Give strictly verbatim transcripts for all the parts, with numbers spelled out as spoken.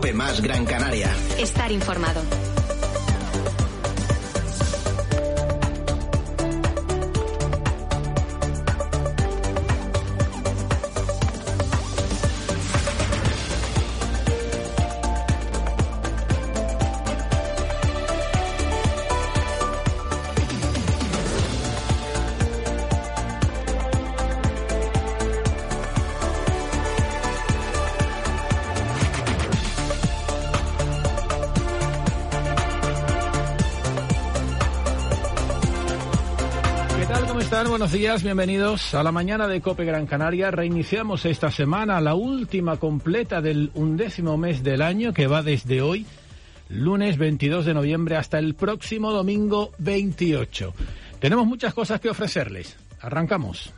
Cope más Gran Canaria. Estar informado. Buenos días, bienvenidos a la mañana de COPE Gran Canaria. Reiniciamos esta semana, la última completa del undécimo mes del año, que va desde hoy, lunes veintidós de noviembre, hasta el próximo domingo veintiocho. Tenemos muchas cosas que ofrecerles. Arrancamos.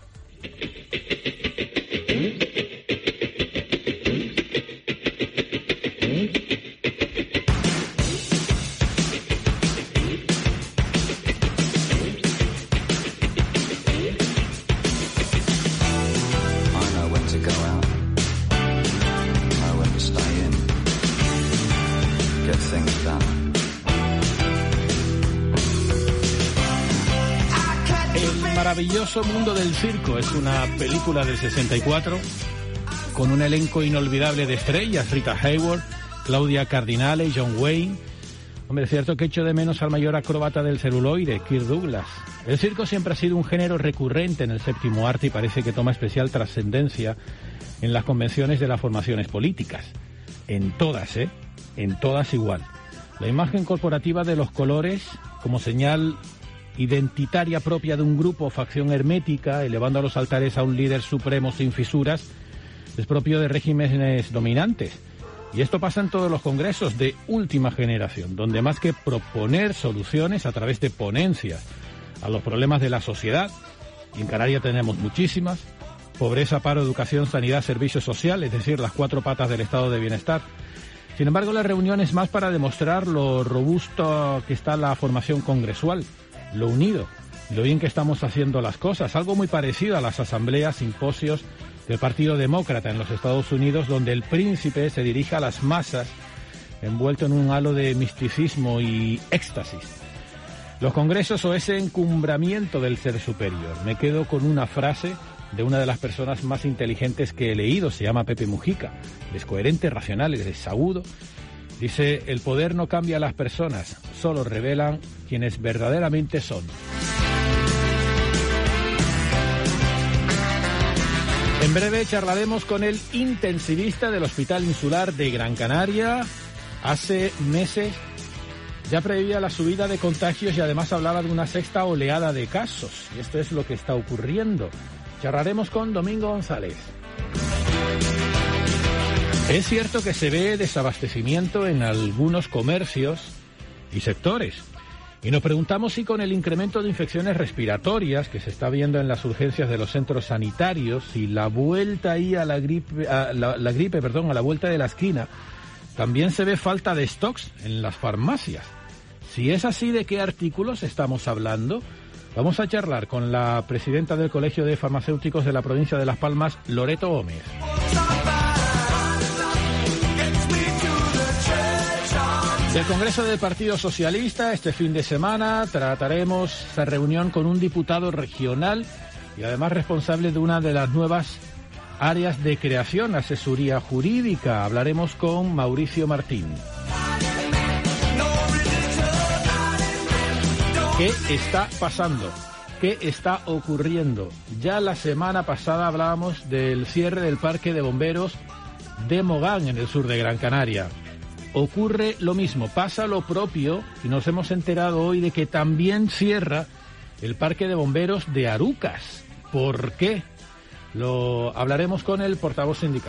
Maravilloso mundo del circo es una película del sesenta y cuatro con un elenco inolvidable de estrellas: Rita Hayworth, Claudia Cardinale, John Wayne. Hombre, es cierto que echo de menos al mayor acróbata del celuloide, Kirk Douglas. El circo siempre ha sido un género recurrente en el séptimo arte y parece que toma especial trascendencia en las convenciones de las formaciones políticas. En todas, ¿eh? En todas igual. La imagen corporativa de los colores como señal identitaria propia de un grupo o facción hermética, elevando a los altares a un líder supremo sin fisuras, es propio de regímenes dominantes. Y esto pasa en todos los congresos de última generación, donde más que proponer soluciones a través de ponencias a los problemas de la sociedad, y en Canarias tenemos muchísimas: pobreza, paro, educación, sanidad, servicios sociales, es decir, las cuatro patas del estado de bienestar. Sin embargo, la reunión es más para demostrar lo robusto que está la formación congresual, lo unido, lo bien que estamos haciendo las cosas, algo muy parecido a las asambleas, simposios del Partido Demócrata en los Estados Unidos, donde el príncipe se dirige a las masas envuelto en un halo de misticismo y éxtasis. Los congresos o ese encumbramiento del ser superior. Me quedo con una frase de una de las personas más inteligentes que he leído, se llama Pepe Mujica. Es coherente, racional, es agudo. Dice: el poder no cambia a las personas, solo revelan quienes verdaderamente son. En breve charlaremos con el intensivista del Hospital Insular de Gran Canaria. Hace meses ya preveía la subida de contagios y además hablaba de una sexta oleada de casos. Y esto es lo que está ocurriendo. Charlaremos con Domingo González. Es cierto que se ve desabastecimiento en algunos comercios y sectores. Y nos preguntamos si con el incremento de infecciones respiratorias que se está viendo en las urgencias de los centros sanitarios, si la vuelta ahí a la gripe, a la, la gripe, perdón, a la vuelta de la esquina, también se ve falta de stocks en las farmacias. Si es así, ¿de qué artículos estamos hablando? Vamos a charlar con la presidenta del Colegio de Farmacéuticos de la provincia de Las Palmas, Loreto Gómez. Del Congreso del Partido Socialista, este fin de semana trataremos esa reunión con un diputado regional y además responsable de una de las nuevas áreas de creación, asesoría jurídica. Hablaremos con Mauricio Martín. ¿Qué está pasando? ¿Qué está ocurriendo? Ya la semana pasada hablábamos del cierre del Parque de Bomberos de Mogán, en el sur de Gran Canaria. Ocurre lo mismo, pasa lo propio, y nos hemos enterado hoy de que también cierra el Parque de Bomberos de Arucas. ¿Por qué? Lo hablaremos con el portavoz sindical.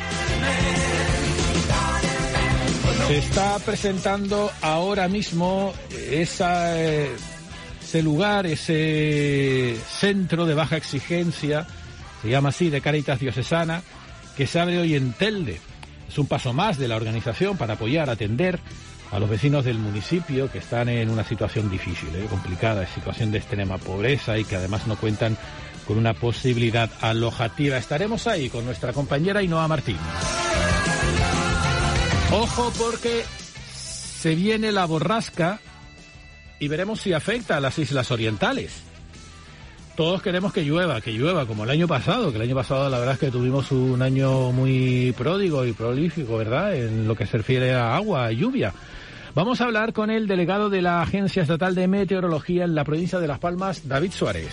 Se está presentando ahora mismo esa, ese lugar, ese centro de baja exigencia, se llama así, de Cáritas Diocesana, que se abre hoy en Telde. Es un paso más de la organización para apoyar, atender a los vecinos del municipio que están en una situación difícil, ¿eh? complicada, situación de extrema pobreza y que además no cuentan con una posibilidad alojativa. Estaremos ahí con nuestra compañera Ainhoa Martín. Ojo, porque se viene la borrasca y veremos si afecta a las islas orientales. Todos queremos que llueva, que llueva, como el año pasado, que el año pasado la verdad es que tuvimos un año muy pródigo y prolífico, ¿verdad?, en lo que se refiere a agua, a lluvia. Vamos a hablar con el delegado de la Agencia Estatal de Meteorología en la provincia de Las Palmas, David Suárez.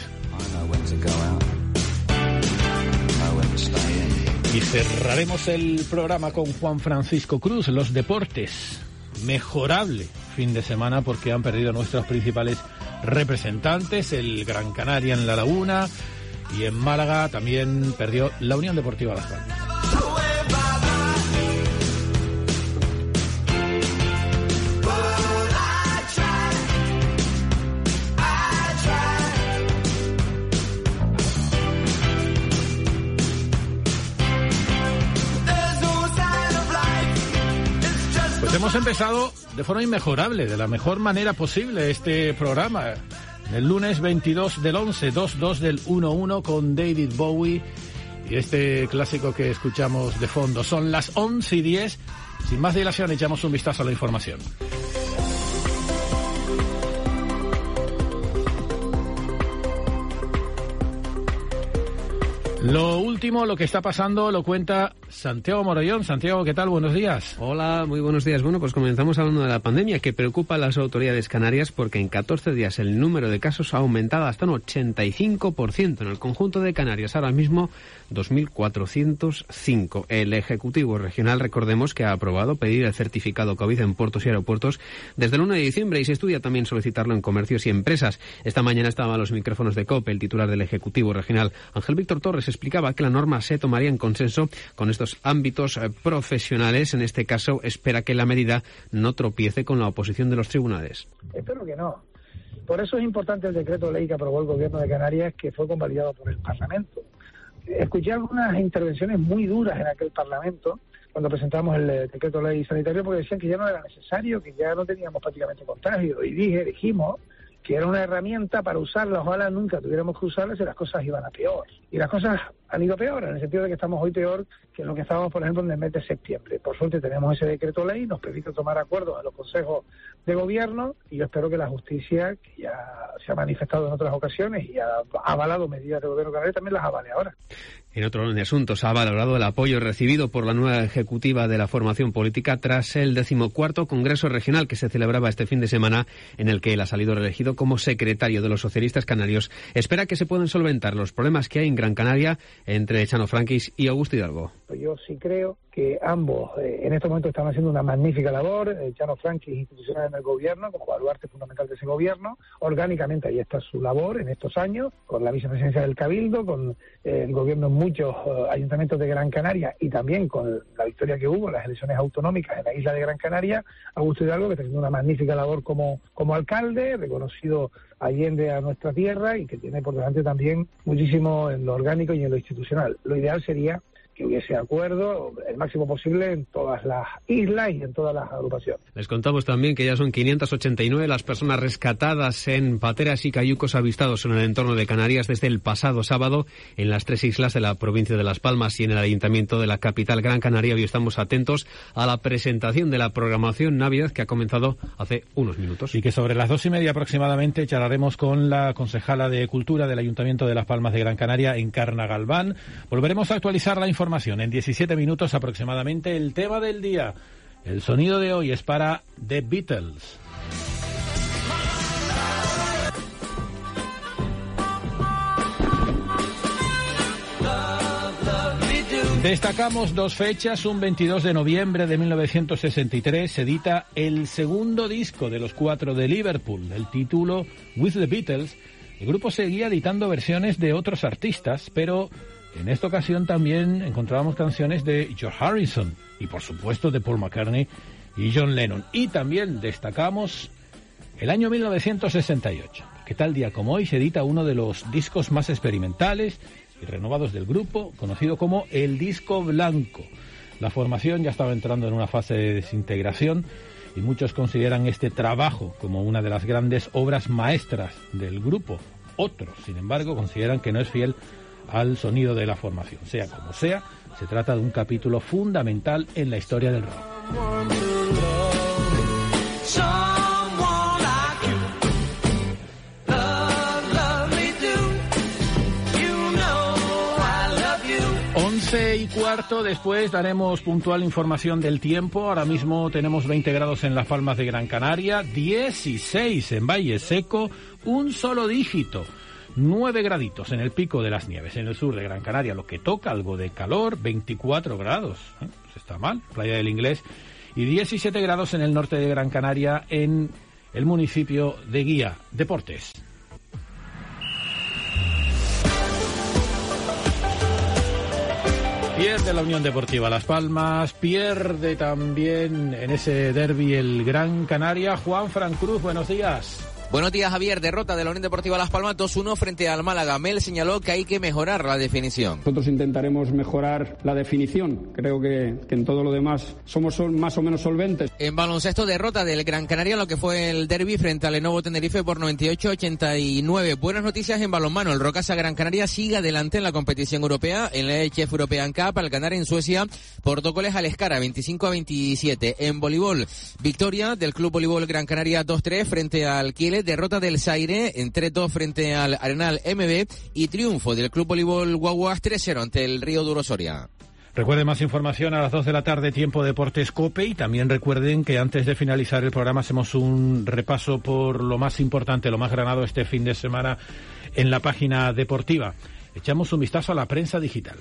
Y cerraremos el programa con Juan Francisco Cruz, los deportes. Mejorable fin de semana porque han perdido nuestros principales representantes, el Gran Canaria en La Laguna, y en Málaga también perdió la Unión Deportiva Las Palmas. Hemos empezado de forma inmejorable, de la mejor manera posible, este programa. El lunes veintidós del once, dos dos del uno uno con David Bowie y este clásico que escuchamos de fondo. Son las once y diez. Sin más dilación, echamos un vistazo a la información. Lo último, lo que está pasando, lo cuenta Santiago Morollón. Santiago, ¿qué tal? Buenos días. Hola, muy buenos días. Bueno, pues comenzamos hablando de la pandemia que preocupa a las autoridades canarias porque en catorce días el número de casos ha aumentado hasta un ochenta y cinco por ciento en el conjunto de Canarias. Ahora mismo dos mil cuatrocientos cinco. El Ejecutivo Regional, recordemos, que ha aprobado pedir el certificado COVID en puertos y aeropuertos desde el uno de diciembre y se estudia también solicitarlo en comercios y empresas. Esta mañana estaba a los micrófonos de COPE el titular del Ejecutivo Regional, Ángel Víctor Torres, explicaba que la norma se tomaría en consenso con estos ámbitos eh, profesionales. En este caso, espera que la medida no tropiece con la oposición de los tribunales. Espero que no. Por eso es importante el decreto ley que aprobó el Gobierno de Canarias, que fue convalidado por el Parlamento. Escuché algunas intervenciones muy duras en aquel Parlamento cuando presentamos el decreto ley sanitario, porque decían que ya no era necesario, que ya no teníamos prácticamente contagio. Y dije, dijimos que era una herramienta para usarla, ojalá nunca tuviéramos que usarla si las cosas iban a peor. Y las cosas han ido peor, en el sentido de que estamos hoy peor que en lo que estábamos, por ejemplo, en el mes de septiembre. Por suerte tenemos ese decreto ley, nos permite tomar acuerdos en los consejos de gobierno, y yo espero que la justicia, que ya se ha manifestado en otras ocasiones y ha avalado medidas del gobierno canario, también las avale ahora. En otro orden de asuntos, ha valorado el apoyo recibido por la nueva ejecutiva de la formación política tras el decimocuarto Congreso Regional que se celebraba este fin de semana, en el que él ha salido reelegido como secretario de los socialistas canarios. Espera que se puedan solventar los problemas que hay en Gran Canaria entre Chano Franquis y Augusto Hidalgo. Yo sí creo que ambos eh, en estos momentos están haciendo una magnífica labor. eh, Chano Franquis, institucional en el gobierno, como baluarte fundamental de ese gobierno. Orgánicamente ahí está su labor en estos años, con la vicepresidencia del Cabildo, con eh, el gobierno en muchos eh, ayuntamientos de Gran Canaria y también con la victoria que hubo en las elecciones autonómicas en la isla de Gran Canaria. Augusto Hidalgo, que está haciendo una magnífica labor como, como alcalde, reconocido allende a nuestra tierra, y que tiene por delante también muchísimo en lo orgánico y en lo institucional. Lo ideal sería que hubiese acuerdo el máximo posible en todas las islas y en todas las agrupaciones. Les contamos también que ya son quinientas ochenta y nueve las personas rescatadas en pateras y cayucos avistados en el entorno de Canarias desde el pasado sábado en las tres islas de la provincia de Las Palmas y en el ayuntamiento de la capital Gran Canaria. Hoy estamos atentos a la presentación de la programación Navidad que ha comenzado hace unos minutos. Y que sobre las dos y media aproximadamente charlaremos con la concejala de Cultura del Ayuntamiento de Las Palmas de Gran Canaria, Encarna Galván. Volveremos a actualizar la información en diecisiete minutos aproximadamente. El tema del día, el sonido de hoy es para The Beatles. Destacamos dos fechas. Un veintidós de noviembre de mil novecientos sesenta y tres se edita el segundo disco de los cuatro de Liverpool, el título With the Beatles. El grupo seguía editando versiones de otros artistas, pero en esta ocasión también encontrábamos canciones de George Harrison y, por supuesto, de Paul McCartney y John Lennon. Y también destacamos el año mil novecientos sesenta y ocho, que tal día como hoy se edita uno de los discos más experimentales y renovados del grupo, conocido como el Disco Blanco. La formación ya estaba entrando en una fase de desintegración y muchos consideran este trabajo como una de las grandes obras maestras del grupo. Otros, sin embargo, consideran que no es fiel al sonido de la formación. Sea como sea, se trata de un capítulo fundamental en la historia del rock. once y cuarto, después daremos puntual información del tiempo. Ahora mismo tenemos veinte grados en Las Palmas de Gran Canaria, dieciséis en Valle Seco, un solo dígito, nueve graditos en el Pico de las Nieves, en el sur de Gran Canaria, lo que toca algo de calor, veinticuatro grados, ¿eh? Pues está mal, Playa del Inglés, y diecisiete grados en el norte de Gran Canaria, en el municipio de Guía. Deportes. Pierde la Unión Deportiva Las Palmas, pierde también en ese derbi el Gran Canaria. Juan Fran Cruz, buenos días. Buenos días, Javier. Derrota de la Unión Deportiva Las Palmas dos uno frente al Málaga. Mel señaló que hay que mejorar la definición. Nosotros intentaremos mejorar la definición. Creo que, que en todo lo demás somos sol, más o menos solventes. En baloncesto, derrota del Gran Canaria, lo que fue el derbi frente al Lenovo Tenerife por noventa y ocho a ochenta y nueve. Buenas noticias en balonmano. El Rocasa Gran Canaria sigue adelante en la competición europea, en la E H F European Cup, al ganar en Suecia por dos goles al Escara, veinticinco a veintisiete. En voleibol, victoria del Club Voleibol Gran Canaria dos tres frente al Kiel. Derrota del Zaire en tres dos frente al Arenal M B y triunfo del Club Voleibol Guaguas tres cero ante el Río Duro Soria. Recuerden más información a las dos de la tarde, Tiempo Deportes COPE, y también recuerden que antes de finalizar el programa hacemos un repaso por lo más importante, lo más granado este fin de semana en la página deportiva. Echamos un vistazo a la prensa digital.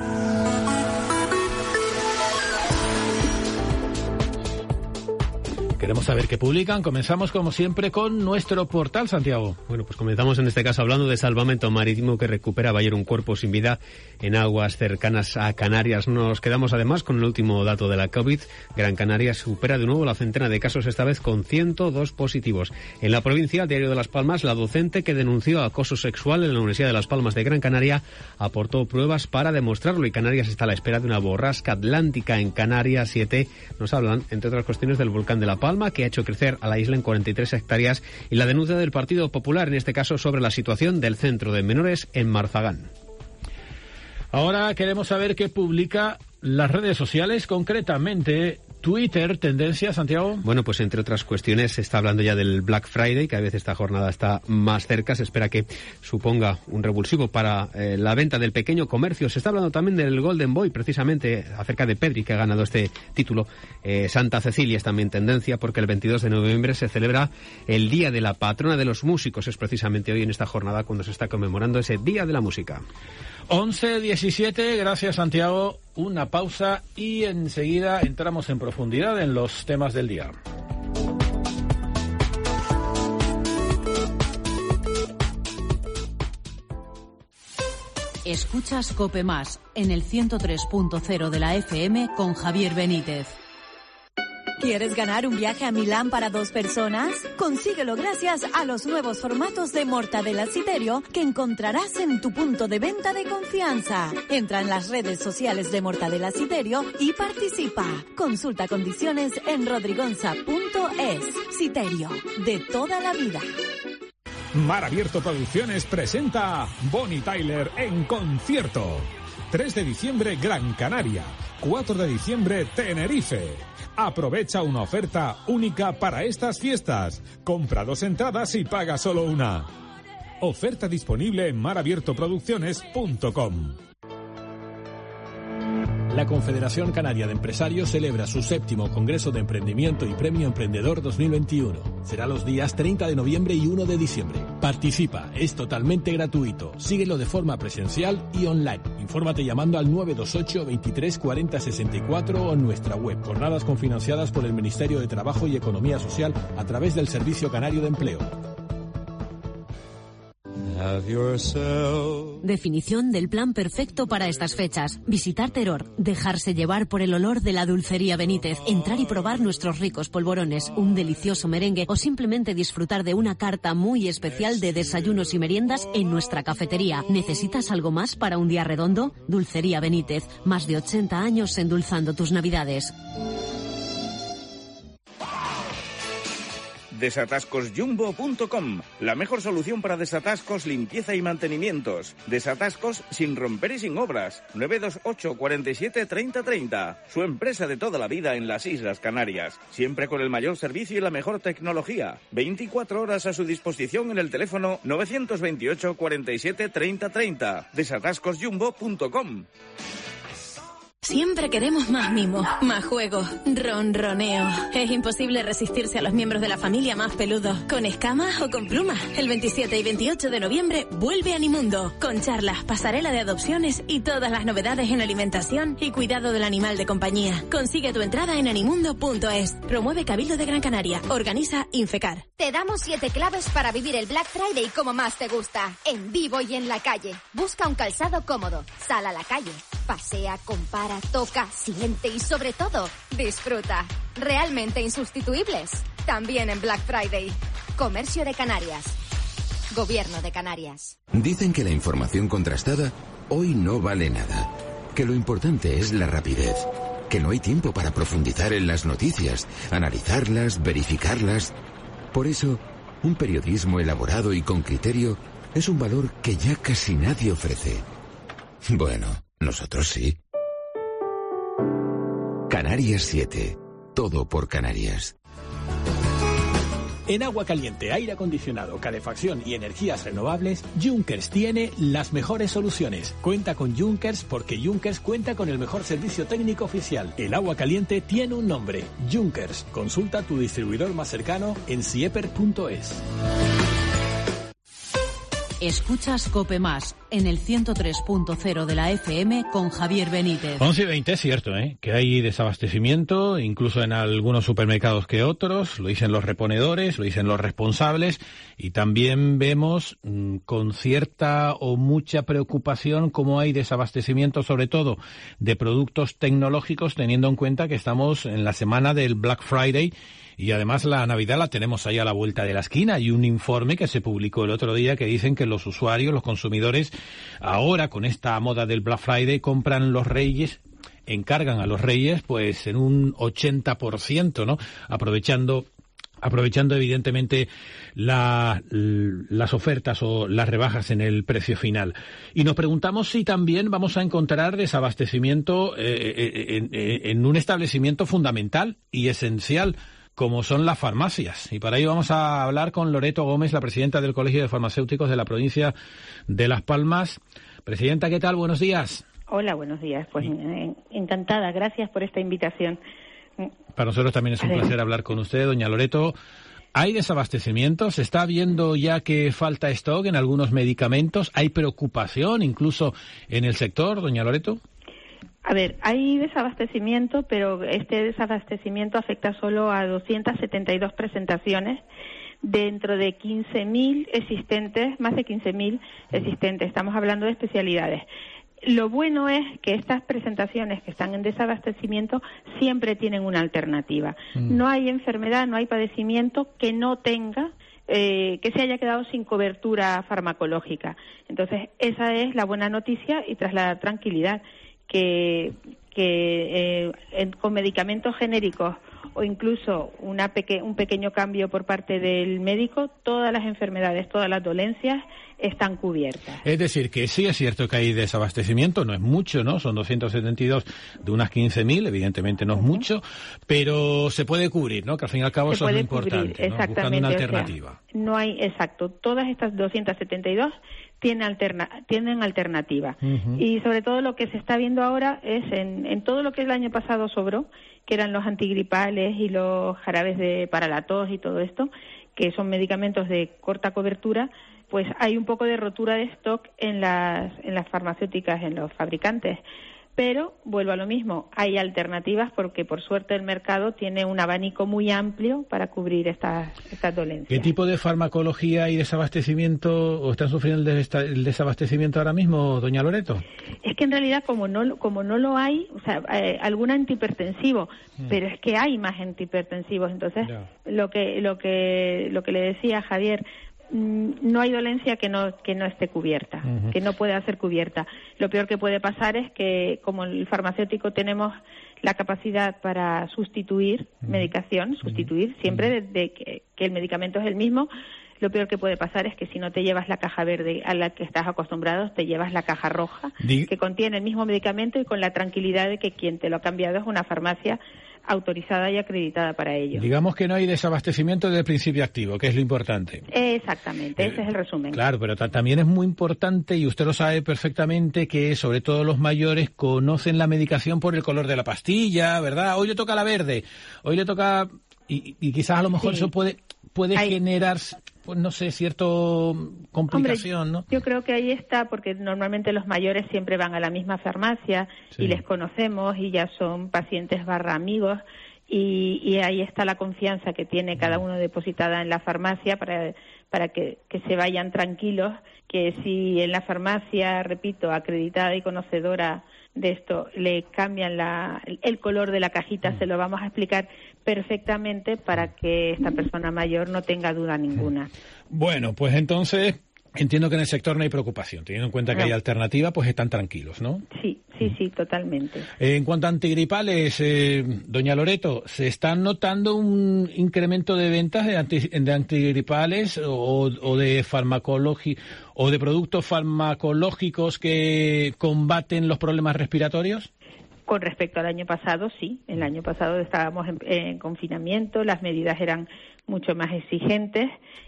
Queremos saber qué publican. Comenzamos, como siempre, con nuestro portal, Santiago. Bueno, pues comenzamos en este caso hablando de Salvamento Marítimo, que recupera ayer un cuerpo sin vida en aguas cercanas a Canarias. Nos quedamos además con el último dato de la COVID. Gran Canaria supera de nuevo la centena de casos, esta vez con ciento dos positivos. En la provincia, Diario de Las Palmas, la docente que denunció acoso sexual en la Universidad de Las Palmas de Gran Canaria aportó pruebas para demostrarlo, y Canarias está a la espera de una borrasca atlántica. En Canarias siete nos hablan, entre otras cuestiones, del volcán de La Palma, que ha hecho crecer a la isla en cuarenta y tres hectáreas, y la denuncia del Partido Popular, en este caso sobre la situación del centro de menores en Marzagán. Ahora queremos saber qué publica las redes sociales, concretamente Twitter, tendencia, Santiago. Bueno, pues entre otras cuestiones se está hablando ya del Black Friday, que a veces esta jornada está más cerca. Se espera que suponga un revulsivo para eh, la venta del pequeño comercio. Se está hablando también del Golden Boy, precisamente acerca de Pedri, que ha ganado este título. Eh, Santa Cecilia es también tendencia, porque el veintidós de noviembre se celebra el Día de la Patrona de los Músicos. Es precisamente hoy, en esta jornada, cuando se está conmemorando ese Día de la Música. once diecisiete, gracias, Santiago. Una pausa y enseguida entramos en profundidad en los temas del día. Escuchas COPE Más en el ciento tres punto cero de la F M con Javier Benítez. ¿Quieres ganar un viaje a Milán para dos personas? Consíguelo gracias a los nuevos formatos de Mortadella Citerio que encontrarás en tu punto de venta de confianza. Entra en las redes sociales de Mortadella Citerio y participa. Consulta condiciones en rodrigonza punto es. Citerio, de toda la vida. Mar Abierto Producciones presenta Bonnie Tyler en concierto. tres de diciembre, Gran Canaria. cuatro de diciembre, Tenerife. Aprovecha una oferta única para estas fiestas. Compra dos entradas y paga solo una. Oferta disponible en mar abierto producciones punto com. La Confederación Canaria de Empresarios celebra su séptimo Congreso de Emprendimiento y Premio Emprendedor dos mil veintiuno. Será los días treinta de noviembre y uno de diciembre. Participa, es totalmente gratuito. Síguelo de forma presencial y online. Infórmate llamando al nueve dos ocho, veintitrés, cuarenta, sesenta y cuatro o en nuestra web. Jornadas confinanciadas por el Ministerio de Trabajo y Economía Social a través del Servicio Canario de Empleo. Definición del plan perfecto para estas fechas. Visitar Teror, dejarse llevar por el olor de la dulcería Benítez, entrar y probar nuestros ricos polvorones, un delicioso merengue o simplemente disfrutar de una carta muy especial de desayunos y meriendas en nuestra cafetería. ¿Necesitas algo más para un día redondo? Dulcería Benítez, más de ochenta años endulzando tus navidades. desatascos jumbo punto com, la mejor solución para desatascos, limpieza y mantenimientos. Desatascos sin romper y sin obras. nueve dos ocho, cuarenta y siete, treinta, treinta. Su empresa de toda la vida en las Islas Canarias. Siempre con el mayor servicio y la mejor tecnología. veinticuatro horas a su disposición en el teléfono nueve dos ocho, cuarenta y siete, treinta, treinta. desatascos jumbo punto com. Siempre queremos más mimo, más juego, ronroneo. Es imposible resistirse a los miembros de la familia más peludos, con escamas o con plumas. El veintisiete y veintiocho de noviembre vuelve Animundo, con charlas, pasarela de adopciones y todas las novedades en alimentación y cuidado del animal de compañía. Consigue tu entrada en animundo punto es. Promueve Cabildo de Gran Canaria. Organiza Infecar. Te damos siete claves para vivir el Black Friday como más te gusta, en vivo y en la calle. Busca un calzado cómodo, sal a la calle, pasea, compara, toca, siente y sobre todo, disfruta. Realmente insustituibles. También en Black Friday. Comercio de Canarias. Gobierno de Canarias. Dicen que la información contrastada hoy no vale nada. Que lo importante es la rapidez. Que no hay tiempo para profundizar en las noticias, analizarlas, verificarlas. Por eso, un periodismo elaborado y con criterio es un valor que ya casi nadie ofrece. Bueno, nosotros sí. Canarias siete. Todo por Canarias. En agua caliente, aire acondicionado, calefacción y energías renovables, Junkers tiene las mejores soluciones. Cuenta con Junkers porque Junkers cuenta con el mejor servicio técnico oficial. El agua caliente tiene un nombre, Junkers. Consulta tu distribuidor más cercano en sieper punto es. Escuchas COPE Más en el ciento tres punto cero de la F M con Javier Benítez. once y veinte es cierto, ¿eh? Que hay desabastecimiento, incluso en algunos supermercados que otros, lo dicen los reponedores, lo dicen los responsables, y también vemos mmm, con cierta o mucha preocupación cómo hay desabastecimiento, sobre todo de productos tecnológicos, teniendo en cuenta que estamos en la semana del Black Friday. Y además la Navidad la tenemos ahí a la vuelta de la esquina. Hay un informe que se publicó el otro día que dicen que los usuarios, los consumidores, ahora con esta moda del Black Friday compran los Reyes, encargan a los Reyes pues en un ochenta por ciento, ¿no? Aprovechando aprovechando evidentemente la, las ofertas o las rebajas en el precio final. Y nos preguntamos si también vamos a encontrar desabastecimiento eh, en, en un establecimiento fundamental y esencial como son las farmacias. Y para ello vamos a hablar con Loreto Gómez, la presidenta del Colegio de Farmacéuticos de la provincia de Las Palmas. Presidenta, ¿qué tal? Buenos días. Hola, buenos días. Pues encantada. Gracias por esta invitación. Para nosotros también es un placer hablar con usted, doña Loreto. ¿Hay desabastecimiento? ¿Se está viendo ya que falta stock en algunos medicamentos? ¿Hay preocupación incluso en el sector, doña Loreto? A ver, hay desabastecimiento, pero este desabastecimiento afecta solo a doscientas setenta y dos presentaciones dentro de quince mil existentes, más de quince mil existentes. Estamos hablando de especialidades. Lo bueno es que estas presentaciones que están en desabastecimiento siempre tienen una alternativa. Mm. No hay enfermedad, no hay padecimiento que no tenga, eh, que se haya quedado sin cobertura farmacológica. Entonces, esa es la buena noticia y trasladar tranquilidad. que, que eh, en, con medicamentos genéricos o incluso una peque, un pequeño cambio por parte del médico, todas las enfermedades, todas las dolencias están cubiertas. Es decir, que sí es cierto que hay desabastecimiento, no es mucho, ¿no? Son doscientos setenta y dos de unas quince mil, evidentemente no es uh-huh. mucho, pero se puede cubrir, ¿no? Que al fin y al cabo se eso es lo importante, cubrir, ¿no? Buscando una alternativa. O sea, no hay, exacto, todas estas doscientas setenta y dos tienen, alterna, tienen alternativa. Uh-huh. Y sobre todo lo que se está viendo ahora es en, en todo lo que el año pasado sobró, que eran los antigripales y los jarabes de, para la tos y todo esto, que son medicamentos de corta cobertura, pues hay un poco de rotura de stock en las, en las farmacéuticas, en los fabricantes. Pero, vuelvo a lo mismo, hay alternativas porque, por suerte, el mercado tiene un abanico muy amplio para cubrir estas, estas dolencias. ¿Qué tipo de farmacología y desabastecimiento, o están sufriendo el desabastecimiento ahora mismo, doña Loreto? Es que, en realidad, como no, como no lo hay, o sea, eh, algún antihipertensivo, mm. pero es que hay más antihipertensivos. Entonces, yeah. lo que lo que lo que le decía Javier, no hay dolencia que no que no esté cubierta, uh-huh. que no pueda ser cubierta. Lo peor que puede pasar es que, como el farmacéutico tenemos la capacidad para sustituir uh-huh. medicación, sustituir uh-huh. siempre de, de que, que el medicamento es el mismo. Lo peor que puede pasar es que si no te llevas la caja verde a la que estás acostumbrado, te llevas la caja roja, Dig- que contiene el mismo medicamento y con la tranquilidad de que quien te lo ha cambiado es una farmacia autorizada y acreditada para ello. Digamos que no hay desabastecimiento del principio activo, que es lo importante. Exactamente, ese eh, es el resumen. Claro, pero t- también es muy importante, y usted lo sabe perfectamente, que sobre todo los mayores conocen la medicación por el color de la pastilla, ¿verdad? Hoy le toca la verde, hoy le toca... Y, y quizás a lo mejor sí. eso puede puede hay... generar, pues no sé, cierta complicación, Hombre, ¿no? Yo creo que ahí está, porque normalmente los mayores siempre van a la misma farmacia sí. y les conocemos y ya son pacientes barra amigos, y, y ahí está la confianza que tiene cada uno depositada en la farmacia para, para que, que se vayan tranquilos, que si en la farmacia, repito, acreditada y conocedora de esto, le cambian la, el color de la cajita, se lo vamos a explicar perfectamente para que esta persona mayor no tenga duda ninguna. Bueno, pues entonces entiendo que en el sector no hay preocupación, teniendo en cuenta que no. hay alternativa, pues están tranquilos, ¿no? Sí, sí, sí, totalmente. Eh, en cuanto a antigripales, eh, doña Loreto, ¿se están notando un incremento de ventas de, anti, de antigripales o, o de farmacología o de productos farmacológicos que combaten los problemas respiratorios? Con respecto al año pasado, sí. El año pasado estábamos en, en confinamiento, las medidas eran mucho más exigentes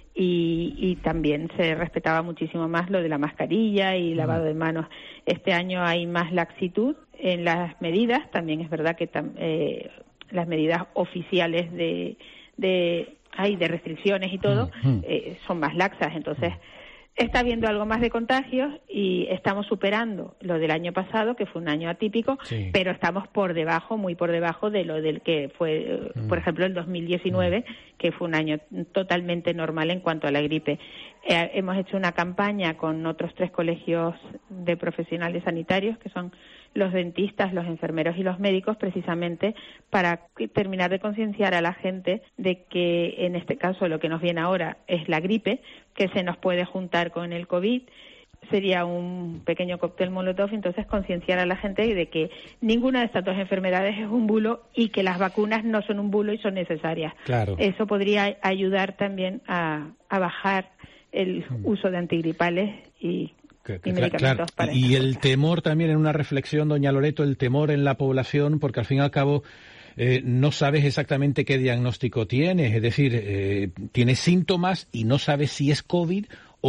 y, y también se respetaba muchísimo más lo de la mascarilla y lavado de manos. Este año hay más laxitud en las medidas. También es verdad que tam, eh, las medidas oficiales de de, ay, de restricciones y todo eh, son más laxas. Entonces, está habiendo algo más de contagios y estamos superando lo del año pasado, que fue un año atípico, sí. pero estamos por debajo, muy por debajo de lo del que fue, mm. por ejemplo, el dos mil diecinueve, mm. que fue un año totalmente normal en cuanto a la gripe. Eh, hemos hecho una campaña con otros tres colegios de profesionales sanitarios, que son los dentistas, los enfermeros y los médicos, precisamente para terminar de concienciar a la gente de que en este caso lo que nos viene ahora es la gripe, que se nos puede juntar con el COVID. Sería un pequeño cóctel molotov, entonces concienciar a la gente de que ninguna de estas dos enfermedades es un bulo y que las vacunas no son un bulo y son necesarias. Claro. Eso podría ayudar también a, a bajar el uso de antigripales y Que, que, y, claro, y el temor también, en una reflexión, doña Loreto, el temor en la población, porque al fin y al cabo eh, no sabes exactamente qué diagnóstico tienes, es decir, eh, tienes síntomas y no sabes si es COVID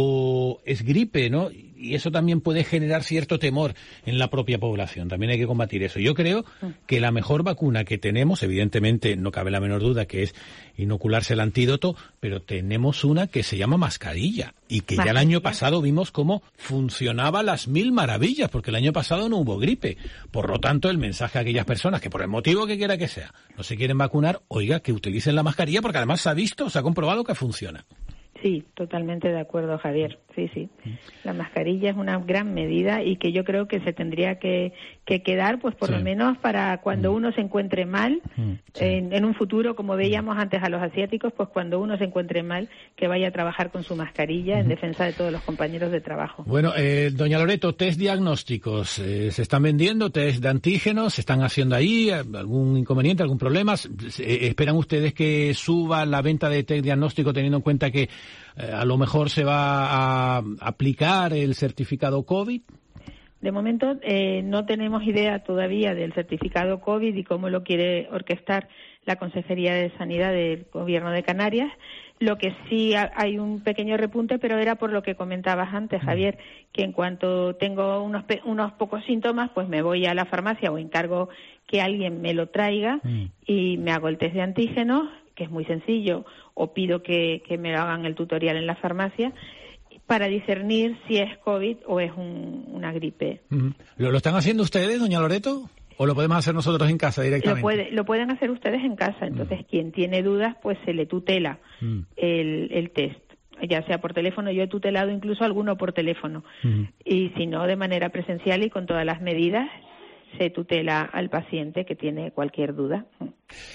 o es gripe, ¿no? Y eso también puede generar cierto temor en la propia población. También hay que combatir eso. Yo creo que la mejor vacuna que tenemos, evidentemente no cabe la menor duda que es inocularse el antídoto, pero tenemos una que se llama mascarilla y que mascarilla. Ya el año pasado vimos cómo funcionaba a las mil maravillas, porque el año pasado no hubo gripe. Por lo tanto, el mensaje a aquellas personas que por el motivo que quiera que sea no se quieren vacunar, oiga, que utilicen la mascarilla, porque además se ha visto, se ha comprobado que funciona. Sí, totalmente de acuerdo, Javier. Sí, sí. La mascarilla es una gran medida y que yo creo que se tendría que, que quedar, pues por sí. lo menos para cuando uno se encuentre mal, sí. en, en un futuro, como veíamos antes a los asiáticos, pues cuando uno se encuentre mal, que vaya a trabajar con su mascarilla en defensa de todos los compañeros de trabajo. Bueno, eh, doña Loreto, test diagnósticos, eh, ¿se están vendiendo test de antígenos? ¿Se están haciendo ahí? ¿Algún inconveniente, algún problema? Eh, ¿Esperan ustedes que suba la venta de test diagnóstico teniendo en cuenta que Eh, a lo mejor se va a aplicar el certificado COVID? De momento eh, no tenemos idea todavía del certificado COVID y cómo lo quiere orquestar la Consejería de Sanidad del Gobierno de Canarias. Lo que sí ha, hay un pequeño repunte, pero era por lo que comentabas antes, Javier, que en cuanto tengo unos, pe- unos pocos síntomas, pues me voy a la farmacia o encargo que alguien me lo traiga mm. y me hago el test de antígenos, que es muy sencillo, o pido que, que me hagan el tutorial en la farmacia para discernir si es COVID o es un, una gripe. Uh-huh. ¿Lo, ¿Lo están haciendo ustedes, doña Loreto? ¿O lo podemos hacer nosotros en casa directamente? Lo, puede, lo pueden hacer ustedes en casa. Entonces, uh-huh. quien tiene dudas, pues se le tutela uh-huh. el, el test. Ya sea por teléfono, yo he tutelado incluso alguno por teléfono. Uh-huh. Y si no, de manera presencial y con todas las medidas, se tutela al paciente que tiene cualquier duda.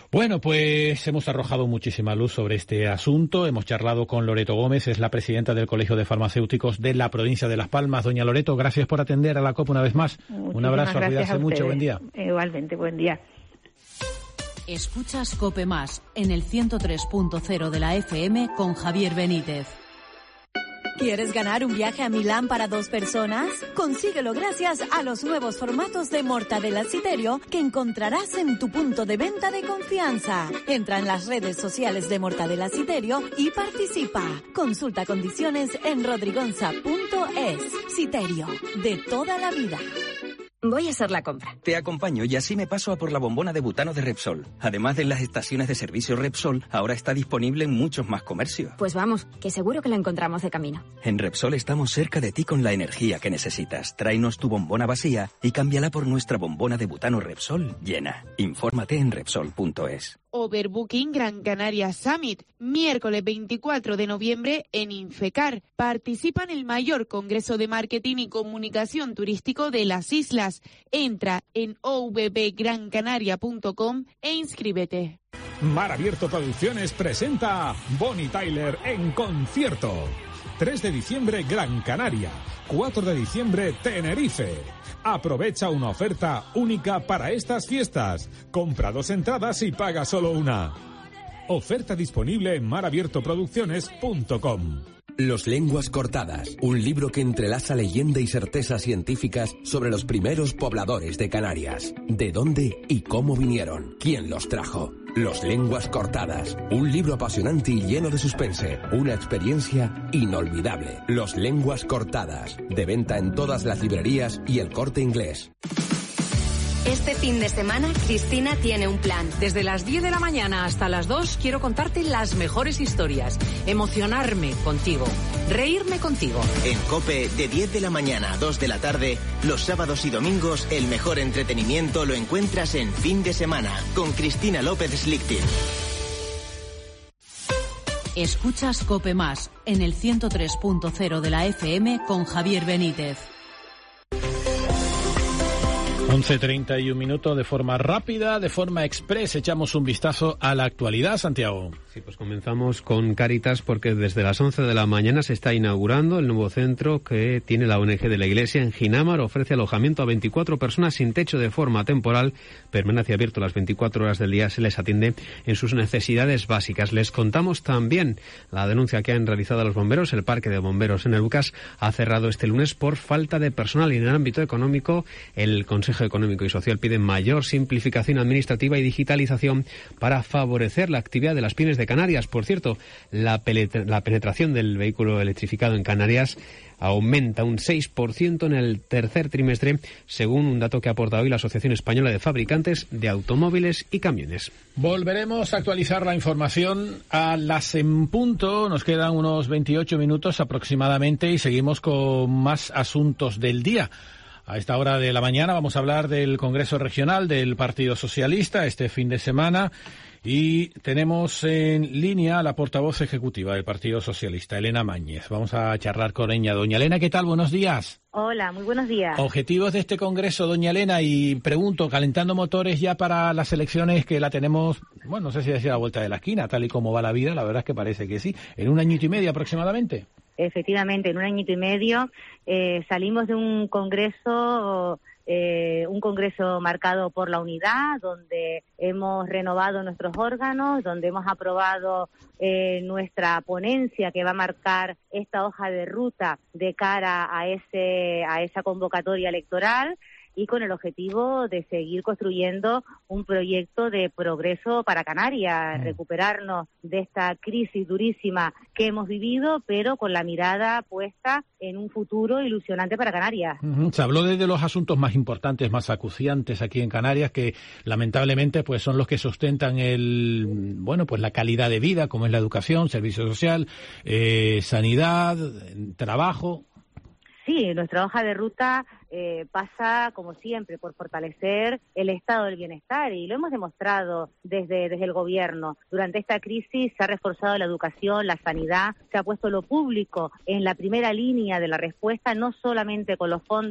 Bueno, pues hemos arrojado muchísima luz sobre este asunto. Hemos charlado con Loreto Gómez, es la presidenta del Colegio de Farmacéuticos de la provincia de Las Palmas. Doña Loreto, gracias por atender a la COPE una vez más. Muchísimas Un abrazo, a cuidarse mucho, buen día. Igualmente, buen día. Escuchas COPE Más en el ciento tres punto cero de la F M con Javier Benítez. ¿Quieres ganar un viaje a Milán para dos personas? Consíguelo gracias a los nuevos formatos de Mortadella Citerio que encontrarás en tu punto de venta de confianza. Entra en las redes sociales de Mortadella Citerio y participa. Consulta condiciones en rodrigonza punto es. Citerio, de toda la vida. Voy a hacer la compra. Te acompaño y así me paso a por la bombona de butano de Repsol. Además de las estaciones de servicio Repsol, ahora está disponible en muchos más comercios. Pues vamos, que seguro que la encontramos de camino. En Repsol estamos cerca de ti con la energía que necesitas. Tráenos tu bombona vacía y cámbiala por nuestra bombona de butano Repsol llena. Infórmate en Repsol punto es. Overbooking Gran Canaria Summit, miércoles veinticuatro de noviembre en Infecar. Participa en el mayor congreso de marketing y comunicación turístico de las islas. Entra en o v b gran canaria punto com e inscríbete. Mar Abierto Producciones presenta Bonnie Tyler en concierto. tres de diciembre Gran Canaria, cuatro de diciembre Tenerife. Aprovecha una oferta única para estas fiestas. Compra dos entradas y paga solo una. Oferta disponible en mar abierto producciones punto com. Los lenguas cortadas, un libro que entrelaza leyenda y certezas científicas sobre los primeros pobladores de Canarias. ¿De dónde y cómo vinieron? ¿Quién los trajo? Los lenguas cortadas, un libro apasionante y lleno de suspense, una experiencia inolvidable. Los lenguas cortadas, de venta en todas las librerías y El Corte Inglés. Este fin de semana, Cristina tiene un plan. Desde las diez de la mañana hasta las dos quiero contarte las mejores historias, emocionarme contigo, reírme contigo. En COPE, de diez de la mañana a dos de la tarde, los sábados y domingos, el mejor entretenimiento lo encuentras en Fin de Semana, con Cristina López Slichting. Escuchas COPE Más en el ciento tres punto cero de la F M con Javier Benítez. once treinta y un minutos, de forma rápida, de forma express, echamos un vistazo a la actualidad, Santiago. Sí, pues comenzamos con Cáritas porque desde las once de la mañana se está inaugurando el nuevo centro que tiene la O N G de la Iglesia en Ginamar. Ofrece alojamiento a veinticuatro personas sin techo de forma temporal. Permanece abierto las veinticuatro horas del día. Se les atiende en sus necesidades básicas. Les contamos también la denuncia que han realizado los bomberos. El Parque de Bomberos en el Lucas ha cerrado este lunes por falta de personal. Y en el ámbito económico, el Consejo Económico y Social pide mayor simplificación administrativa y digitalización para favorecer la actividad de las pymes de Canarias. Por cierto, la, la penetración del vehículo electrificado en Canarias aumenta un seis por ciento en el tercer trimestre, según un dato que ha aportado hoy la Asociación Española de Fabricantes de Automóviles y Camiones. Volveremos a actualizar la información a las en punto. Nos quedan unos veintiocho minutos aproximadamente y seguimos con más asuntos del día. A esta hora de la mañana vamos a hablar del Congreso Regional del Partido Socialista este fin de semana y tenemos en línea a la portavoz ejecutiva del Partido Socialista, Elena Mañez. Vamos a charlar con ella. Doña Elena, ¿qué tal? Buenos días. Hola, muy buenos días. Objetivos de este Congreso, doña Elena, y pregunto, calentando motores ya para las elecciones que la tenemos, bueno, no sé si decir a la vuelta de la esquina, tal y como va la vida, la verdad es que parece que sí, en un añito y medio aproximadamente. Efectivamente, en un añito y medio eh, salimos de un congreso, eh, un congreso marcado por la unidad, donde hemos renovado nuestros órganos, donde hemos aprobado eh, nuestra ponencia que va a marcar esta hoja de ruta de cara a ese a esa convocatoria electoral, y con el objetivo de seguir construyendo un proyecto de progreso para Canarias, mm. recuperarnos de esta crisis durísima que hemos vivido, pero con la mirada puesta en un futuro ilusionante para Canarias. Uh-huh. Se habló de los asuntos más importantes, más acuciantes aquí en Canarias, que lamentablemente pues son los que sustentan el bueno pues la calidad de vida, como es la educación, servicio social, eh, sanidad, trabajo. Sí, nuestra hoja de ruta eh, pasa, como siempre, por fortalecer el estado del bienestar, y lo hemos demostrado desde, desde el gobierno. Durante esta crisis se ha reforzado la educación, la sanidad, se ha puesto lo público en la primera línea de la respuesta, no solamente con los fondos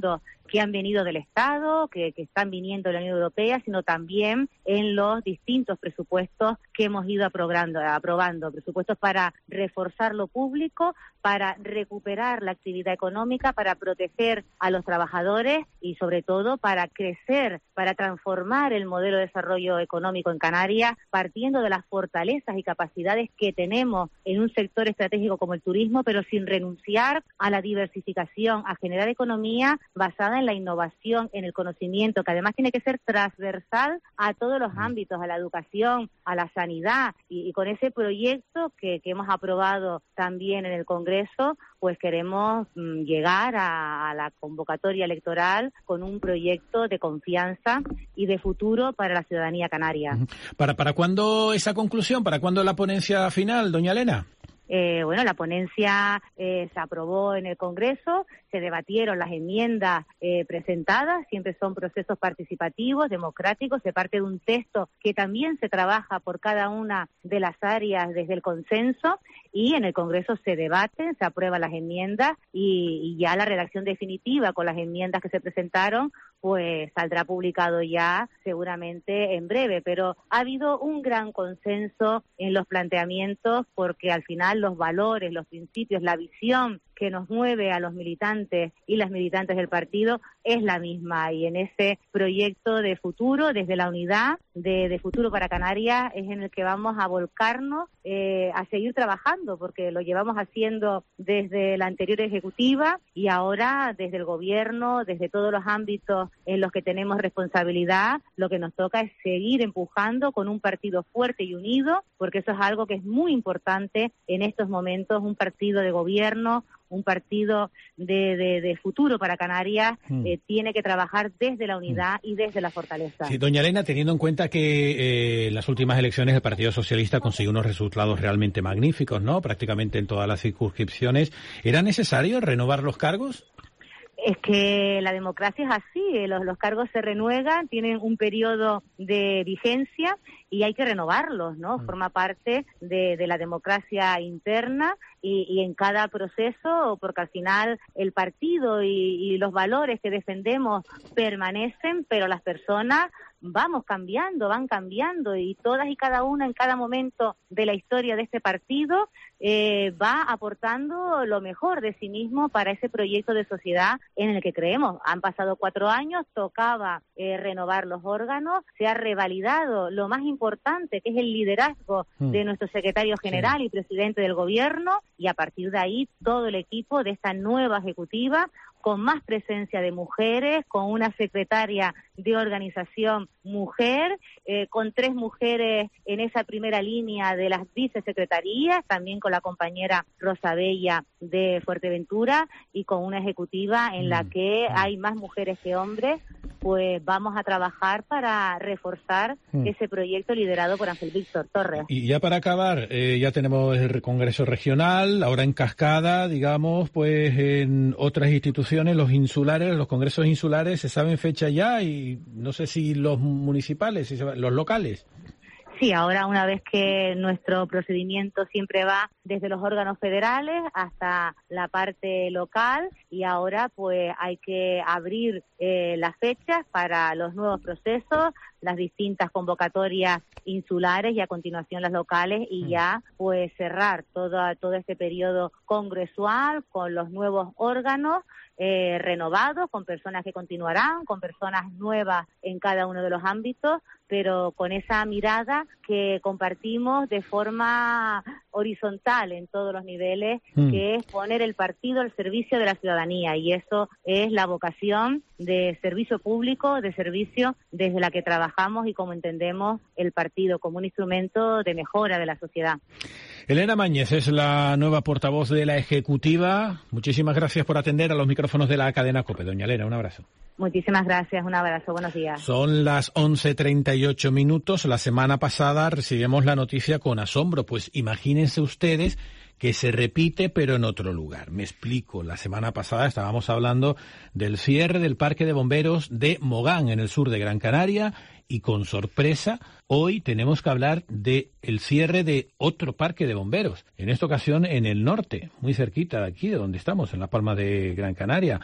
que han venido del Estado, que, que están viniendo de la Unión Europea, sino también en los distintos presupuestos que hemos ido aprobando, aprobando presupuestos para reforzar lo público, para recuperar la actividad económica, para proteger a los trabajadores y sobre todo para crecer, para transformar el modelo de desarrollo económico en Canarias, partiendo de las fortalezas y capacidades que tenemos en un sector estratégico como el turismo, pero sin renunciar a la diversificación, a generar economía basada en la innovación, en el conocimiento, que además tiene que ser transversal a todos los ámbitos, a la educación, a la sanidad, y, y con ese proyecto que, que hemos aprobado también en el Congreso, pues queremos mm, llegar a, a la convocatoria electoral con un proyecto de confianza y de futuro para la ciudadanía canaria. ¿Para, para cuándo esa conclusión? ¿Para cuándo la ponencia final, doña Elena? Eh, bueno, la ponencia eh, se aprobó en el Congreso, se debatieron las enmiendas eh, presentadas, siempre son procesos participativos, democráticos, se parte de un texto que también se trabaja por cada una de las áreas desde el consenso, y en el Congreso se debaten, se aprueban las enmiendas y, y ya la redacción definitiva con las enmiendas que se presentaron pues saldrá publicado ya seguramente en breve, pero ha habido un gran consenso en los planteamientos porque al final los valores, los principios, la visión que nos mueve a los militantes y las militantes del partido es la misma, y en ese proyecto de futuro, desde la unidad de, de Futuro para Canarias, es en el que vamos a volcarnos eh, a seguir trabajando, porque lo llevamos haciendo desde la anterior ejecutiva y ahora desde el gobierno, desde todos los ámbitos en los que tenemos responsabilidad, lo que nos toca es seguir empujando con un partido fuerte y unido, porque eso es algo que es muy importante en estos momentos, un partido de gobierno, un partido de, de, de futuro para Canarias, mm. eh, tiene que trabajar desde la unidad mm. y desde la fortaleza. Sí, doña Elena, teniendo en cuenta que eh, en las últimas elecciones el Partido Socialista consiguió unos resultados realmente magníficos, ¿no? Prácticamente en todas las circunscripciones. ¿Era necesario renovar los cargos? Es que la democracia es así, los, los cargos se renuevan, tienen un periodo de vigencia y hay que renovarlos, ¿no? Mm. Forma parte de, de la democracia interna y, y en cada proceso, porque al final el partido y, y los valores que defendemos permanecen, pero las personas vamos cambiando, van cambiando, y todas y cada una en cada momento de la historia de este partido eh, va aportando lo mejor de sí mismo para ese proyecto de sociedad en el que creemos. Han pasado cuatro años, tocaba eh, renovar los órganos, se ha revalidado lo más importante, que es el liderazgo mm. de nuestro secretario general sí. y presidente del gobierno, y a partir de ahí todo el equipo de esta nueva ejecutiva, con más presencia de mujeres, con una secretaria de organización mujer, eh, con tres mujeres en esa primera línea de las vicesecretarías, también con la compañera Rosa Bella de Fuerteventura, y con una ejecutiva en la que hay más mujeres que hombres. Pues vamos a trabajar para reforzar mm. ese proyecto liderado por Ángel Víctor Torres. Y ya para acabar, eh, ya tenemos el Congreso Regional, ahora en cascada, digamos, pues en otras instituciones, los insulares, los congresos insulares, ¿se saben fecha ya? Y no sé si los municipales, si se, los locales. Sí, ahora una vez que nuestro procedimiento siempre va desde los órganos federales hasta la parte local, y ahora pues hay que abrir eh, las fechas para los nuevos procesos, las distintas convocatorias insulares y a continuación las locales, y ya pues cerrar todo, todo este periodo congresual con los nuevos órganos eh, renovados, con personas que continuarán, con personas nuevas en cada uno de los ámbitos, pero con esa mirada que compartimos de forma horizontal en todos los niveles, mm. que es poner el partido al servicio de la ciudadanía, y eso es la vocación de servicio público, de servicio desde la que trabajamos y como entendemos el partido como un instrumento de mejora de la sociedad. Elena Mañez es la nueva portavoz de la Ejecutiva. Muchísimas gracias por atender a los micrófonos de la cadena COPE. Doña Elena, un abrazo. Muchísimas gracias, un abrazo, buenos días. Son las once treinta y ocho minutos. La semana pasada recibimos la noticia con asombro, pues imagínense ustedes que se repite pero en otro lugar. Me explico. La semana pasada estábamos hablando del cierre del Parque de Bomberos de Mogán, en el sur de Gran Canaria, y con sorpresa, hoy tenemos que hablar de el cierre de otro parque de bomberos, en esta ocasión en el norte, muy cerquita de aquí, de donde estamos, en la Palma de Gran Canaria.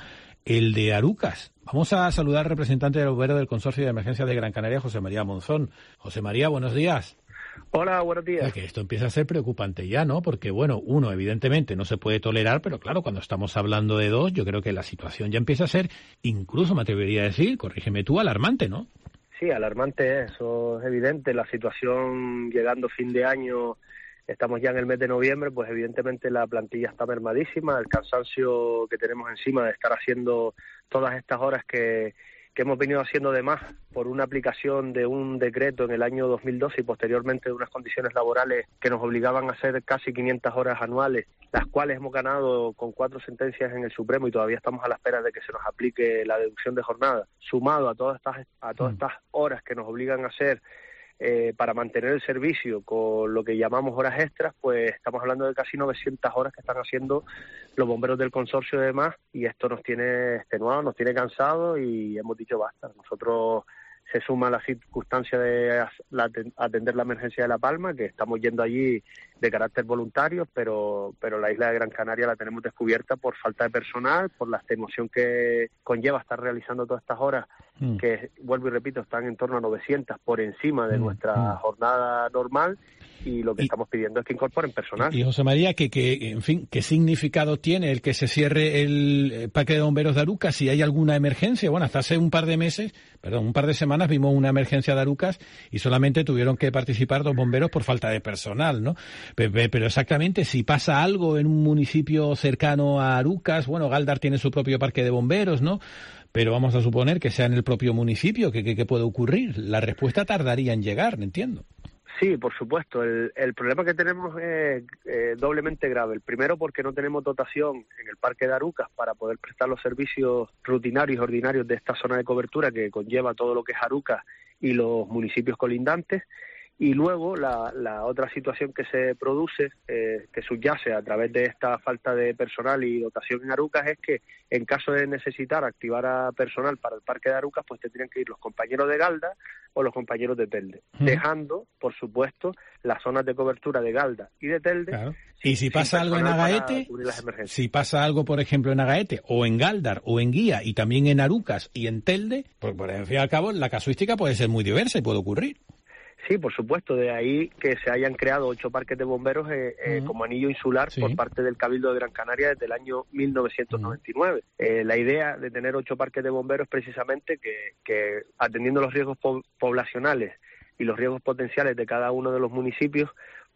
el de Arucas. Vamos a saludar al representante del bombero del Consorcio de Emergencias de Gran Canaria, José María Monzón. José María, buenos días. Hola, buenos días. Que esto empieza a ser preocupante ya, ¿no? Porque, bueno, uno, evidentemente, no se puede tolerar, pero claro, cuando estamos hablando de dos, yo creo que la situación ya empieza a ser, incluso me atrevería a decir, corrígeme tú, alarmante, ¿no? Sí, alarmante es, eso es evidente. La situación llegando fin de año, estamos ya en el mes de noviembre, pues evidentemente la plantilla está mermadísima, el cansancio que tenemos encima de estar haciendo todas estas horas que, que hemos venido haciendo de más por una aplicación de un decreto en el año dos mil doce y posteriormente de unas condiciones laborales que nos obligaban a hacer casi quinientas horas anuales, las cuales hemos ganado con cuatro sentencias en el Supremo y todavía estamos a la espera de que se nos aplique la deducción de jornada, sumado a todas estas, a todas estas horas que nos obligan a hacer Eh, para mantener el servicio con lo que llamamos horas extras, pues estamos hablando de casi novecientas horas que están haciendo los bomberos del consorcio y demás, y esto nos tiene extenuados, nos tiene cansados y hemos dicho basta. Nosotros se suma la circunstancia de la, atender la emergencia de La Palma, que estamos yendo allí de carácter voluntario, pero pero la isla de Gran Canaria la tenemos descubierta por falta de personal, por la extenuación que conlleva estar realizando todas estas horas, mm. que, vuelvo y repito, están en torno a novecientas por encima de mm. nuestra mm. jornada normal, y lo que y, estamos pidiendo es que incorporen personal. Y José María, que, que en fin, ¿qué significado tiene el que se cierre el parque de bomberos de Arucas si hay alguna emergencia? Bueno, hasta hace un par de meses, perdón, un par de semanas vimos una emergencia de Arucas y solamente tuvieron que participar dos bomberos por falta de personal, ¿no? Pero exactamente, si pasa algo en un municipio cercano a Arucas, bueno, Galdar tiene su propio parque de bomberos, ¿no? Pero vamos a suponer que sea en el propio municipio, ¿qué, qué, qué puede ocurrir? La respuesta tardaría en llegar, entiendo. Sí, por supuesto. El, el problema que tenemos es eh, doblemente grave. El primero, porque no tenemos dotación en el parque de Arucas para poder prestar los servicios rutinarios y ordinarios de esta zona de cobertura que conlleva todo lo que es Arucas y los municipios colindantes. Y luego la, la otra situación que se produce, eh, que subyace a través de esta falta de personal y dotación en Arucas, es que en caso de necesitar activar a personal para el parque de Arucas, pues tendrían que ir los compañeros de Galda o los compañeros de Telde, mm. dejando, por supuesto, las zonas de cobertura de Galda y de Telde. Claro. Y si pasa algo en Agaete, si pasa algo, por ejemplo, en Agaete, o en Galdar, o en Guía, y también en Arucas y en Telde, pues por al fin y al cabo la casuística puede ser muy diversa y puede ocurrir. Sí, por supuesto, de ahí que se hayan creado ocho parques de bomberos eh, eh, uh-huh. como anillo insular sí. por parte del Cabildo de Gran Canaria desde el año mil novecientos noventa y nueve. Uh-huh. Eh, la idea de tener ocho parques de bomberos es precisamente que, que atendiendo los riesgos po- poblacionales y los riesgos potenciales de cada uno de los municipios,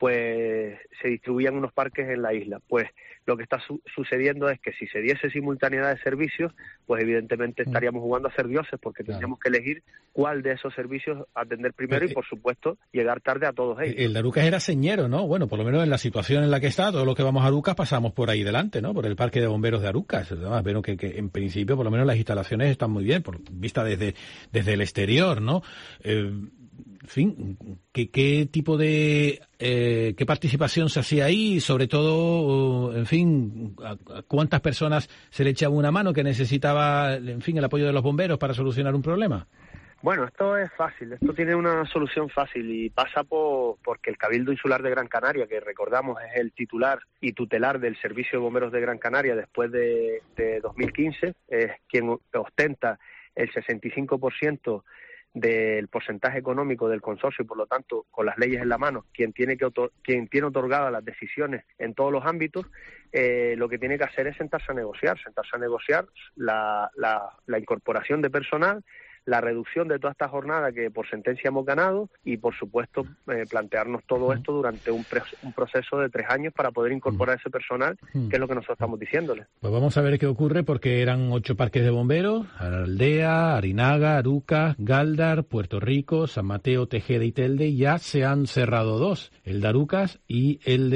pues se distribuían unos parques en la isla. Pues lo que está su- sucediendo es que si se diese simultaneidad de servicios, pues evidentemente estaríamos jugando a ser dioses, porque tendríamos claro. que elegir cuál de esos servicios atender primero y, por supuesto, llegar tarde a todos ellos. El de Arucas era señero, ¿no? Bueno, por lo menos en la situación en la que está, todos los que vamos a Arucas pasamos por ahí delante, ¿no? Por el parque de bomberos de Arucas. Además, pero que, que en principio, por lo menos las instalaciones están muy bien, por vista desde, desde el exterior, ¿no? Eh, En fin, ¿qué, qué tipo de eh, qué participación se hacía ahí? Sobre todo, en fin, ¿a, a cuántas personas se le echaba una mano que necesitaba, en fin, el apoyo de los bomberos para solucionar un problema? Bueno, esto es fácil, esto tiene una solución fácil y pasa por porque el Cabildo Insular de Gran Canaria, que recordamos es el titular y tutelar del Servicio de Bomberos de Gran Canaria después de, de dos mil quince, es quien ostenta el sesenta y cinco por ciento del porcentaje económico del consorcio y, por lo tanto, con las leyes en la mano, quien tiene que otor- quien tiene otorgadas las decisiones en todos los ámbitos, eh, lo que tiene que hacer es sentarse a negociar, sentarse a negociar la, la, la incorporación de personal, la reducción de toda esta jornada que por sentencia hemos ganado y, por supuesto, eh, plantearnos todo esto durante un, pre- un proceso de tres años para poder incorporar ese personal, que es lo que nosotros estamos diciéndole. Pues vamos a ver qué ocurre, porque eran ocho parques de bomberos: Aldea, Arinaga, Arucas, Galdar, Puerto Rico, San Mateo, Tejeda y Telde, y ya se han cerrado dos, el de Arucas y el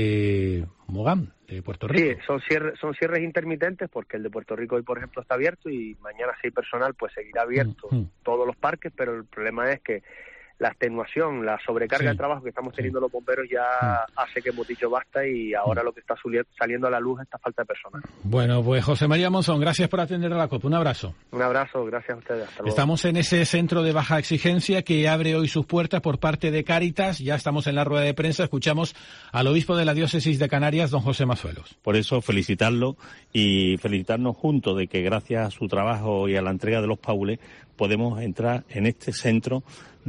de Mogán, de Puerto Rico. Sí, son cierres, son cierres intermitentes, porque el de Puerto Rico hoy, por ejemplo, está abierto y mañana, si hay personal, pues seguirá abierto mm, mm. todos los parques, pero el problema es que la extenuación, la sobrecarga Sí. de trabajo que estamos teniendo los bomberos ya hace que hemos dicho basta y ahora lo que está saliendo a la luz es esta falta de personal. Bueno, pues José María Monzón, gracias por atender a la COPE. Un abrazo. Un abrazo, gracias a ustedes. Hasta luego. Estamos en ese centro de baja exigencia que abre hoy sus puertas por parte de Cáritas. Ya estamos en la rueda de prensa. Escuchamos al obispo de la diócesis de Canarias, don José Mazuelos. Por eso felicitarlo y felicitarnos juntos de que gracias a su trabajo y a la entrega de los paules podemos entrar en este centro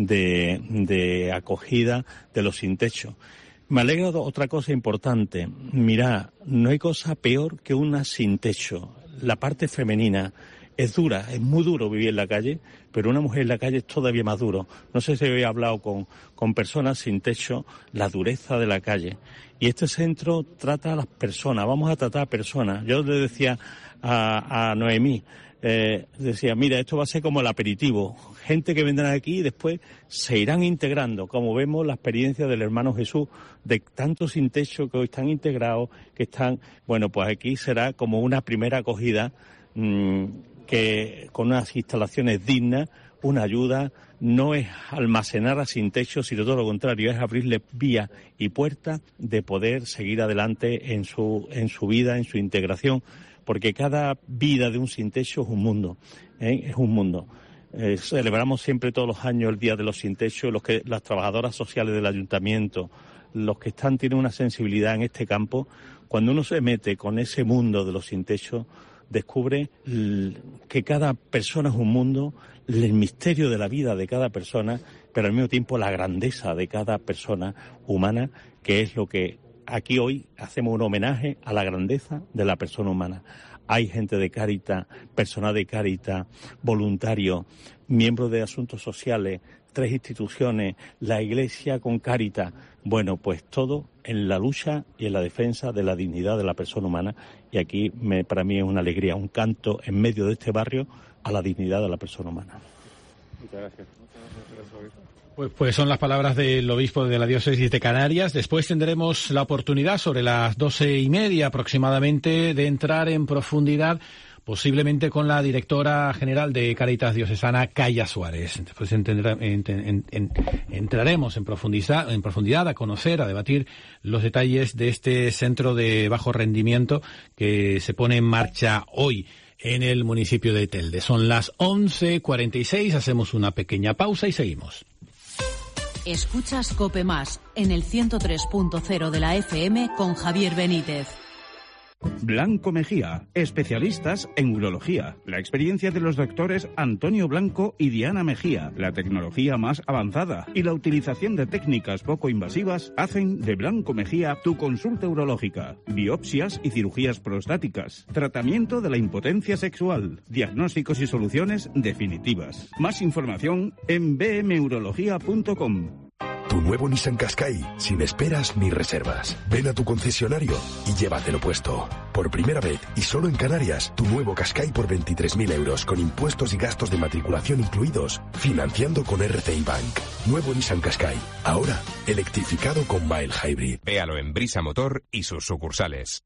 de, de acogida de los sin techo. Me alegra otra cosa importante. Mirá, no hay cosa peor que una sin techo. La parte femenina es dura, es muy duro vivir en la calle, pero una mujer en la calle es todavía más duro. No sé si había hablado con, con personas sin techo, la dureza de la calle. Y este centro trata a las personas, vamos a tratar a personas. Yo le decía a, a Noemí, eh, decía, mira, esto va a ser como el aperitivo. Gente que vendrá aquí y después se irán integrando, como vemos la experiencia del hermano Jesús, de tantos sin techo que hoy están integrados, que están, bueno, pues aquí será como una primera acogida, mmm, que con unas instalaciones dignas, una ayuda, no es almacenar a sin techo, sino todo lo contrario, es abrirle vías y puertas de poder seguir adelante en su, en su vida, en su integración, porque cada vida de un sin techo es un mundo, ¿eh? es un mundo. Eh, celebramos siempre todos los años el Día de los sin techo, los que, las trabajadoras sociales del ayuntamiento, los que están tienen una sensibilidad en este campo. Cuando uno se mete con ese mundo de los sin techo, descubre que cada persona es un mundo, el misterio de la vida de cada persona, pero al mismo tiempo la grandeza de cada persona humana, que es lo que aquí hoy hacemos un homenaje a la grandeza de la persona humana. Hay gente de Cáritas, personal de Cáritas, voluntarios, miembros de asuntos sociales, tres instituciones, la Iglesia con Cáritas. Bueno, pues todo en la lucha y en la defensa de la dignidad de la persona humana. Y aquí me, para mí es una alegría, un canto en medio de este barrio a la dignidad de la persona humana. Muchas gracias. Pues, pues son las palabras del obispo de la diócesis de Canarias. Después tendremos la oportunidad, sobre las doce y media aproximadamente, de entrar en profundidad, posiblemente con la directora general de Cáritas Diocesana, Calla Suárez. Después entendrá, ent, ent, ent, entraremos en profundidad, en profundidad a conocer, a debatir los detalles de este centro de bajo rendimiento que se pone en marcha hoy en el municipio de Telde. Son las once cuarenta y seis, hacemos una pequeña pausa y seguimos. Escuchas COPE Más en el ciento tres punto cero de la F M con Javier Benítez. Blanco Mejía, especialistas en urología. La experiencia de los doctores Antonio Blanco y Diana Mejía, la tecnología más avanzada y la utilización de técnicas poco invasivas hacen de Blanco Mejía tu consulta urológica. Biopsias y cirugías prostáticas, tratamiento de la impotencia sexual, diagnósticos y soluciones definitivas. Más información en b m urología punto com. Tu nuevo Nissan Qashqai, sin esperas ni reservas. Ven a tu concesionario y llévatelo puesto. Por primera vez y solo en Canarias, tu nuevo Qashqai por veintitrés mil euros con impuestos y gastos de matriculación incluidos, financiando con R C I Bank. Nuevo Nissan Qashqai, ahora electrificado con mild hybrid. Véalo en Brisa Motor y sus sucursales.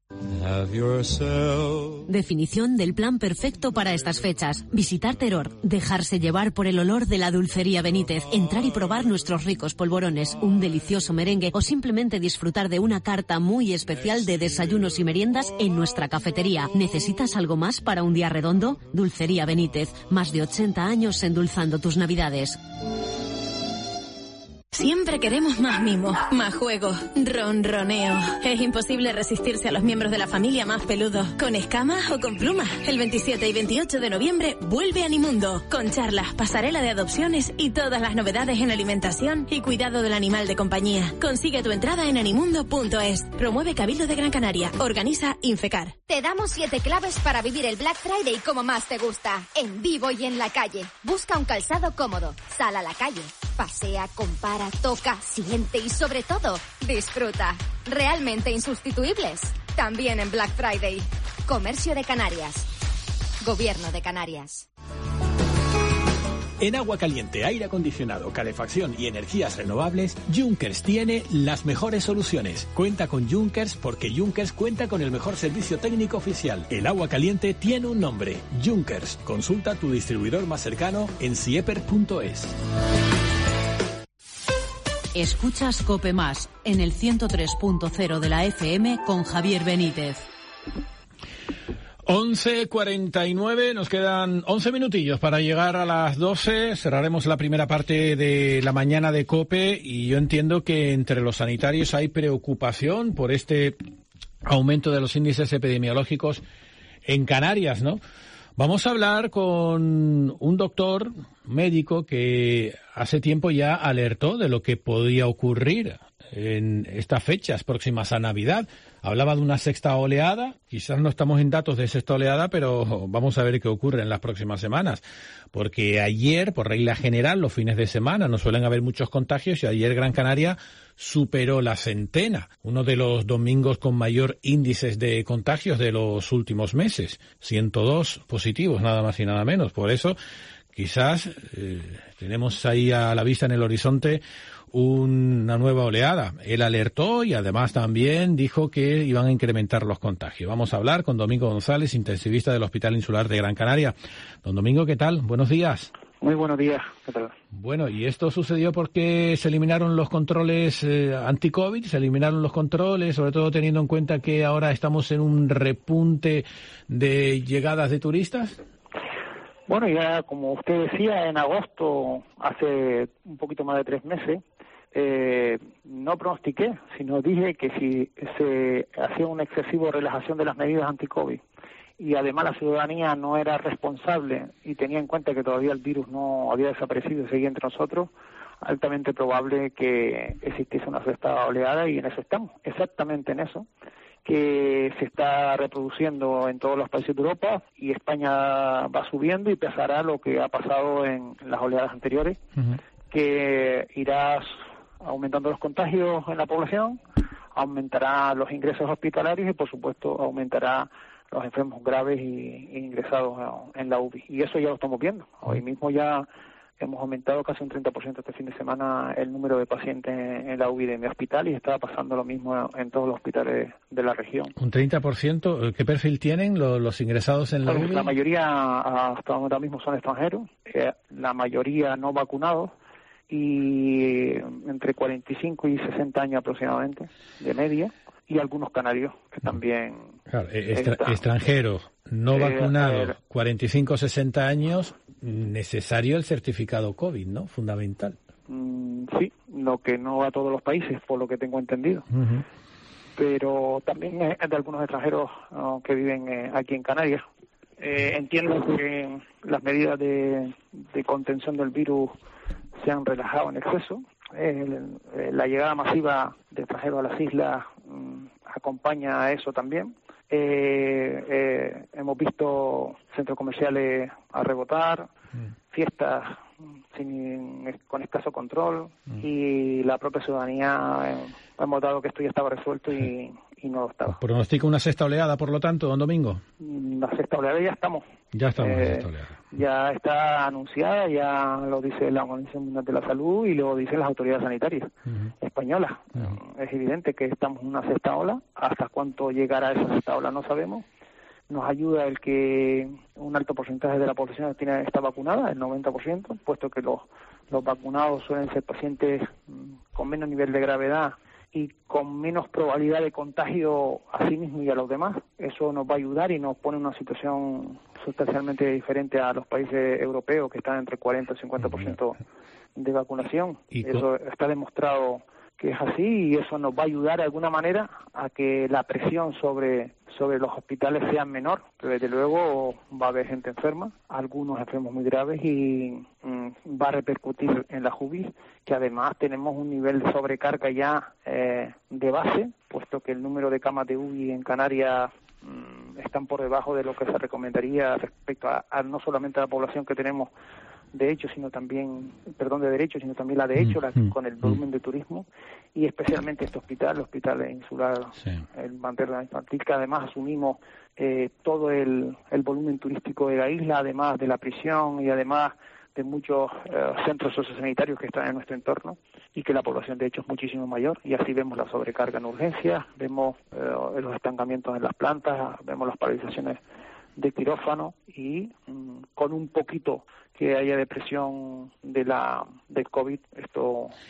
Definición del plan perfecto para estas fechas. Visitar Teror, dejarse llevar por el olor de la dulcería Benítez, entrar y probar nuestros ricos polvorones, un delicioso merengue o simplemente disfrutar de una carta muy especial de desayunos y meriendas en nuestra cafetería. ¿Necesitas algo más para un día redondo? Dulcería Benítez, más de ochenta años endulzando tus navidades. Siempre queremos más mimo, más juego, ronroneo. Es imposible resistirse a los miembros de la familia más peludos, con escamas o con plumas. El veintisiete y veintiocho de noviembre vuelve Animundo, con charlas, pasarela de adopciones y todas las novedades en alimentación y cuidado del animal de compañía. Consigue tu entrada en animundo punto es. Promueve Cabildo de Gran Canaria. Organiza Infecar. Te damos siete claves para vivir el Black Friday como más te gusta, en vivo y en la calle. Busca un calzado cómodo, sal a la calle, pasea, compara, toca, siente y sobre todo, disfruta. Realmente insustituibles. También en Black Friday. Comercio de Canarias. Gobierno de Canarias. En agua caliente, aire acondicionado, calefacción y energías renovables, Junkers tiene las mejores soluciones. Cuenta con Junkers porque Junkers cuenta con el mejor servicio técnico oficial. El agua caliente tiene un nombre, Junkers. Consulta tu distribuidor más cercano en sieper punto es. Escuchas COPE Más en el ciento tres punto cero de la F M con Javier Benítez. once cuarenta y nueve, nos quedan once minutillos para llegar a las doce. Cerraremos la primera parte de la mañana de COPE y yo entiendo que entre los sanitarios hay preocupación por este aumento de los índices epidemiológicos en Canarias, ¿no? Vamos a hablar con un doctor médico que hace tiempo ya alertó de lo que podía ocurrir en estas fechas próximas a Navidad. Hablaba de una sexta oleada, quizás no estamos en datos de sexta oleada, pero vamos a ver qué ocurre en las próximas semanas. Porque ayer, por regla general, los fines de semana no suelen haber muchos contagios y ayer Gran Canaria superó la centena, uno de los domingos con mayor índices de contagios de los últimos meses, ciento dos positivos, nada más y nada menos. Por eso, quizás eh, tenemos ahí a la vista en el horizonte una nueva oleada. Él alertó y además también dijo que iban a incrementar los contagios. Vamos a hablar con Domingo González, intensivista del Hospital Insular de Gran Canaria. Don Domingo, ¿qué tal? Buenos días. Muy buenos días, ¿qué tal? Bueno, ¿y esto sucedió porque se eliminaron los controles eh, anti-COVID? ¿Se eliminaron los controles, sobre todo teniendo en cuenta que ahora estamos en un repunte de llegadas de turistas? Bueno, ya como usted decía, en agosto, hace un poquito más de tres meses, eh, no pronostiqué, sino dije que si se hacía una excesiva relajación de las medidas anti-COVID y además la ciudadanía no era responsable y tenía en cuenta que todavía el virus no había desaparecido y seguía entre nosotros, altamente probable que existiese una sexta oleada y en eso estamos, exactamente en eso, que se está reproduciendo en todos los países de Europa y España va subiendo y pasará lo que ha pasado en, en las oleadas anteriores, uh-huh. que irá aumentando los contagios en la población, aumentará los ingresos hospitalarios y por supuesto aumentará los enfermos graves y, y ingresados en la U B I. Y eso ya lo estamos viendo. Hoy mismo ya hemos aumentado casi un treinta por ciento este fin de semana el número de pacientes en la U B I de mi hospital y está pasando lo mismo en todos los hospitales de la región. ¿Un treinta por ciento? ¿Qué perfil tienen los, los ingresados en la U B I? La mayoría hasta ahora mismo son extranjeros, eh, la mayoría no vacunados y entre cuarenta y cinco y sesenta años aproximadamente de media y algunos canarios que también... Claro, extra, extranjeros, no eh, vacunados, cuarenta y cinco a sesenta años, necesario el certificado COVID, ¿no? Fundamental. Mm, sí, lo que no va a todos los países, por lo que tengo entendido. Uh-huh. Pero también de algunos extranjeros uh, que viven eh, aquí en Canarias. Eh, entiendo que las medidas de, de contención del virus se han relajado en exceso. Eh, la llegada masiva de extranjeros a las islas mm, acompaña a eso también. Eh, eh, hemos visto centros comerciales a rebotar, mm. fiestas sin, con escaso control mm. y la propia ciudadanía eh, hemos dado que esto ya estaba resuelto y, y no lo estaba. ¿Pronostica una sexta oleada, por lo tanto, don Domingo? La sexta oleada ya estamos. Ya estamos eh, en la sexta oleada. Ya está anunciada, ya lo dice la Organización Mundial de la Salud y lo dicen las autoridades sanitarias uh-huh. españolas. Uh-huh. Es evidente que estamos en una sexta ola. Hasta cuánto llegará esa sexta ola no sabemos. Nos ayuda el que un alto porcentaje de la población tiene, está vacunada, el noventa por ciento, puesto que los, los vacunados suelen ser pacientes con menos nivel de gravedad y con menos probabilidad de contagio a sí mismo y a los demás. Eso nos va a ayudar y nos pone en una situación sustancialmente diferente a los países europeos que están entre cuarenta y cincuenta por ciento de vacunación. ¿Y eso está demostrado que es así y eso nos va a ayudar de alguna manera a que la presión sobre sobre los hospitales sea menor, pero desde luego va a haber gente enferma, algunos enfermos muy graves y mm, va a repercutir en la U B I, que además tenemos un nivel de sobrecarga ya eh, de base, puesto que el número de camas de U B I en Canarias mm, están por debajo de lo que se recomendaría respecto a, a no solamente a la población que tenemos de hecho, sino también, perdón, de derecho, sino también la de hecho, la, con el volumen de turismo, y especialmente este hospital, el hospital insular, sí. el Manterna Infantil, que además asumimos eh, todo el, el volumen turístico de la isla, además de la prisión y además de muchos eh, centros sociosanitarios que están en nuestro entorno, y que la población de hecho es muchísimo mayor, y así vemos la sobrecarga en urgencias, vemos eh, los estancamientos en las plantas, vemos las paralizaciones de quirófano y mmm, con un poquito que haya depresión de la del COVID, esto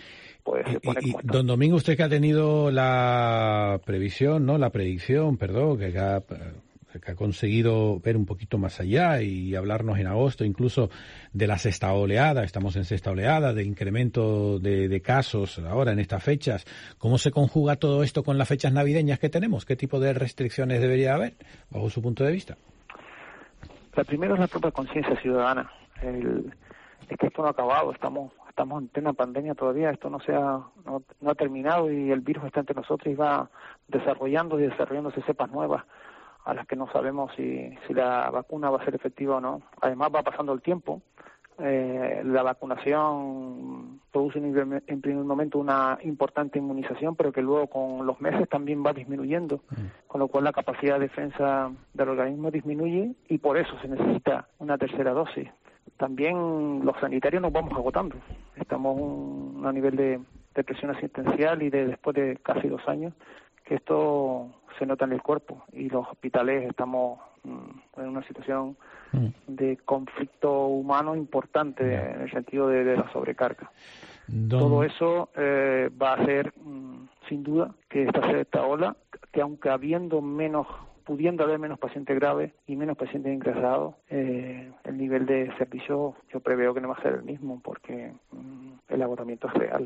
pues se pone y, y, como está. Don Domingo, usted que ha tenido la previsión, ¿no? La predicción, perdón, que ha, que ha conseguido ver un poquito más allá y hablarnos en agosto incluso de la sexta oleada, estamos en sexta oleada, del incremento de, de casos ahora en estas fechas. ¿Cómo se conjuga todo esto con las fechas navideñas que tenemos? ¿Qué tipo de restricciones debería haber, bajo su punto de vista? La primera es la propia conciencia ciudadana. El, es que esto no ha acabado, estamos estamos en plena pandemia todavía, esto no se ha, no, no ha terminado y el virus está entre nosotros y va desarrollando y desarrollándose cepas nuevas a las que no sabemos si, si la vacuna va a ser efectiva o no. Además va pasando el tiempo, eh, la vacunación produce en, en primer momento una importante inmunización, pero que luego con los meses también va disminuyendo, mm. con lo cual la capacidad de defensa del organismo disminuye y por eso se necesita una tercera dosis. También los sanitarios nos vamos agotando, estamos un, a nivel de, de presión asistencial y de después de casi dos años que esto se nota en el cuerpo y los hospitales estamos mm, en una situación mm. de conflicto humano importante yeah. en el sentido de, de la sobrecarga. Don... Todo eso eh, va a hacer mm, sin duda que esta sexta ola, que aunque habiendo menos, pudiendo haber menos pacientes graves y menos pacientes ingresados, eh, el nivel de servicio yo preveo que no va a ser el mismo porque mm, el agotamiento es real.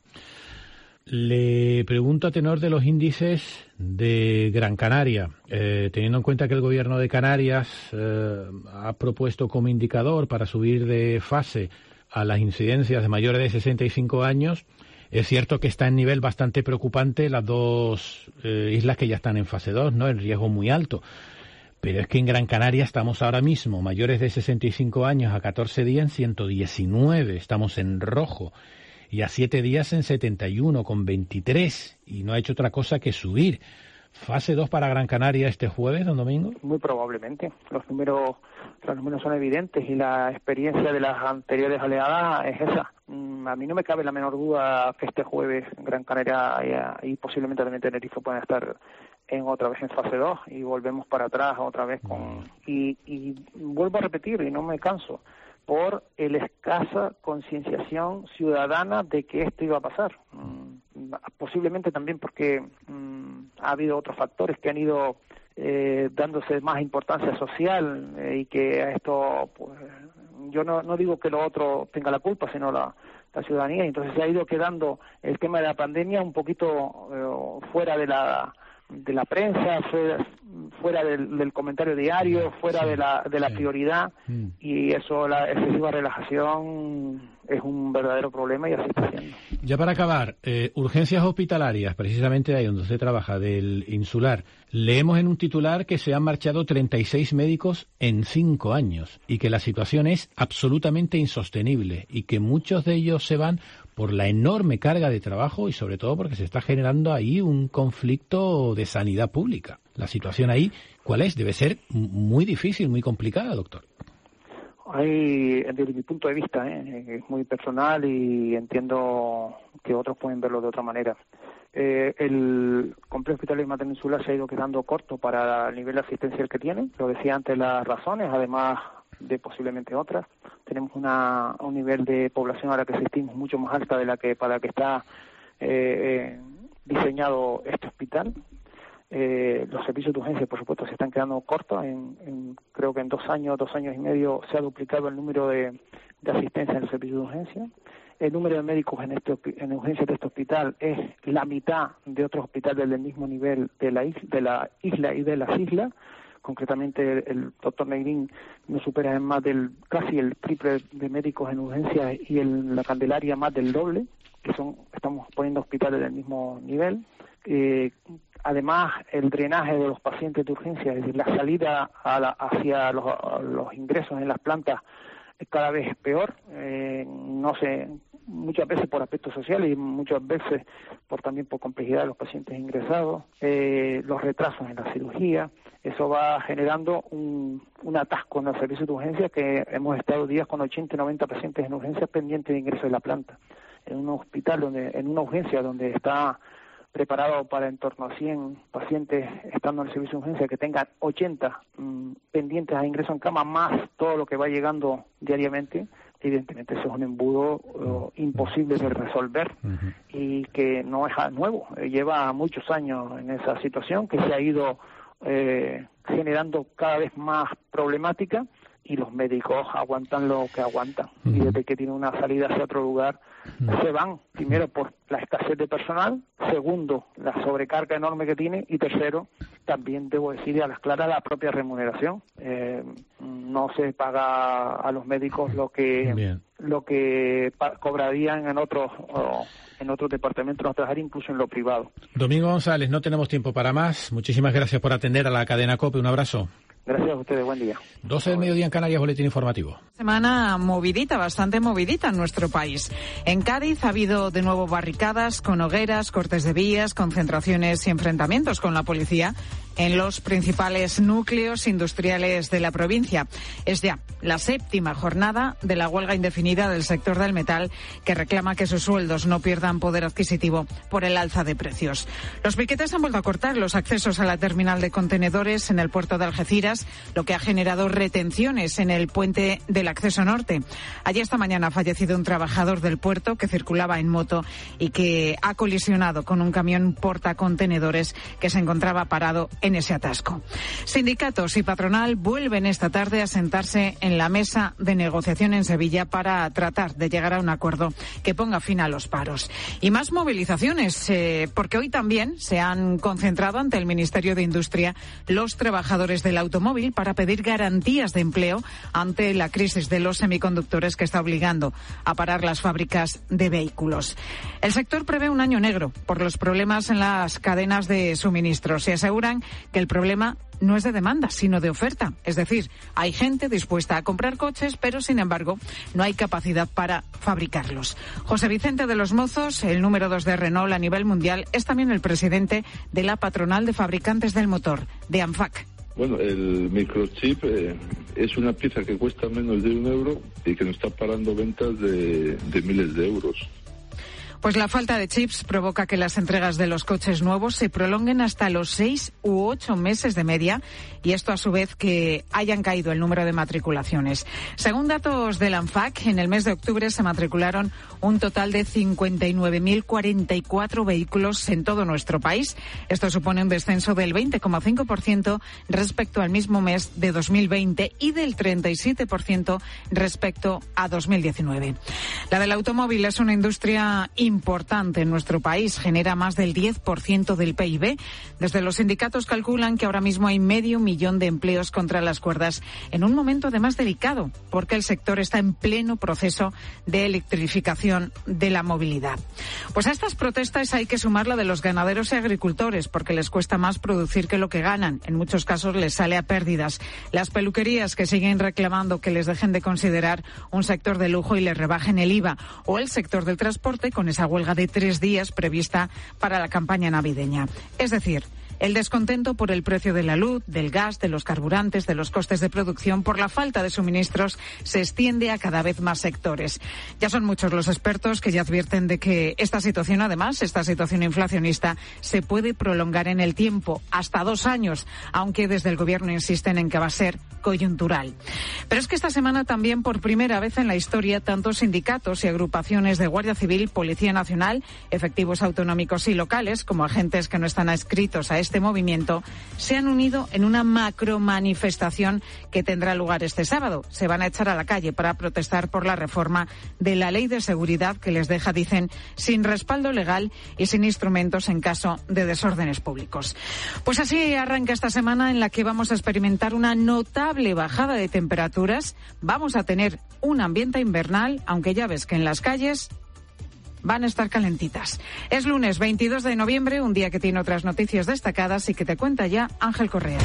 Le pregunto a tenor de los índices de Gran Canaria, eh, teniendo en cuenta que el gobierno de Canarias eh, ha propuesto como indicador para subir de fase a las incidencias de mayores de sesenta y cinco años, es cierto que está en nivel bastante preocupante las dos eh, islas que ya están en fase dos, ¿no? El riesgo muy alto. Pero es que en Gran Canaria estamos ahora mismo, mayores de sesenta y cinco años a catorce días en ciento diecinueve, estamos en rojo. Y a siete días en setenta y uno, con veintitrés, y no ha hecho otra cosa que subir. ¿Fase dos para Gran Canaria este jueves, don Domingo? Muy probablemente. Los números, los números son evidentes y la experiencia de las anteriores oleadas es esa. Mm, a mí no me cabe la menor duda que este jueves Gran Canaria y, y posiblemente también Tenerife puedan estar en otra vez en fase dos y volvemos para atrás otra vez con... Y, y vuelvo a repetir y no me canso, por el escasa concienciación ciudadana de que esto iba a pasar. Mm, posiblemente también porque mm, ha habido otros factores que han ido eh, dándose más importancia social eh, y que a esto, pues, yo no, no digo que lo otro tenga la culpa, sino la, la ciudadanía. Y entonces se ha ido quedando el tema de la pandemia un poquito eh, fuera de la de la prensa, fuera, fuera del, del comentario diario, fuera sí, de la de la sí. prioridad, mm. y eso, la excesiva relajación es un verdadero problema y así está siendo. Ya para acabar, eh, urgencias hospitalarias, precisamente ahí donde usted trabaja, del Insular, leemos en un titular que se han marchado treinta y seis médicos en cinco años y que la situación es absolutamente insostenible y que muchos de ellos se van por la enorme carga de trabajo y sobre todo porque se está generando ahí un conflicto de sanidad pública. La situación ahí, ¿cuál es? Debe ser muy difícil, muy complicada, doctor. Hay, desde mi punto de vista, ¿eh? es muy personal y entiendo que otros pueden verlo de otra manera. Eh, el complejo hospitalario materno insular se ha ido quedando corto para el nivel asistencial que tiene. Lo decía antes, las razones, además de posiblemente otras. Tenemos una, un nivel de población a la que asistimos mucho más alta de la que para la que está eh, eh, diseñado este hospital. Eh, los servicios de urgencia, por supuesto, se están quedando cortos. En, en, creo que en dos años, dos años y medio se ha duplicado el número de, de asistencia en los servicios de urgencia. El número de médicos en, este, en urgencia de este hospital es la mitad de otros hospitales del mismo nivel de la, isla, de la isla y de las islas. Concretamente, el doctor Negrín nos supera en más del casi el triple de médicos en urgencia y en la Candelaria más del doble, que son estamos poniendo hospitales del mismo nivel. Eh, además, el drenaje de los pacientes de urgencia, es decir, la salida a la, hacia los, a los ingresos en las plantas cada vez es peor. Eh, no sé, muchas veces por aspectos sociales y muchas veces por también por complejidad de los pacientes ingresados, eh, los retrasos en la cirugía. Eso va generando un, un atasco en los servicios de urgencia que hemos estado días con ochenta y noventa pacientes en urgencia pendientes de ingreso de la planta. En un hospital, donde en una urgencia donde está preparado para en torno a cien pacientes estando en el servicio de urgencia que tengan ochenta mmm, pendientes a ingreso en cama, más todo lo que va llegando diariamente, evidentemente eso es un embudo uh, imposible de resolver uh-huh. y que no es nuevo, eh, lleva muchos años en esa situación que se ha ido eh, generando cada vez más problemática y los médicos aguantan lo que aguantan uh-huh. y desde que tienen una salida hacia otro lugar uh-huh. se van, primero por la escasez de personal, segundo la sobrecarga enorme que tiene y tercero también debo decir a las claras la propia remuneración. Eh, no se paga a los médicos lo que Bien. lo que pa- cobrarían en otros o, en otros departamentos, no trabajar incluso en lo privado. Domingo González, no tenemos tiempo para más. Muchísimas gracias por atender a la cadena COPE. Un abrazo. Gracias a ustedes, buen día. doce del mediodía en Canarias, boletín informativo. Semana movidita, bastante movidita en nuestro país. En Cádiz ha habido de nuevo barricadas con hogueras, cortes de vías, concentraciones y enfrentamientos con la policía en los principales núcleos industriales de la provincia. Es ya la séptima jornada de la huelga indefinida del sector del metal que reclama que sus sueldos no pierdan poder adquisitivo por el alza de precios. Los piquetes han vuelto a cortar los accesos a la terminal de contenedores en el puerto de Algeciras, lo que ha generado retenciones en el puente del acceso norte. Allí esta mañana ha fallecido un trabajador del puerto que circulaba en moto y que ha colisionado con un camión portacontenedores que se encontraba parado en ese atasco. Sindicatos y patronal vuelven esta tarde a sentarse en la mesa de negociación en Sevilla para tratar de llegar a un acuerdo que ponga fin a los paros. Y más movilizaciones, eh, porque hoy también se han concentrado ante el Ministerio de Industria los trabajadores del automóvil para pedir garantías de empleo ante la crisis de los semiconductores que está obligando a parar las fábricas de vehículos. El sector prevé un año negro por los problemas en las cadenas de suministros y aseguran que el problema no es de demanda, sino de oferta. Es decir, hay gente dispuesta a comprar coches, pero sin embargo no hay capacidad para fabricarlos. José Vicente de los Mozos, el número dos de Renault a nivel mundial, es también el presidente de la patronal de fabricantes del motor, de ANFAC. Bueno, el microchip eh, es una pieza que cuesta menos de un euro y que nos está parando ventas de, de miles de euros. Pues la falta de chips provoca que las entregas de los coches nuevos se prolonguen hasta los seis u ocho meses de media y esto a su vez que hayan caído el número de matriculaciones. Según datos del ANFAC, en el mes de octubre se matricularon un total de cincuenta y nueve mil cuarenta y cuatro vehículos en todo nuestro país. Esto supone un descenso del veinte coma cinco por ciento respecto al mismo mes de dos mil veinte y del treinta y siete por ciento respecto a dos mil diecinueve. La del automóvil es una industria importante en nuestro país, genera más del diez por ciento del P I B. Desde los sindicatos calculan que ahora mismo hay medio millón de empleos contra las cuerdas en un momento además delicado, porque el sector está en pleno proceso de electrificación de la movilidad. Pues a estas protestas hay que sumar la de los ganaderos y agricultores, porque les cuesta más producir que lo que ganan. En muchos casos les sale a pérdidas. Las peluquerías que siguen reclamando que les dejen de considerar un sector de lujo y les rebajen el I V A, o el sector del transporte con esa huelga de tres días prevista para la campaña navideña. Es decir, el descontento por el precio de la luz, del gas, de los carburantes, de los costes de producción, por la falta de suministros, se extiende a cada vez más sectores. Ya son muchos los expertos que ya advierten de que esta situación, además, esta situación inflacionista, se puede prolongar en el tiempo, hasta dos años, aunque desde el Gobierno insisten en que va a ser coyuntural. Pero es que esta semana también, por primera vez en la historia, tantos sindicatos y agrupaciones de Guardia Civil, Policía Nacional, efectivos autonómicos y locales, como agentes que no están adscritos a este movimiento, se han unido en una macromanifestación que tendrá lugar este sábado. Se van a echar a la calle para protestar por la reforma de la Ley de Seguridad que les deja, dicen, sin respaldo legal y sin instrumentos en caso de desórdenes públicos. Pues así arranca esta semana en la que vamos a experimentar una notable bajada de temperaturas. Vamos a tener un ambiente invernal, aunque ya ves que en las calles van a estar calentitas. Es lunes veintidós de noviembre, un día que tiene otras noticias destacadas y que te cuenta ya Ángel Correa.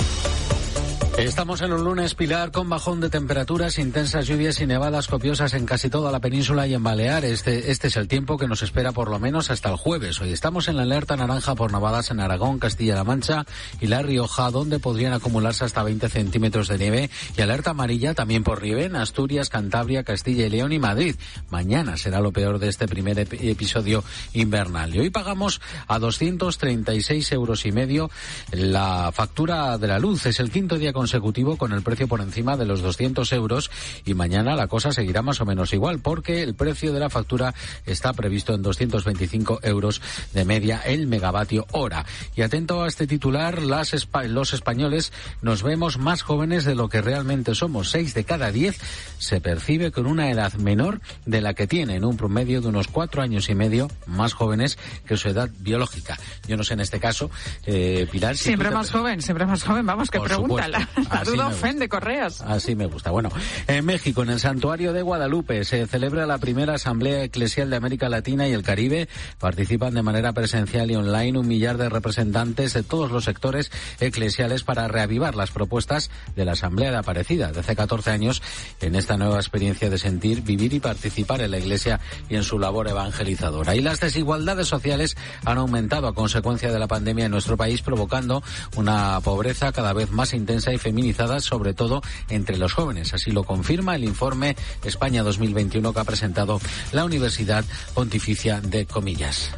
Estamos en un lunes, Pilar, con bajón de temperaturas, intensas lluvias y nevadas copiosas en casi toda la península y en Baleares. Este, este es el tiempo que nos espera por lo menos hasta el jueves. Hoy estamos en la alerta naranja por nevadas en Aragón, Castilla-La Mancha y La Rioja, donde podrían acumularse hasta veinte centímetros de nieve, y alerta amarilla también por nieve en Asturias, Cantabria, Castilla y León y Madrid. Mañana será lo peor de este primer ep- episodio invernal. Y hoy pagamos a doscientos treinta y seis euros y medio la factura de la luz. Es el quinto día con consecutivo con el precio por encima de los doscientos euros y mañana la cosa seguirá más o menos igual porque el precio de la factura está previsto en doscientos veinticinco euros de media el megavatio hora. Y atento a este titular, las los españoles nos vemos más jóvenes de lo que realmente somos. Seis de cada diez se percibe con una edad menor de la que tienen, un promedio de unos cuatro años y medio más jóvenes que su edad biológica. Yo no sé en este caso, eh, Pilar... Si siempre te... más joven, siempre más joven. Vamos, que pregunta. La, la duda ofende, Correas. Así me gusta. Bueno, en México, en el Santuario de Guadalupe, se celebra la primera Asamblea Eclesial de América Latina y el Caribe. Participan de manera presencial y online un millar de representantes de todos los sectores eclesiales para reavivar las propuestas de la Asamblea de Aparecida de hace catorce años en esta nueva experiencia de sentir, vivir y participar en la Iglesia y en su labor evangelizadora. Y las desigualdades sociales han aumentado a consecuencia de la pandemia en nuestro país, provocando una pobreza cada vez más intensa y feminizada, sobre todo entre los jóvenes. Así lo confirma el informe España dos mil veintiuno que ha presentado la Universidad Pontificia de Comillas.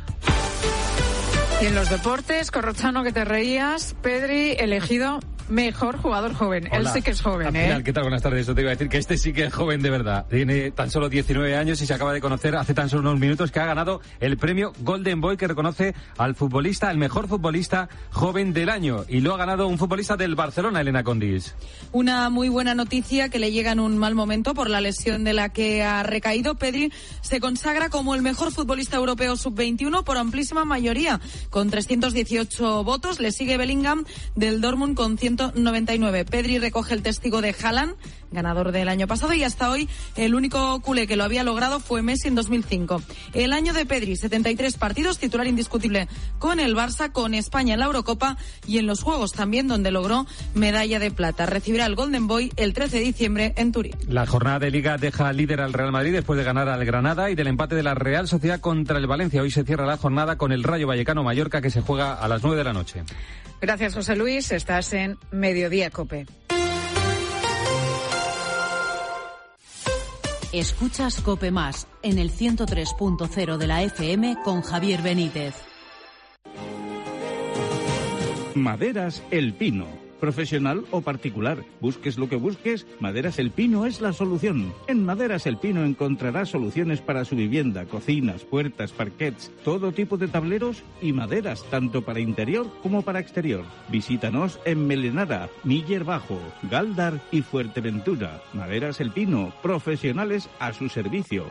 Y en los deportes, Corrochano, que te reías, Pedri elegido mejor jugador joven. Hola. Él sí que es joven, ¿eh? ¿Qué tal? Buenas tardes. Yo te iba a decir que este sí que es joven de verdad. Tiene tan solo diecinueve años y se acaba de conocer hace tan solo unos minutos que ha ganado el premio Golden Boy, que reconoce al futbolista, el mejor futbolista joven del año. Y lo ha ganado un futbolista del Barcelona, Elena Condis. Una muy buena noticia que le llega en un mal momento por la lesión de la que ha recaído. Pedri se consagra como el mejor futbolista europeo sub veintiuno por amplísima mayoría, con trescientos dieciocho votos. Le sigue Bellingham del Dortmund con ciento noventa y nueve. Pedri recoge el testigo de Haaland, ganador del año pasado, y hasta hoy el único culé que lo había logrado fue Messi en dos mil cinco. El año de Pedri, setenta y tres partidos, titular indiscutible con el Barça, con España en la Eurocopa y en los Juegos también, donde logró medalla de plata. Recibirá el Golden Boy el trece de diciembre en Turín. La jornada de Liga deja líder al Real Madrid después de ganar al Granada y del empate de la Real Sociedad contra el Valencia. Hoy se cierra la jornada con el Rayo Vallecano Mallorca, que se juega a las nueve de la noche. Gracias, José Luis. Estás en Mediodía COPE. Escuchas COPE Más en el ciento tres punto cero de la F M con Javier Benítez. Maderas El Pino. Profesional o particular, busques lo que busques, Maderas El Pino es la solución. En Maderas El Pino encontrarás soluciones para su vivienda, cocinas, puertas, parquets, todo tipo de tableros y maderas, tanto para interior como para exterior. Visítanos en Melenara, Miller Bajo, Galdar y Fuerteventura. Maderas El Pino, profesionales a su servicio.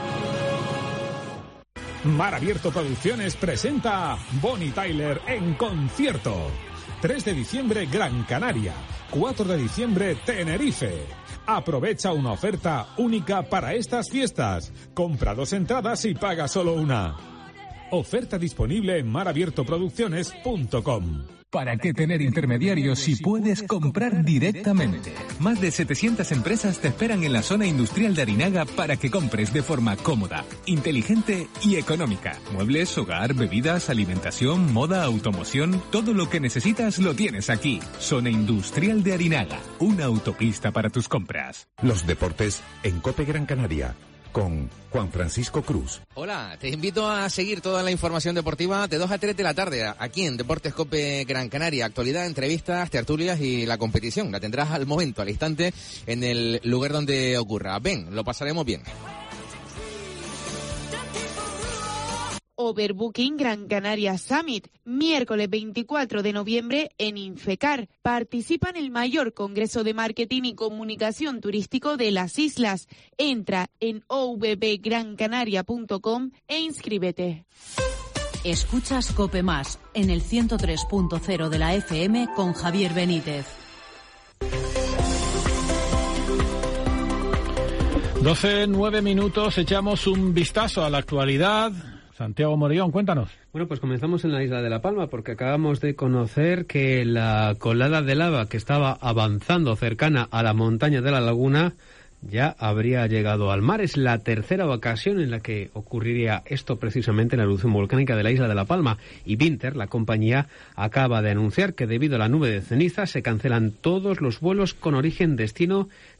Mar Abierto Producciones presenta Bonnie Tyler en concierto. tres de diciembre Gran Canaria, cuatro de diciembre Tenerife. Aprovecha una oferta única para estas fiestas. Compra dos entradas y paga solo una. Oferta disponible en mar abierto producciones punto com. ¿Para qué tener intermediarios si puedes comprar directamente? Más de setecientas empresas te esperan en la zona industrial de Arinaga para que compres de forma cómoda, inteligente y económica. Muebles, hogar, bebidas, alimentación, moda, automoción, todo lo que necesitas lo tienes aquí. Zona industrial de Arinaga, una autopista para tus compras. Los deportes en COPE Gran Canaria, con Juan Francisco Cruz. Hola, te invito a seguir toda la información deportiva de dos a tres de la tarde aquí en Deportes COPE Gran Canaria. Actualidad, entrevistas, tertulias y la competición. La tendrás al momento, al instante, en el lugar donde ocurra. Ven, lo pasaremos bien. Overbooking Gran Canaria Summit, miércoles veinticuatro de noviembre en Infecar. Participa en el mayor congreso de marketing y comunicación turístico de las islas. Entra en o v b gran canaria punto com e inscríbete. Escuchas COPE Más en el ciento tres punto cero de la F M con Javier Benítez. doce, nueve minutos, echamos un vistazo a la actualidad. Santiago Morillón, cuéntanos. Bueno, pues comenzamos en la isla de La Palma porque acabamos de conocer que la colada de lava que estaba avanzando cercana a la montaña de la Laguna ya habría llegado al mar. Es la tercera ocasión en la que ocurriría esto precisamente en la erupción volcánica de la isla de La Palma. Y Vinter, la compañía, acaba de anunciar que debido a la nube de ceniza se cancelan todos los vuelos con origen-destino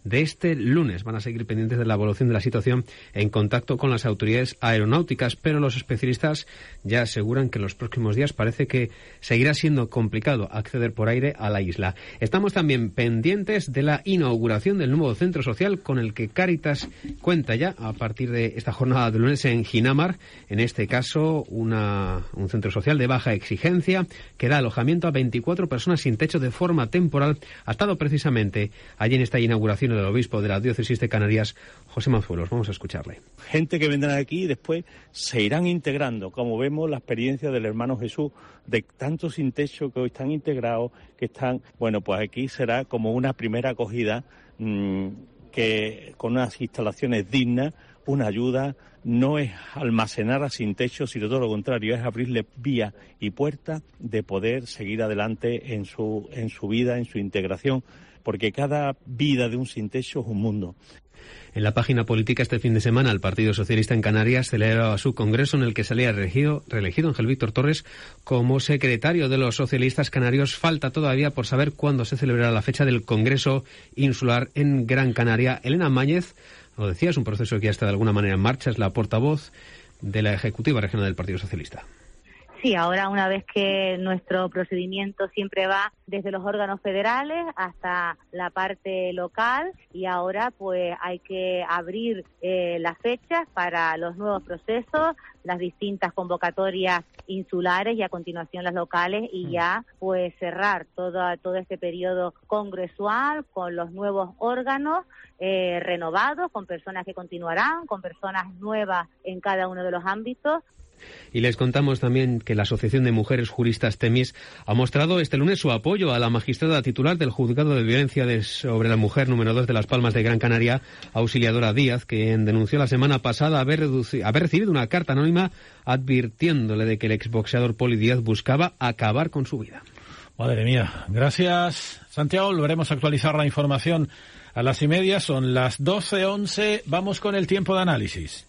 de este lunes. Van a seguir pendientes de la evolución de la situación en contacto con las autoridades aeronáuticas, pero los especialistas ya aseguran que en los próximos días parece que seguirá siendo complicado acceder por aire a la isla. Estamos también pendientes de la inauguración del nuevo centro social con el que Cáritas cuenta ya a partir de esta jornada de lunes en Ginamar, en este caso una, un centro social de baja exigencia que da alojamiento a veinticuatro personas sin techo de forma temporal. Ha estado precisamente allí en esta inauguración del obispo de la diócesis de Canarias, José Manzuelos. Vamos a escucharle. Gente que vendrá aquí y después se irán integrando, como vemos la experiencia del hermano Jesús, de tantos sin techo que hoy están integrados, que están, bueno, pues aquí será como una primera acogida mmm, que con unas instalaciones dignas, una ayuda. No es almacenar a sin techo, sino todo lo contrario, es abrirle vía y puerta de poder seguir adelante en su, en su vida, en su integración, porque cada vida de un sin techo es un mundo. En la página política este fin de semana el Partido Socialista en Canarias celebraba su congreso en el que salía reelegido, reelegido Ángel Víctor Torres como secretario de los socialistas canarios. Falta todavía por saber cuándo se celebrará la fecha del Congreso Insular en Gran Canaria. Elena Máñez, lo decía, es un proceso que ya está de alguna manera en marcha, es la portavoz de la Ejecutiva Regional del Partido Socialista. Sí, ahora una vez que nuestro procedimiento siempre va desde los órganos federales hasta la parte local y ahora pues hay que abrir eh, las fechas para los nuevos procesos, las distintas convocatorias insulares y a continuación las locales y ya pues cerrar todo, todo este periodo congresual con los nuevos órganos eh, renovados, con personas que continuarán, con personas nuevas en cada uno de los ámbitos. Y les contamos también que la Asociación de Mujeres Juristas Temis ha mostrado este lunes su apoyo a la magistrada titular del Juzgado de Violencia de sobre la Mujer número dos de Las Palmas de Gran Canaria, Auxiliadora Díaz, quien denunció la semana pasada haber, haber recibido una carta anónima advirtiéndole de que el exboxeador Poli Díaz buscaba acabar con su vida. Madre mía. Gracias, Santiago. Volveremos a actualizar la información a las y media. Son las doce once. Vamos con el tiempo de análisis.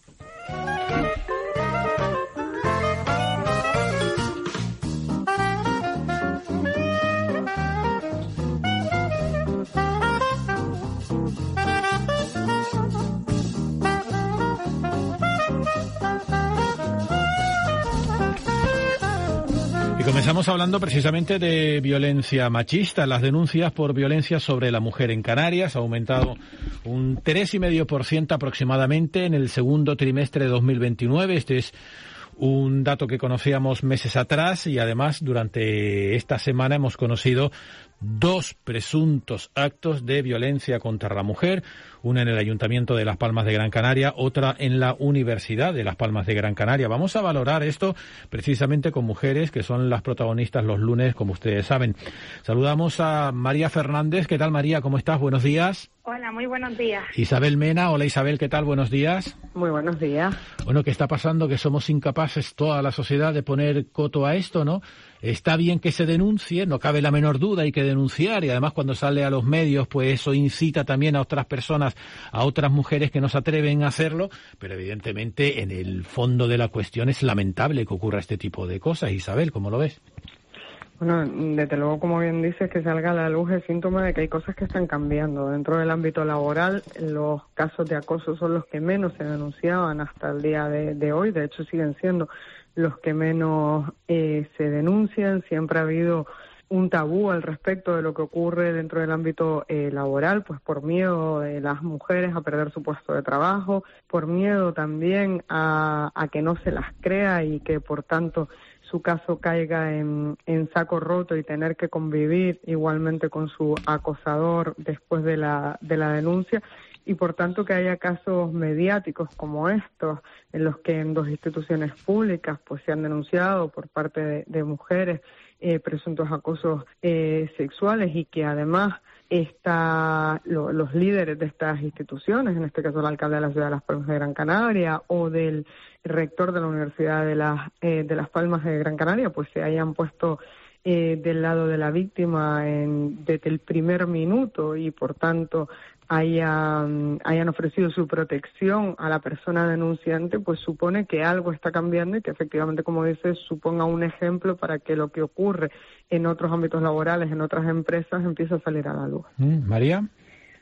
Comenzamos hablando precisamente de violencia machista. Las denuncias por violencia sobre la mujer en Canarias ha aumentado un tres coma cinco por ciento aproximadamente en el segundo trimestre de dos mil veintinueve. Este es un dato que conocíamos meses atrás y además durante esta semana hemos conocido dos presuntos actos de violencia contra la mujer, una en el Ayuntamiento de Las Palmas de Gran Canaria, otra en la Universidad de Las Palmas de Gran Canaria. Vamos a valorar esto precisamente con mujeres que son las protagonistas los lunes, como ustedes saben. Saludamos a María Fernández. ¿Qué tal, María? ¿Cómo estás? Buenos días. Hola, muy buenos días. Isabel Mena. Hola, Isabel. ¿Qué tal? Buenos días. Muy buenos días. Bueno, ¿qué está pasando? Que somos incapaces toda la sociedad de poner coto a esto, ¿no? Está bien que se denuncie, no cabe la menor duda, hay que denunciar y además cuando sale a los medios pues eso incita también a otras personas, a otras mujeres que no se atreven a hacerlo, pero evidentemente en el fondo de la cuestión es lamentable que ocurra este tipo de cosas. Isabel, ¿cómo lo ves? Bueno, desde luego, como bien dices, que salga a la luz el síntoma de que hay cosas que están cambiando. Dentro del ámbito laboral, los casos de acoso son los que menos se denunciaban hasta el día de, de hoy, de hecho siguen siendo los que menos eh, se denuncian. Siempre ha habido un tabú al respecto de lo que ocurre dentro del ámbito eh, laboral, pues por miedo de las mujeres a perder su puesto de trabajo, por miedo también a, a que no se las crea y que por tanto su caso caiga en, en saco roto y tener que convivir igualmente con su acosador después de la, de la denuncia. Y por tanto que haya casos mediáticos como estos, en los que en dos instituciones públicas pues se han denunciado por parte de, de mujeres eh, presuntos acosos eh, sexuales y que además está, lo, los líderes de estas instituciones, en este caso el alcalde de la ciudad de Las Palmas de Gran Canaria o del rector de la Universidad de las, eh, de Las Palmas de Gran Canaria, pues se hayan puesto eh, del lado de la víctima en, desde el primer minuto y por tanto hayan, hayan ofrecido su protección a la persona denunciante, pues supone que algo está cambiando y que efectivamente, como dices, suponga un ejemplo para que lo que ocurre en otros ámbitos laborales, en otras empresas, empiece a salir a la luz. ¿María?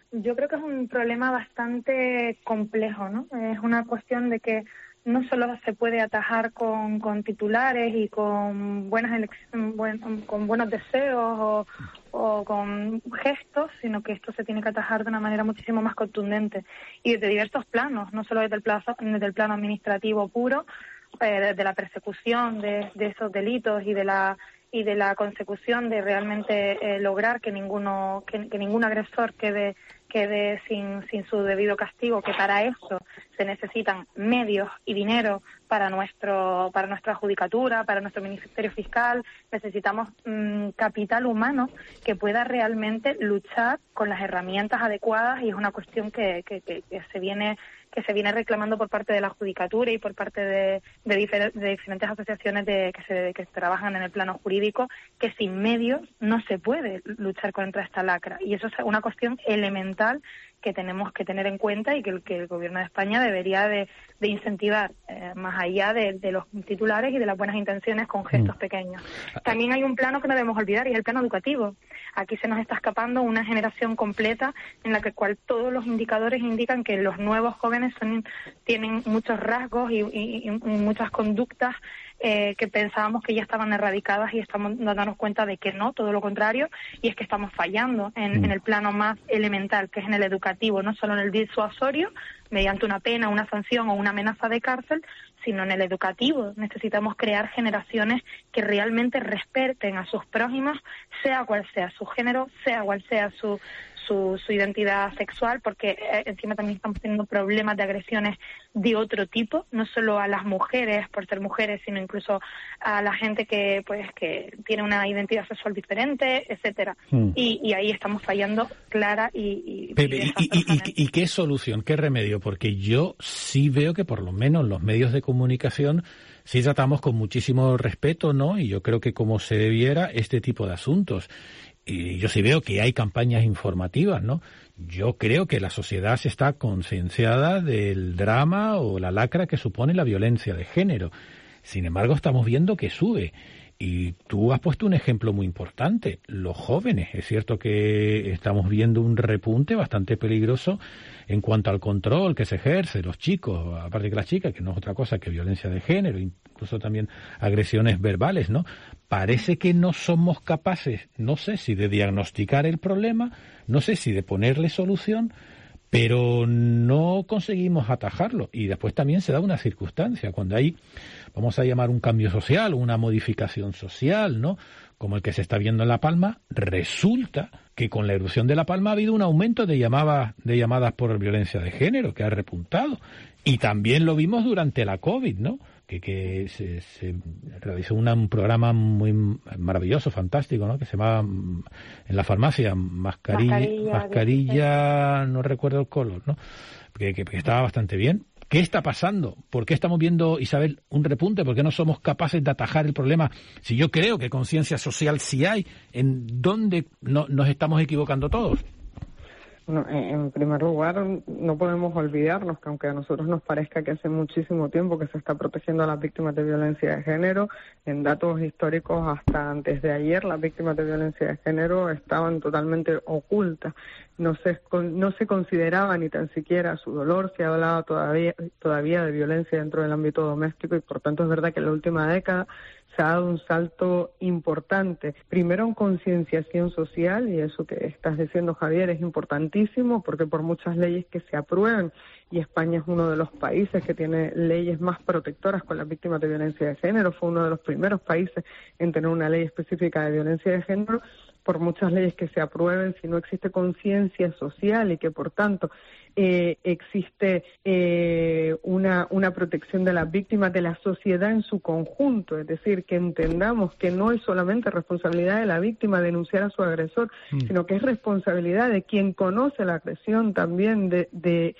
Yo creo que es un problema bastante complejo, ¿no? Es una cuestión de que no solo se puede atajar con, con titulares y con buenas elecciones, buen, con buenos deseos o, o con gestos, sino que esto se tiene que atajar de una manera muchísimo más contundente y desde diversos planos, no solo desde el, plazo, desde el plano administrativo puro, eh, desde la persecución de, de esos delitos y de la y de la consecución de realmente eh, lograr que ninguno que, que ningún agresor quede quede sin, sin su debido castigo, que para eso se necesitan medios y dinero para nuestro para nuestra judicatura, para nuestro Ministerio Fiscal. Necesitamos mmm, capital humano que pueda realmente luchar con las herramientas adecuadas y es una cuestión que, que, que, que se viene que se viene reclamando por parte de la judicatura y por parte de, de, difer- de diferentes asociaciones de, que, se, que trabajan en el plano jurídico, que sin medios no se puede luchar contra esta lacra. Y eso es una cuestión elemental que tenemos que tener en cuenta y que el, que el Gobierno de España debería de, de incentivar, eh, más allá de, de los titulares y de las buenas intenciones con gestos mm. pequeños. También hay un plano que no debemos olvidar y es el plano educativo. Aquí se nos está escapando una generación completa en la que cual todos los indicadores indican que los nuevos jóvenes son, tienen muchos rasgos y, y, y muchas conductas Eh, que pensábamos que ya estaban erradicadas y estamos dándonos cuenta de que no, todo lo contrario, y es que estamos fallando en, mm. en el plano más elemental, que es en el educativo, no solo en el disuasorio, mediante una pena, una sanción o una amenaza de cárcel, sino en el educativo. Necesitamos crear generaciones que realmente respeten a sus prójimos, sea cual sea su género, sea cual sea su Su, su identidad sexual, porque eh, encima también estamos teniendo problemas de agresiones de otro tipo, no solo a las mujeres por ser mujeres, sino incluso a la gente que pues que tiene una identidad sexual diferente, etcétera. Mm. Y, y ahí estamos fallando clara y... y, Pepe, y, y, y, y, ¿y qué solución, qué remedio? Porque yo sí veo que por lo menos los medios de comunicación sí tratamos con muchísimo respeto, ¿no? Y yo creo que como se debiera este tipo de asuntos. Y yo sí veo que hay campañas informativas, ¿no? Yo creo que la sociedad se está concienciada del drama o la lacra que supone la violencia de género. Sin embargo, estamos viendo que sube. Y tú has puesto un ejemplo muy importante, los jóvenes. Es cierto que estamos viendo un repunte bastante peligroso en cuanto al control que se ejerce, los chicos, aparte que las chicas, que no es otra cosa que violencia de género, incluso también agresiones verbales, ¿no? Parece que no somos capaces, no sé si de diagnosticar el problema, no sé si de ponerle solución, pero no conseguimos atajarlo. Y después también se da una circunstancia, cuando hay, vamos a llamar un cambio social, una modificación social, ¿no?, como el que se está viendo en La Palma, resulta que con la erupción de La Palma ha habido un aumento de llamadas, de llamadas por violencia de género, que ha repuntado. Y también lo vimos durante la COVID, ¿no?, que, que se, se realizó una, un programa muy maravilloso, fantástico, ¿no?, que se llamaba en la farmacia Mascarilla, mascarilla, mascarilla no recuerdo el color, ¿no?, que, que, que estaba bastante bien. ¿Qué está pasando? ¿Por qué estamos viendo, Isabel, un repunte? ¿Por qué no somos capaces de atajar el problema? Si yo creo que conciencia social sí hay, ¿en dónde no, nos estamos equivocando todos? No, en primer lugar, no podemos olvidarnos que aunque a nosotros nos parezca que hace muchísimo tiempo que se está protegiendo a las víctimas de violencia de género, en datos históricos hasta antes de ayer las víctimas de violencia de género estaban totalmente ocultas. No se, no se consideraba ni tan siquiera su dolor, se hablaba todavía, todavía de violencia dentro del ámbito doméstico y por tanto es verdad que en la última década se ha dado un salto importante. Primero en concienciación social, y eso que estás diciendo, Javier, es importantísimo porque por muchas leyes que se aprueben, y España es uno de los países que tiene leyes más protectoras con las víctimas de violencia de género, fue uno de los primeros países en tener una ley específica de violencia de género, por muchas leyes que se aprueben, si no existe conciencia social y que por tanto eh, existe eh, una, una protección de las víctimas, de la sociedad en su conjunto, es decir, que entendamos que no es solamente responsabilidad de la víctima denunciar a su agresor, mm. sino que es responsabilidad de quien conoce la agresión también de... de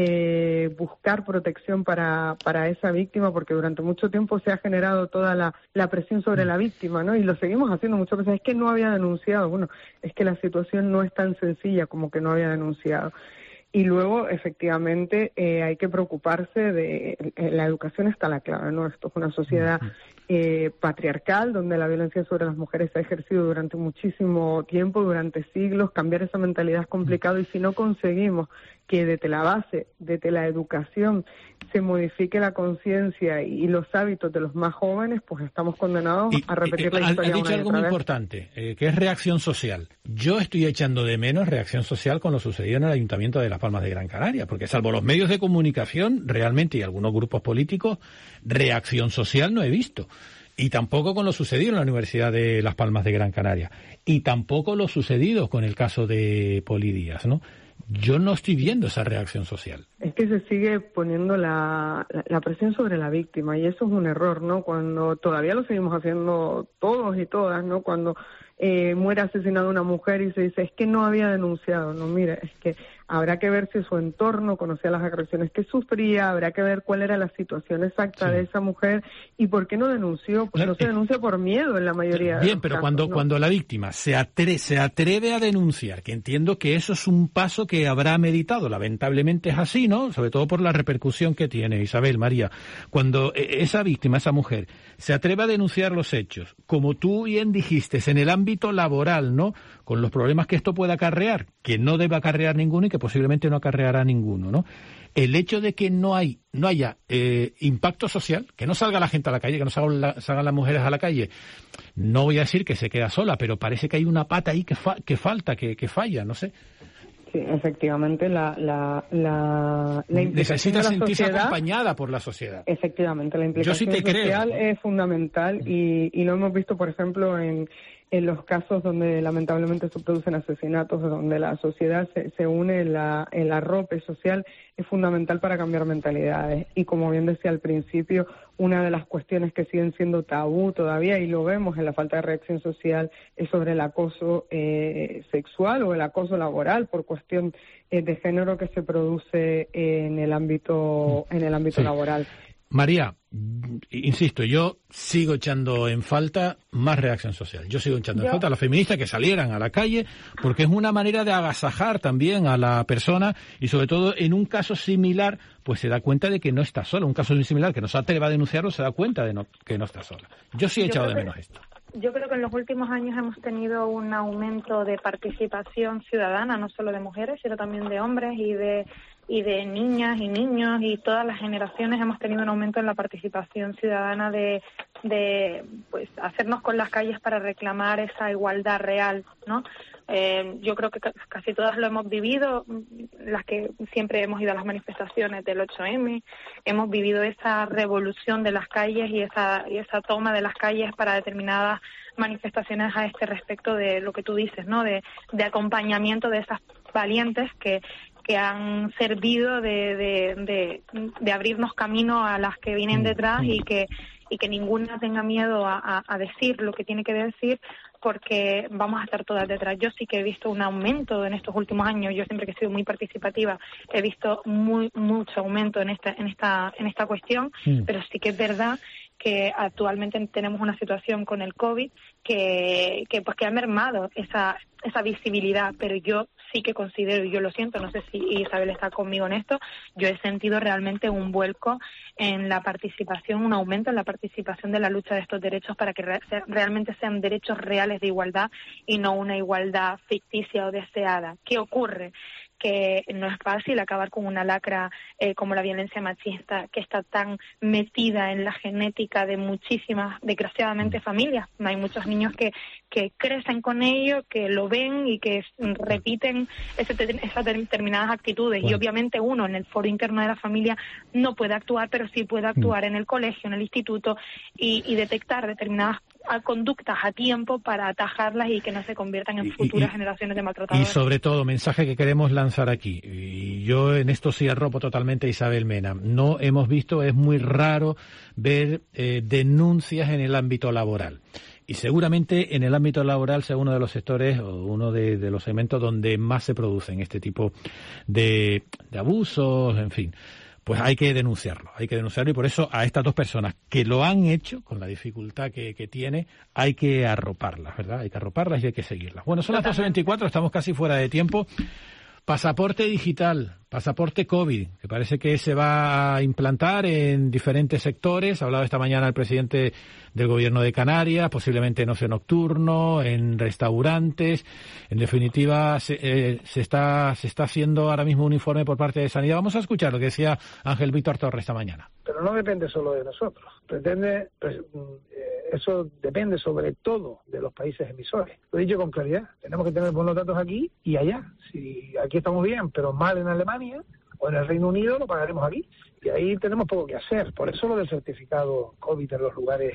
Eh, buscar protección para para esa víctima, porque durante mucho tiempo se ha generado toda la, la presión sobre la víctima, ¿no? Y lo seguimos haciendo muchas veces. Es que no había denunciado. Bueno, es que la situación no es tan sencilla como que no había denunciado. Y luego, efectivamente, eh, hay que preocuparse de... Eh, la educación está la clave, ¿no? Esto es una sociedad eh, patriarcal, donde la violencia sobre las mujeres se ha ejercido durante muchísimo tiempo, durante siglos. Cambiar esa mentalidad es complicado, y si no conseguimos que desde la base, desde la educación, se modifique la conciencia y los hábitos de los más jóvenes, pues estamos condenados y, a repetir eh, la historia. Has dicho una y algo otra muy vez. importante, eh, que es reacción social. Yo estoy echando de menos reacción social con lo sucedido en el Ayuntamiento de Las Palmas de Gran Canaria, porque salvo los medios de comunicación, realmente, y algunos grupos políticos, reacción social no he visto. Y tampoco con lo sucedido en la Universidad de Las Palmas de Gran Canaria. Y tampoco lo sucedido con el caso de Poli Díaz, ¿no? Yo no estoy viendo esa reacción social. Es que se sigue poniendo la, la, la presión sobre la víctima, y eso es un error, ¿no? Cuando todavía lo seguimos haciendo todos y todas, ¿no? Cuando eh, muere asesinada una mujer y se dice, es que no había denunciado. No, mire, es que habrá que ver si su entorno conocía las agresiones que sufría, habrá que ver cuál era la situación exacta sí. de esa mujer y por qué no denunció. Pues no, no se denuncia por miedo en la mayoría de Bien, los pero casos, cuando, ¿no? cuando la víctima se atreve, se atreve a denunciar, que entiendo que eso es un paso que habrá meditado, lamentablemente es así, ¿no? Sobre todo por la repercusión que tiene, Isabel, María. Cuando esa víctima, esa mujer, se atreve a denunciar los hechos, como tú bien dijiste, en el ámbito laboral, ¿no? Con los problemas que esto pueda acarrear, que no debe acarrear ninguno y que posiblemente no acarreará ninguno, ¿no? El hecho de que no hay no haya eh, impacto social, que no salga la gente a la calle, que no salgan, la, salgan las mujeres a la calle, no voy a decir que se queda sola, pero parece que hay una pata ahí que, fa, que falta, que, que falla, no sé. Sí, efectivamente, la, la, la, la implicación necesita de la sentirse sociedad, acompañada por la sociedad. Efectivamente, la implicación Yo sí te social creo. es fundamental y, y lo hemos visto, por ejemplo, en, en los casos donde lamentablemente se producen asesinatos, donde la sociedad se, se une, la, el arrope social es fundamental para cambiar mentalidades. Y como bien decía al principio, una de las cuestiones que siguen siendo tabú todavía, y lo vemos en la falta de reacción social, es sobre el acoso eh, sexual o el acoso laboral por cuestión eh, de género que se produce en el ámbito, en el ámbito sí. laboral. María, insisto, yo sigo echando en falta más reacción social. Yo sigo echando yo... en falta a las feministas que salieran a la calle, porque es una manera de agasajar también a la persona y sobre todo en un caso similar, pues se da cuenta de que no está sola. Un caso similar que no se atreva a denunciarlo, se da cuenta de no, que no está sola. Yo sí he echado de menos esto. Yo creo que en los últimos años hemos tenido un aumento de participación ciudadana, no solo de mujeres, sino también de hombres y de y de niñas y niños, y todas las generaciones hemos tenido un aumento en la participación ciudadana de, de pues hacernos con las calles para reclamar esa igualdad real, ¿no? Eh, yo creo que casi todas lo hemos vivido, las que siempre hemos ido a las manifestaciones del ocho eme, hemos vivido esa revolución de las calles y esa y esa toma de las calles para determinadas manifestaciones a este respecto de lo que tú dices, ¿no? De, de acompañamiento de esas valientes que que han servido de, de, de, de abrirnos camino a las que vienen detrás y que y que ninguna tenga miedo a, a, a decir lo que tiene que decir, porque vamos a estar todas detrás. Yo sí que he visto un aumento en estos últimos años. Yo siempre que he sido muy participativa he visto muy mucho aumento en esta en esta en esta cuestión, mm. pero sí que es verdad que actualmente tenemos una situación con el COVID que que pues que ha mermado esa esa visibilidad, pero yo sí que considero, y yo lo siento, no sé si Isabel está conmigo en esto, yo he sentido realmente un vuelco en la participación, un aumento en la participación de la lucha de estos derechos para que re- realmente sean derechos reales de igualdad y no una igualdad ficticia o deseada. ¿Qué ocurre? Que no es fácil acabar con una lacra eh, como la violencia machista, que está tan metida en la genética de muchísimas, desgraciadamente, familias. Hay muchos niños que, que crecen con ello, que lo ven y que repiten ese, esas determinadas actitudes. Bueno. Y obviamente uno en el foro interno de la familia no puede actuar, pero sí puede actuar en el colegio, en el instituto y, y detectar determinadas a conductas a tiempo para atajarlas y que no se conviertan en futuras y, generaciones de maltratadores. Y sobre todo, mensaje que queremos lanzar aquí, y yo en esto sí arropo totalmente a Isabel Mena, no hemos visto, es muy raro ver eh, denuncias en el ámbito laboral. Y seguramente en el ámbito laboral sea uno de los sectores o uno de, de los segmentos donde más se producen este tipo de, de abusos, en fin. Pues hay que denunciarlo, hay que denunciarlo y por eso a estas dos personas que lo han hecho, con la dificultad que, que tiene, hay que arroparlas, ¿verdad? Hay que arroparlas y hay que seguirlas. Bueno, son las doce veinticuatro, estamos casi fuera de tiempo. Pasaporte digital, pasaporte COVID, que parece que se va a implantar en diferentes sectores. Ha hablado esta mañana el presidente del Gobierno de Canarias, posiblemente en ocio nocturno, en restaurantes. En definitiva, se, eh, se está se está haciendo ahora mismo un informe por parte de Sanidad. Vamos a escuchar lo que decía Ángel Víctor Torres esta mañana. Pero no depende solo de nosotros. Pretende, pues, eh, eso depende sobre todo de los países emisores. Lo he dicho con claridad. Tenemos que tener buenos datos aquí y allá. Si aquí estamos bien, pero mal en Alemania o en el Reino Unido, lo pagaremos aquí. Y ahí tenemos poco que hacer. Por eso lo del certificado COVID en los lugares,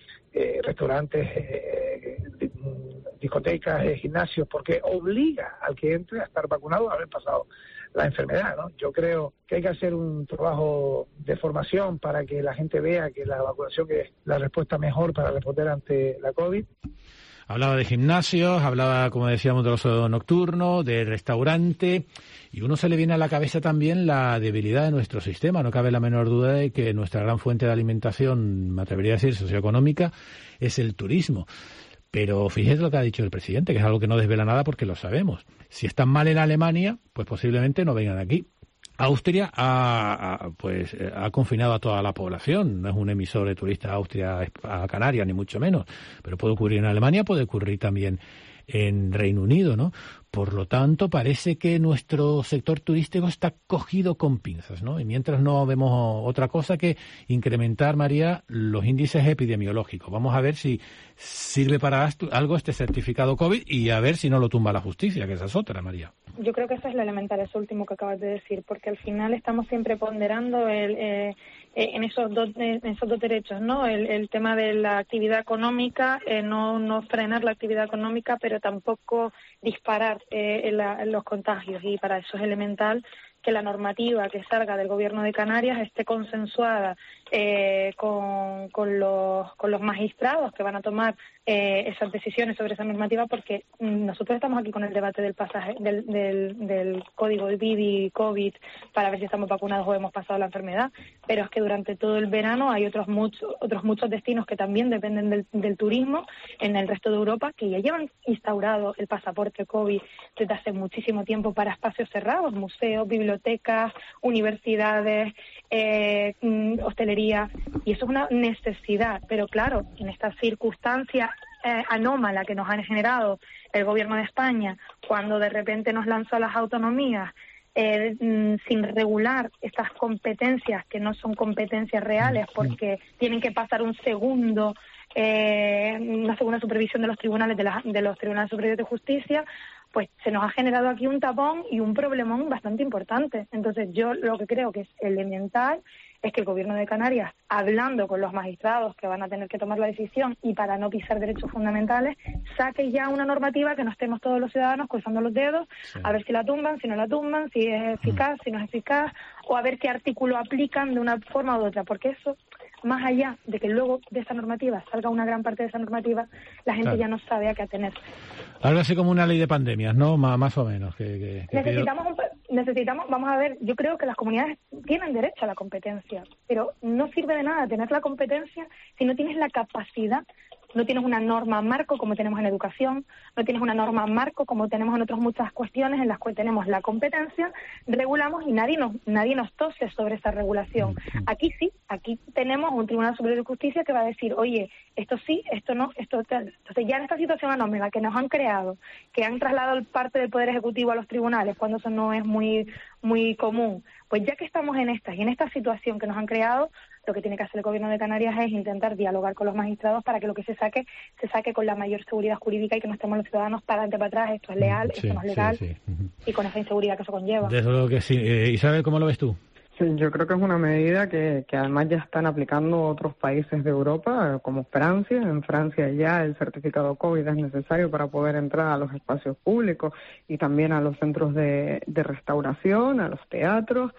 eh, restaurantes, eh, discotecas, eh, gimnasios, porque obliga al que entre a estar vacunado a haber pasado la enfermedad, ¿no? Yo creo que hay que hacer un trabajo de formación para que la gente vea que la vacunación es la respuesta mejor para responder ante la COVID. Hablaba de gimnasios, hablaba, como decíamos, de ocio nocturno, de restaurante, y uno se le viene a la cabeza también la debilidad de nuestro sistema. No cabe la menor duda de que nuestra gran fuente de alimentación, me atrevería a decir, socioeconómica, es el turismo. Pero fíjese lo que ha dicho el presidente, que es algo que no desvela nada porque lo sabemos. Si están mal en Alemania, pues posiblemente no vengan aquí. Austria ha, ha, pues, ha confinado a toda la población. No es un emisor de turistas a Austria, a Canarias, ni mucho menos. Pero puede ocurrir en Alemania, puede ocurrir también en Reino Unido, ¿no? Por lo tanto, parece que nuestro sector turístico está cogido con pinzas, ¿no? Y mientras no vemos otra cosa que incrementar, María, los índices epidemiológicos. Vamos a ver si sirve para algo este certificado COVID y a ver si no lo tumba la justicia, que esa es otra, María. Yo creo que eso es lo elemental, eso último que acabas de decir, porque al final estamos siempre ponderando el, eh, en esos dos en esos dos derechos, ¿no? El, el tema de la actividad económica, eh, no no frenar la actividad económica, pero tampoco disparar eh, la, los contagios, y para eso es elemental que la normativa que salga del Gobierno de Canarias esté consensuada eh, con, con, los, con los magistrados que van a tomar eh, esas decisiones sobre esa normativa, porque nosotros estamos aquí con el debate del pasaje del, del, del código del B I D y COVID para ver si estamos vacunados o hemos pasado la enfermedad, pero es que durante todo el verano hay otros muchos otros muchos destinos que también dependen del, del turismo en el resto de Europa, que ya llevan instaurado el pasaporte COVID desde hace muchísimo tiempo para espacios cerrados, museos, bibliotecas, universidades, eh, hostelería, y eso es una necesidad. Pero claro, en esta circunstancia eh, anómala que nos han generado el Gobierno de España, cuando de repente nos lanzó a las autonomías eh, sin regular estas competencias que no son competencias reales, porque tienen que pasar un segundo eh, una segunda supervisión de los tribunales de, la, de los tribunales superiores de justicia, pues se nos ha generado aquí un tapón y un problemón bastante importante. Entonces yo lo que creo que es elemental es que el Gobierno de Canarias, hablando con los magistrados que van a tener que tomar la decisión y para no pisar derechos fundamentales, saque ya una normativa que no estemos todos los ciudadanos cruzando los dedos, sí, a ver si la tumban, si no la tumban, si es eficaz, si no es eficaz, o a ver qué artículo aplican de una forma u otra, porque eso, más allá de que luego de esa normativa salga una gran parte de esa normativa, la gente claro. ya no sabe a qué atenerse. Algo así como una ley de pandemias, ¿no? Más, más o menos. Que, que, que necesitamos, un, necesitamos, vamos a ver, yo creo que las comunidades tienen derecho a la competencia, pero no sirve de nada tener la competencia si no tienes la capacidad. No tienes una norma marco como tenemos en educación, no tienes una norma marco como tenemos en otras muchas cuestiones en las cuales tenemos la competencia, regulamos y nadie nos nadie nos tose sobre esa regulación. Aquí sí, aquí tenemos un Tribunal Superior de Justicia que va a decir, oye, esto sí, esto no, esto tal. Entonces ya en esta situación anómala que nos han creado, que han trasladado parte del Poder Ejecutivo a los tribunales, cuando eso no es muy muy común, pues ya que estamos en esta y en esta situación que nos han creado, lo que tiene que hacer el Gobierno de Canarias es intentar dialogar con los magistrados para que lo que se saque, se saque con la mayor seguridad jurídica y que no estemos los ciudadanos para adelante para atrás, esto es leal, sí, esto no es legal, sí, sí. Uh-huh. Y con esa inseguridad que eso conlleva. Desde luego que sí. Eh, Isabel, ¿cómo lo ves tú? Sí, yo creo que es una medida que, que además ya están aplicando otros países de Europa, como Francia. En Francia ya el certificado COVID es necesario para poder entrar a los espacios públicos y también a los centros de, de restauración, a los teatros,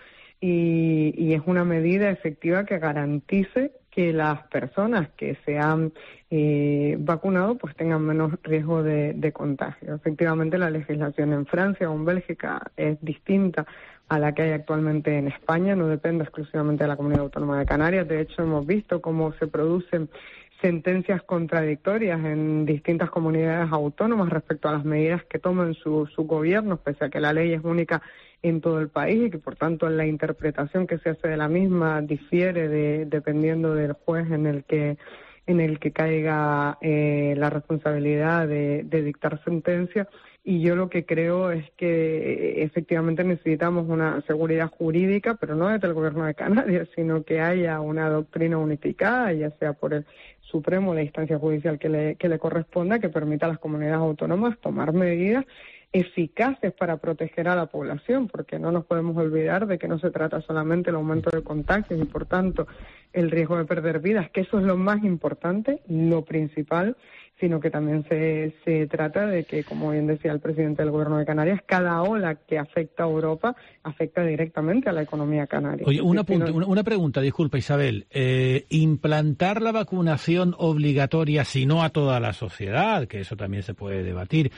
y, y es una medida efectiva que garantice que las personas que se han eh, vacunado pues tengan menos riesgo de, de contagio. Efectivamente, la legislación en Francia o en Bélgica es distinta a la que hay actualmente en España, no depende exclusivamente de la Comunidad Autónoma de Canarias. De hecho, hemos visto cómo se producen sentencias contradictorias en distintas comunidades autónomas respecto a las medidas que toman sus su gobiernos, pese a que la ley es única en todo el país y que por tanto la interpretación que se hace de la misma difiere de, dependiendo del juez en el que en el que caiga eh, la responsabilidad de, de dictar sentencia. Y yo lo que creo es que efectivamente necesitamos una seguridad jurídica, pero no desde el Gobierno de Canarias, sino que haya una doctrina unificada, ya sea por el Supremo, la instancia judicial que le, que le corresponda, que permita a las comunidades autónomas tomar medidas eficaces para proteger a la población, porque no nos podemos olvidar de que no se trata solamente del aumento de contagios y, por tanto, el riesgo de perder vidas, que eso es lo más importante, lo principal, sino que también se, se trata de que, como bien decía el presidente del Gobierno de Canarias, cada ola que afecta a Europa afecta directamente a la economía canaria. Oye, una, punto, una, una pregunta, disculpa Isabel. Eh, implantar la vacunación obligatoria, si no a toda la sociedad, que eso también se puede debatir,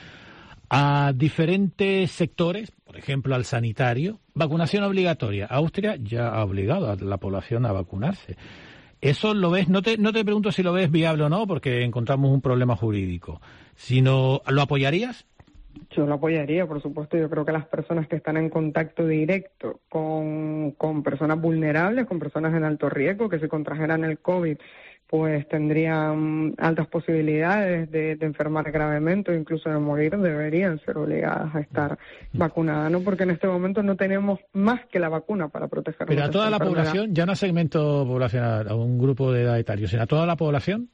a diferentes sectores, por ejemplo al sanitario, vacunación obligatoria. Austria ya ha obligado a la población a vacunarse. ¿Eso lo ves? No te, no te pregunto si lo ves viable o no, porque encontramos un problema jurídico, sino ¿lo apoyarías? Yo lo apoyaría, por supuesto. Yo creo que las personas que están en contacto directo con, con personas vulnerables, con personas en alto riesgo, que si contrajeran el COVID, pues tendrían altas posibilidades de, de enfermar gravemente o incluso de morir, deberían ser obligadas a estar vacunadas, ¿no? Porque en este momento no tenemos más que la vacuna para protegernos. Pero a toda la población, ya no a segmento poblacional, a un grupo de edad etario, sino a toda la población.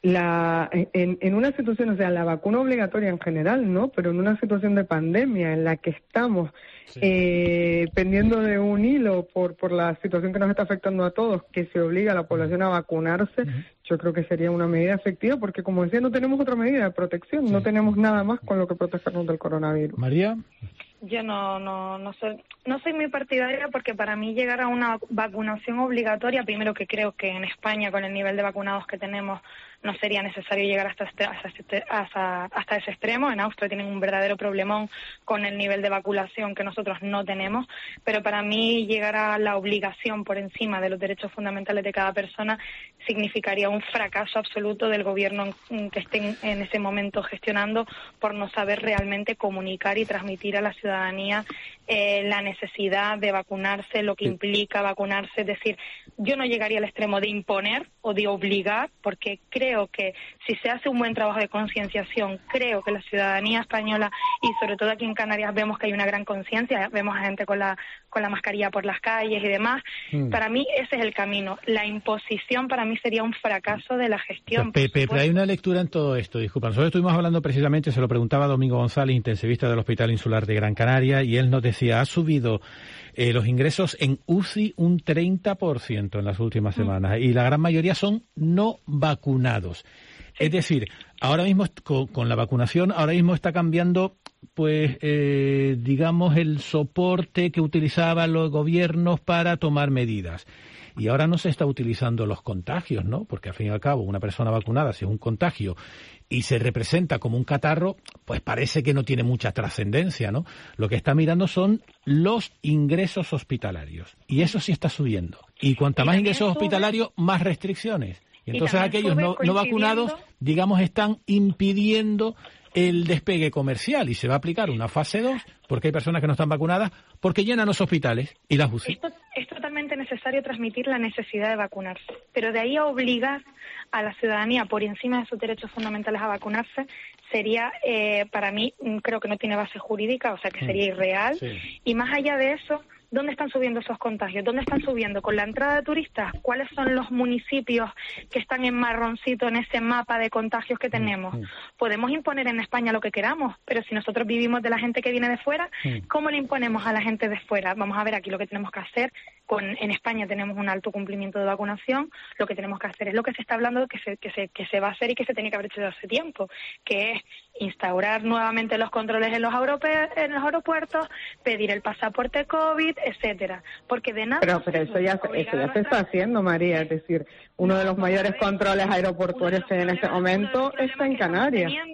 La, en, en una situación, o sea, la vacuna obligatoria en general, ¿no? Pero en una situación de pandemia en la que estamos sí. eh, pendiendo de un hilo por, por la situación que nos está afectando a todos, que se obliga a la población a vacunarse, uh-huh. yo creo que sería una medida efectiva, porque como decía, no tenemos otra medida de protección, sí. no tenemos nada más con lo que protegernos del coronavirus. María. Yo no, no, no soy, no soy muy partidaria, porque para mí llegar a una vacunación obligatoria, primero que creo que en España, con el nivel de vacunados que tenemos, no sería necesario llegar hasta este, hasta, este, hasta, hasta ese extremo. En Austria tienen un verdadero problemón con el nivel de vacunación que nosotros no tenemos, pero para mí llegar a la obligación por encima de los derechos fundamentales de cada persona significaría un fracaso absoluto del gobierno que esté en ese momento gestionando, por no saber realmente comunicar y transmitir a la ciudadanía eh, la necesidad de vacunarse, lo que implica vacunarse. Es decir, yo no llegaría al extremo de imponer o de obligar, porque creo que si se hace un buen trabajo de concienciación, creo que la ciudadanía española, y sobre todo aquí en Canarias vemos que hay una gran conciencia, vemos a gente con la con la mascarilla por las calles y demás. Mm. Para mí ese es el camino. La imposición para mí sería un fracaso de la gestión. Pepe, pero hay una lectura en todo esto, disculpa. Nosotros estuvimos hablando precisamente, se lo preguntaba a Domingo González, intensivista del Hospital Insular de Gran Canaria, y él nos decía, ha subido eh, los ingresos en U C I un treinta por ciento en las últimas semanas, mm. y la gran mayoría son no vacunados. Es decir, ahora mismo con, con la vacunación, ahora mismo está cambiando, pues, eh, digamos, el soporte que utilizaban los gobiernos para tomar medidas. Y ahora no se está utilizando los contagios, ¿no? Porque al fin y al cabo, una persona vacunada, si es un contagio y se representa como un catarro, pues parece que no tiene mucha trascendencia, ¿no? Lo que está mirando son los ingresos hospitalarios. Y eso sí está subiendo. Y cuanta más ingresos hospitalarios, más restricciones. Y entonces y aquellos no, no vacunados, digamos, están impidiendo el despegue comercial, y se va a aplicar una fase dos, porque hay personas que no están vacunadas, porque llenan los hospitales y las U C I. Esto es totalmente necesario transmitir la necesidad de vacunarse, pero de ahí a obligar a la ciudadanía por encima de sus derechos fundamentales a vacunarse sería, eh, para mí, creo que no tiene base jurídica, o sea que sería irreal. Sí. Y más allá de eso, ¿dónde están subiendo esos contagios? ¿Dónde están subiendo? ¿Con la entrada de turistas? ¿Cuáles son los municipios que están en marroncito en ese mapa de contagios que tenemos? Podemos imponer en España lo que queramos, pero si nosotros vivimos de la gente que viene de fuera, ¿cómo le imponemos a la gente de fuera? Vamos a ver aquí lo que tenemos que hacer. Con, en España tenemos un alto cumplimiento de vacunación. Lo que tenemos que hacer es lo que se está hablando que se, que se, que se va a hacer y que se tenía que haber hecho hace tiempo, que es instaurar nuevamente los controles en los, europe- en los aeropuertos, pedir el pasaporte COVID, etcétera, porque de nada. Pero, pero eso ya eso ya se está haciendo, María, es decir, uno de los mayores controles aeroportuarios que en este momento está en Canarias.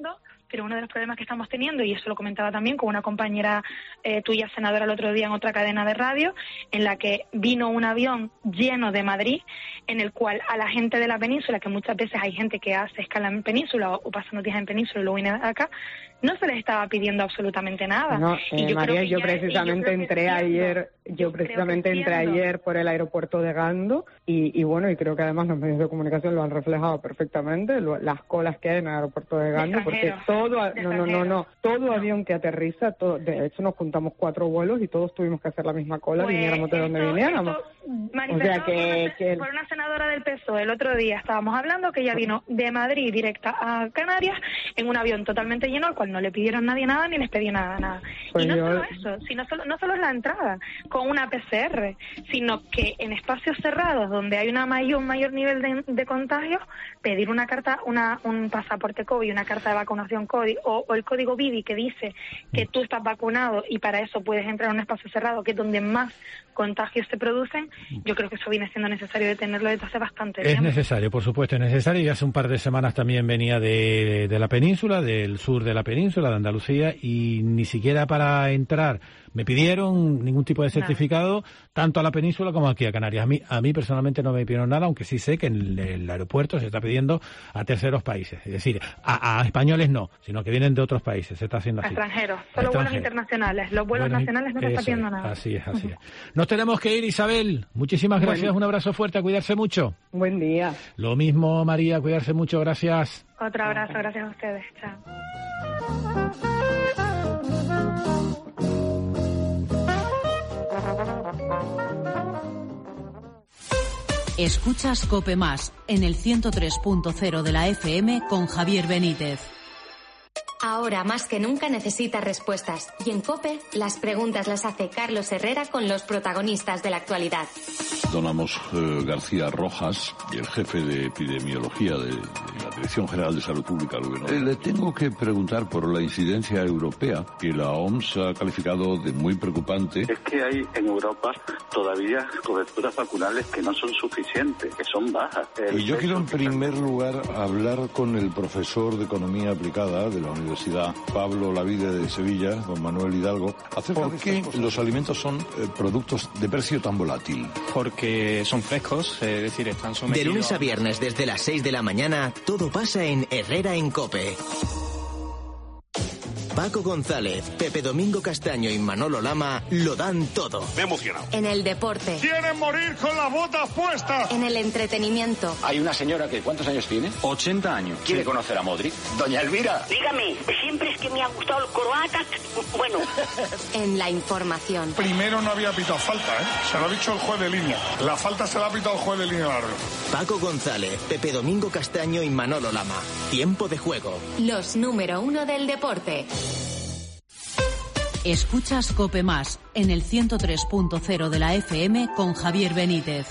pero uno de los problemas que estamos teniendo, y eso lo comentaba también con una compañera eh, tuya senadora el otro día en otra cadena de radio, en la que vino un avión lleno de Madrid, en el cual a la gente de la península, que muchas veces hay gente que hace escala en península o, o pasa unos días en península y luego viene acá, no se les estaba pidiendo absolutamente nada. No, eh, y yo María, yo ya, precisamente yo entré siendo, ayer, yo, yo precisamente entré siendo. ayer por el aeropuerto de Gando y, y bueno, y creo que además los medios de comunicación lo han reflejado perfectamente, lo, las colas que hay en el aeropuerto de Gando, porque todo, no, no, no, no, todo avión que aterriza, todo, de hecho nos juntamos cuatro vuelos y todos tuvimos que hacer la misma cola, pues viniéramos de donde viniéramos. O sea que, que por una senadora del P S O E el otro día estábamos hablando que ella vino de Madrid directa a Canarias en un avión totalmente lleno, al cual no le pidieron nadie nada ni les pedí nada, nada. Pues y no yo... solo eso, sino solo, no solo es la entrada con una P C R, sino que en espacios cerrados donde hay una mayor, un mayor nivel de, de contagios, pedir una carta, una un pasaporte COVID, una carta de vacunación COVID o, o el código B I D I que dice que tú estás vacunado y para eso puedes entrar a un espacio cerrado, que es donde más contagios se producen, yo creo que eso viene siendo necesario de tenerlo desde hace bastante tiempo. Es necesario, por supuesto, es necesario. Y hace un par de semanas también venía de, de la península, del sur de la península, de Andalucía, y ni siquiera para entrar me pidieron ningún tipo de certificado, nada, tanto a la península como aquí a Canarias. A mí, a mí personalmente no me pidieron nada, aunque sí sé que en el, el aeropuerto se está pidiendo a terceros países. Es decir, a, a españoles no, sino que vienen de otros países. Se está haciendo así. A extranjeros, solo vuelos internacionales. Los vuelos bueno, nacionales no se está pidiendo nada. Así es, así es. Nos tenemos que ir, Isabel. Muchísimas gracias. Bueno. Un abrazo fuerte, a cuidarse mucho. Buen día. Lo mismo, María, cuidarse mucho. Gracias. Otro abrazo, gracias a ustedes. Chao. Escuchas COPE Más en el ciento tres punto cero de la F M con Javier Benítez. Ahora más que nunca necesita respuestas. Y en COPE, las preguntas las hace Carlos Herrera con los protagonistas de la actualidad. Don Amos eh, García Rojas, y el jefe de epidemiología de, de la Dirección General de Salud Pública. Eh, le tengo que preguntar por la incidencia europea, que la O M S ha calificado de muy preocupante. Es que hay en Europa todavía coberturas vacunales que no son suficientes, que son bajas. El y yo quiero en primer lugar hablar con el profesor de Economía Aplicada de la Universidad Universidad Pablo Lavide de Sevilla, don Manuel Hidalgo. ¿Por qué los alimentos son eh, productos de precio tan volátil? Porque son frescos, es decir, están sometidos... De lunes a viernes desde las seis de la mañana, todo pasa en Herrera en COPE. Paco González, Pepe Domingo Castaño y Manolo Lama lo dan todo. Me he emocionado. En el deporte. ¡Quieren morir con las botas puestas! En el entretenimiento. Hay una señora que, ¿cuántos años tiene? ochenta años. ¿Quiere sí. conocer a Modric? Doña Elvira. Dígame, siempre es que me ha gustado el croata. Bueno. En la información. Primero no había pitado falta, ¿eh? Se lo ha dicho el juez de línea. La falta se la ha pitado el juez de línea larga. Paco González, Pepe Domingo Castaño y Manolo Lama. Tiempo de juego. Los número uno del deporte. Escuchas COPE Más en el ciento tres punto cero de la F M con Javier Benítez.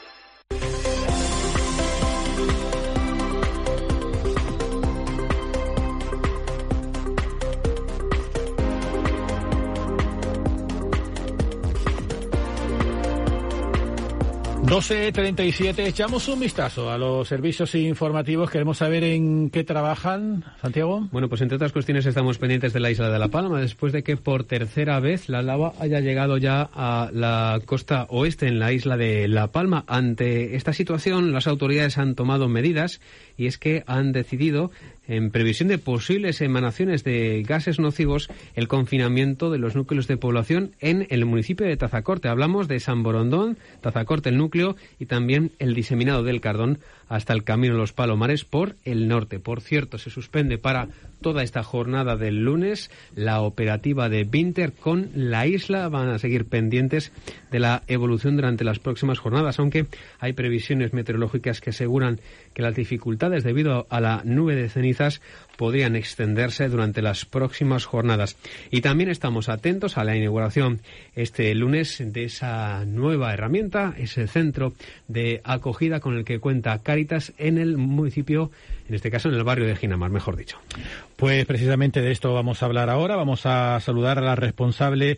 doce treinta y siete, echamos un vistazo a los servicios informativos. Queremos saber en qué trabajan, Santiago. Bueno, pues entre otras cuestiones estamos pendientes de la isla de La Palma, después de que por tercera vez la lava haya llegado ya a la costa oeste en la isla de La Palma. Ante esta situación, las autoridades han tomado medidas, y es que han decidido, en previsión de posibles emanaciones de gases nocivos, el confinamiento de los núcleos de población en el municipio de Tazacorte. Hablamos de San Borondón, Tazacorte el núcleo, y también el diseminado del Cardón hasta el Camino de los Palomares por el norte. Por cierto, se suspende para toda esta jornada del lunes la operativa de Vinter con la isla. Van a seguir pendientes de la evolución durante las próximas jornadas, aunque hay previsiones meteorológicas que aseguran que las dificultades debido a la nube de cenizas podrían extenderse durante las próximas jornadas. Y también estamos atentos a la inauguración este lunes de esa nueva herramienta, ese centro de acogida con el que cuenta Cáritas en el municipio, en este caso en el barrio de Ginamar, mejor dicho. Pues precisamente de esto vamos a hablar ahora. Vamos a saludar a la responsable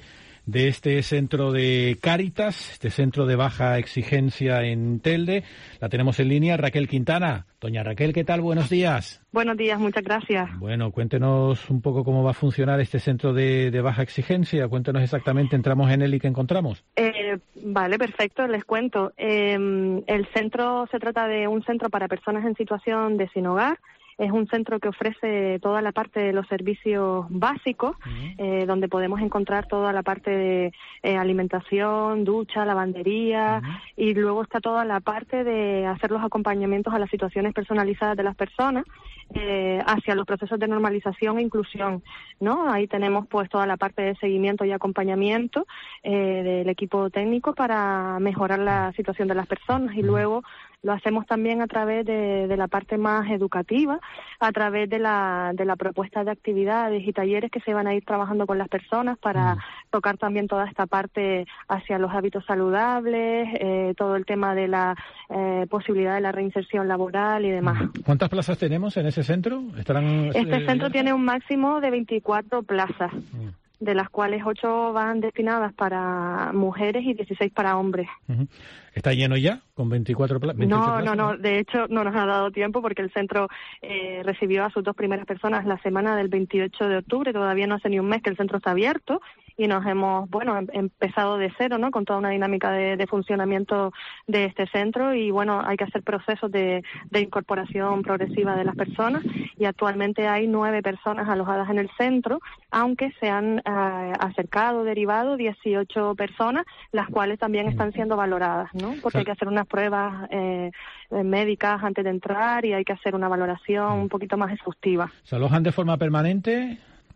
de este centro de Cáritas, este centro de baja exigencia en Telde. La tenemos en línea, Raquel Quintana. Doña Raquel, ¿qué tal? Buenos días. Buenos días, muchas gracias. Bueno, cuéntenos un poco cómo va a funcionar este centro de, de baja exigencia. Cuéntenos exactamente, entramos en él y qué encontramos. Eh, vale, perfecto, les cuento. Eh, el centro se trata de un centro para personas en situación de sin hogar. Es un centro que ofrece toda la parte de los servicios básicos, uh-huh. eh, donde podemos encontrar toda la parte de eh, alimentación, ducha, lavandería, uh-huh. y luego está toda la parte de hacer los acompañamientos a las situaciones personalizadas de las personas eh, hacia los procesos de normalización e inclusión, ¿no? Ahí tenemos pues toda la parte de seguimiento y acompañamiento eh, del equipo técnico para mejorar la situación de las personas, y luego lo hacemos también a través de, de la parte más educativa, a través de la, de la propuesta de actividades y talleres que se van a ir trabajando con las personas para mm. tocar también toda esta parte hacia los hábitos saludables, eh, todo el tema de la eh, posibilidad de la reinserción laboral y demás. ¿Cuántas plazas tenemos en ese centro? ¿Estarán, este eh, centro tiene un máximo de veinticuatro plazas. Mm. de las cuales ocho van destinadas para mujeres y dieciséis para hombres. Uh-huh. ¿Está lleno ya con veinticuatro pla- no, plazas? No, no, de hecho no nos ha dado tiempo porque el centro eh, recibió a sus dos primeras personas la semana del veintiocho de octubre, todavía no hace ni un mes que el centro está abierto y nos hemos, bueno, em- empezado de cero, ¿no?, con toda una dinámica de, de funcionamiento de este centro, y bueno, hay que hacer procesos de, de incorporación progresiva de las personas, y actualmente hay nueve personas alojadas en el centro, aunque se han eh, acercado, derivado dieciocho personas, las cuales también están siendo valoradas, ¿no? Porque hay que hacer unas pruebas eh, médicas antes de entrar y hay que hacer una valoración un poquito más exhaustiva. ¿Se alojan de forma permanente?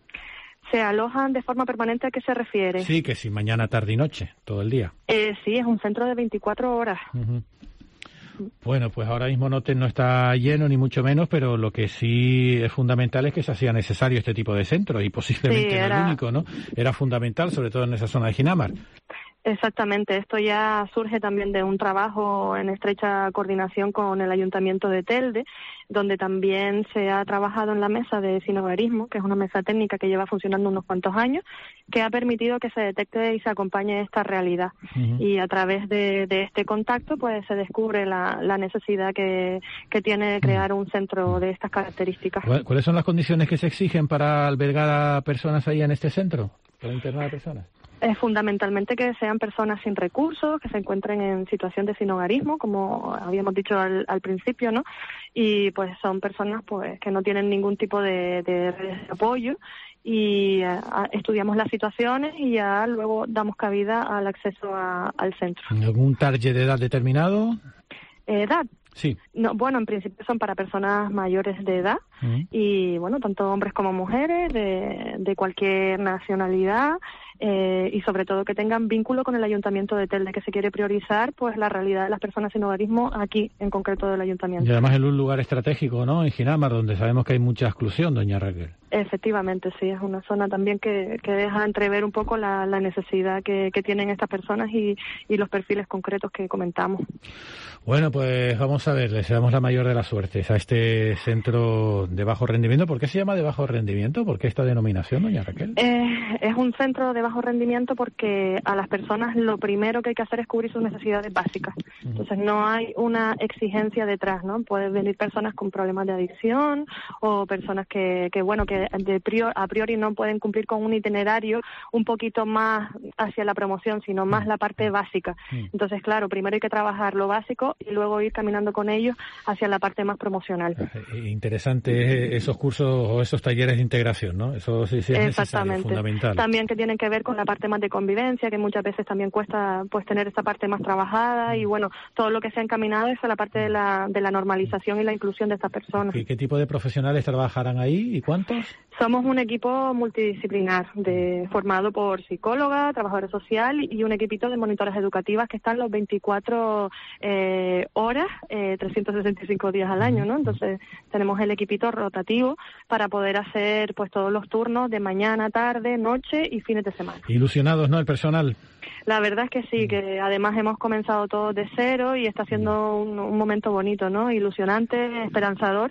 ¿Se alojan de forma permanente? ¿A qué se refiere? Sí, que si mañana, tarde y noche, todo el día. Eh, sí, es un centro de veinticuatro horas. Uh-huh. Bueno, pues ahora mismo no, te, no está lleno ni mucho menos, pero lo que sí es fundamental es que se hacía necesario este tipo de centro, y posiblemente sí, era... no el único, ¿no? Era fundamental, sobre todo en esa zona de Ginamar. Exactamente, esto ya surge también de un trabajo en estrecha coordinación con el Ayuntamiento de Telde, donde también se ha trabajado en la mesa de sinhogarismo, que es una mesa técnica que lleva funcionando unos cuantos años, que ha permitido que se detecte y se acompañe esta realidad. Uh-huh. Y a través de, de este contacto pues se descubre la, la necesidad que, que tiene de crear un centro de estas características. ¿Cuáles son las condiciones que se exigen para albergar a personas ahí en este centro, para internar a personas? Es fundamentalmente que sean personas sin recursos, que se encuentren en situación de sinhogarismo, como habíamos dicho al, al principio, ¿no? Y pues son personas pues que no tienen ningún tipo de, de redes de apoyo, y a, estudiamos las situaciones y ya luego damos cabida al acceso a, al centro. ¿Algún target de edad determinado? ¿Edad? Sí. No, bueno, en principio son para personas mayores de edad, uh-huh. y bueno, tanto hombres como mujeres, de, de cualquier nacionalidad, eh, y sobre todo que tengan vínculo con el Ayuntamiento de Telde, que se quiere priorizar pues la realidad de las personas sin hogarismo aquí, en concreto del Ayuntamiento. Y además en un lugar estratégico, ¿no?, en Ginamar, donde sabemos que hay mucha exclusión, doña Raquel. Efectivamente, sí, es una zona también que, que deja entrever un poco la, la necesidad que, que tienen estas personas y, y los perfiles concretos que comentamos. Bueno, pues vamos a ver, le deseamos la mayor de las suertes a este centro de bajo rendimiento. ¿Por qué se llama de bajo rendimiento? ¿Por qué esta denominación, doña Raquel? Eh, es un centro de bajo rendimiento porque a las personas lo primero que hay que hacer es cubrir sus necesidades básicas. Entonces no hay una exigencia detrás, ¿no? Pueden venir personas con problemas de adicción o personas que, que bueno, que de priori, a priori no pueden cumplir con un itinerario un poquito más hacia la promoción, sino más la parte básica. Entonces, claro, primero hay que trabajar lo básico y luego ir caminando con ellos hacia la parte más promocional. Interesante esos cursos o esos talleres de integración, ¿no? Eso sí, sí es necesario, fundamental. También que tienen que ver con la parte más de convivencia, que muchas veces también cuesta pues tener esta parte más trabajada, y bueno, todo lo que se ha encaminado es a la parte de la, de la normalización y la inclusión de estas personas. ¿Y qué tipo de profesionales trabajarán ahí y cuántos? Somos un equipo multidisciplinar de, formado por psicóloga, trabajadora social y un equipito de monitoras educativas que están los veinticuatro eh, horas, eh, trescientos sesenta y cinco días al año, ¿no? Entonces tenemos el equipito rotativo para poder hacer pues todos los turnos de mañana, tarde, noche y fines de semana. Ilusionados, ¿no?, el personal. La verdad es que sí, que además hemos comenzado todo de cero y está siendo un, un momento bonito, ¿no?, ilusionante, esperanzador,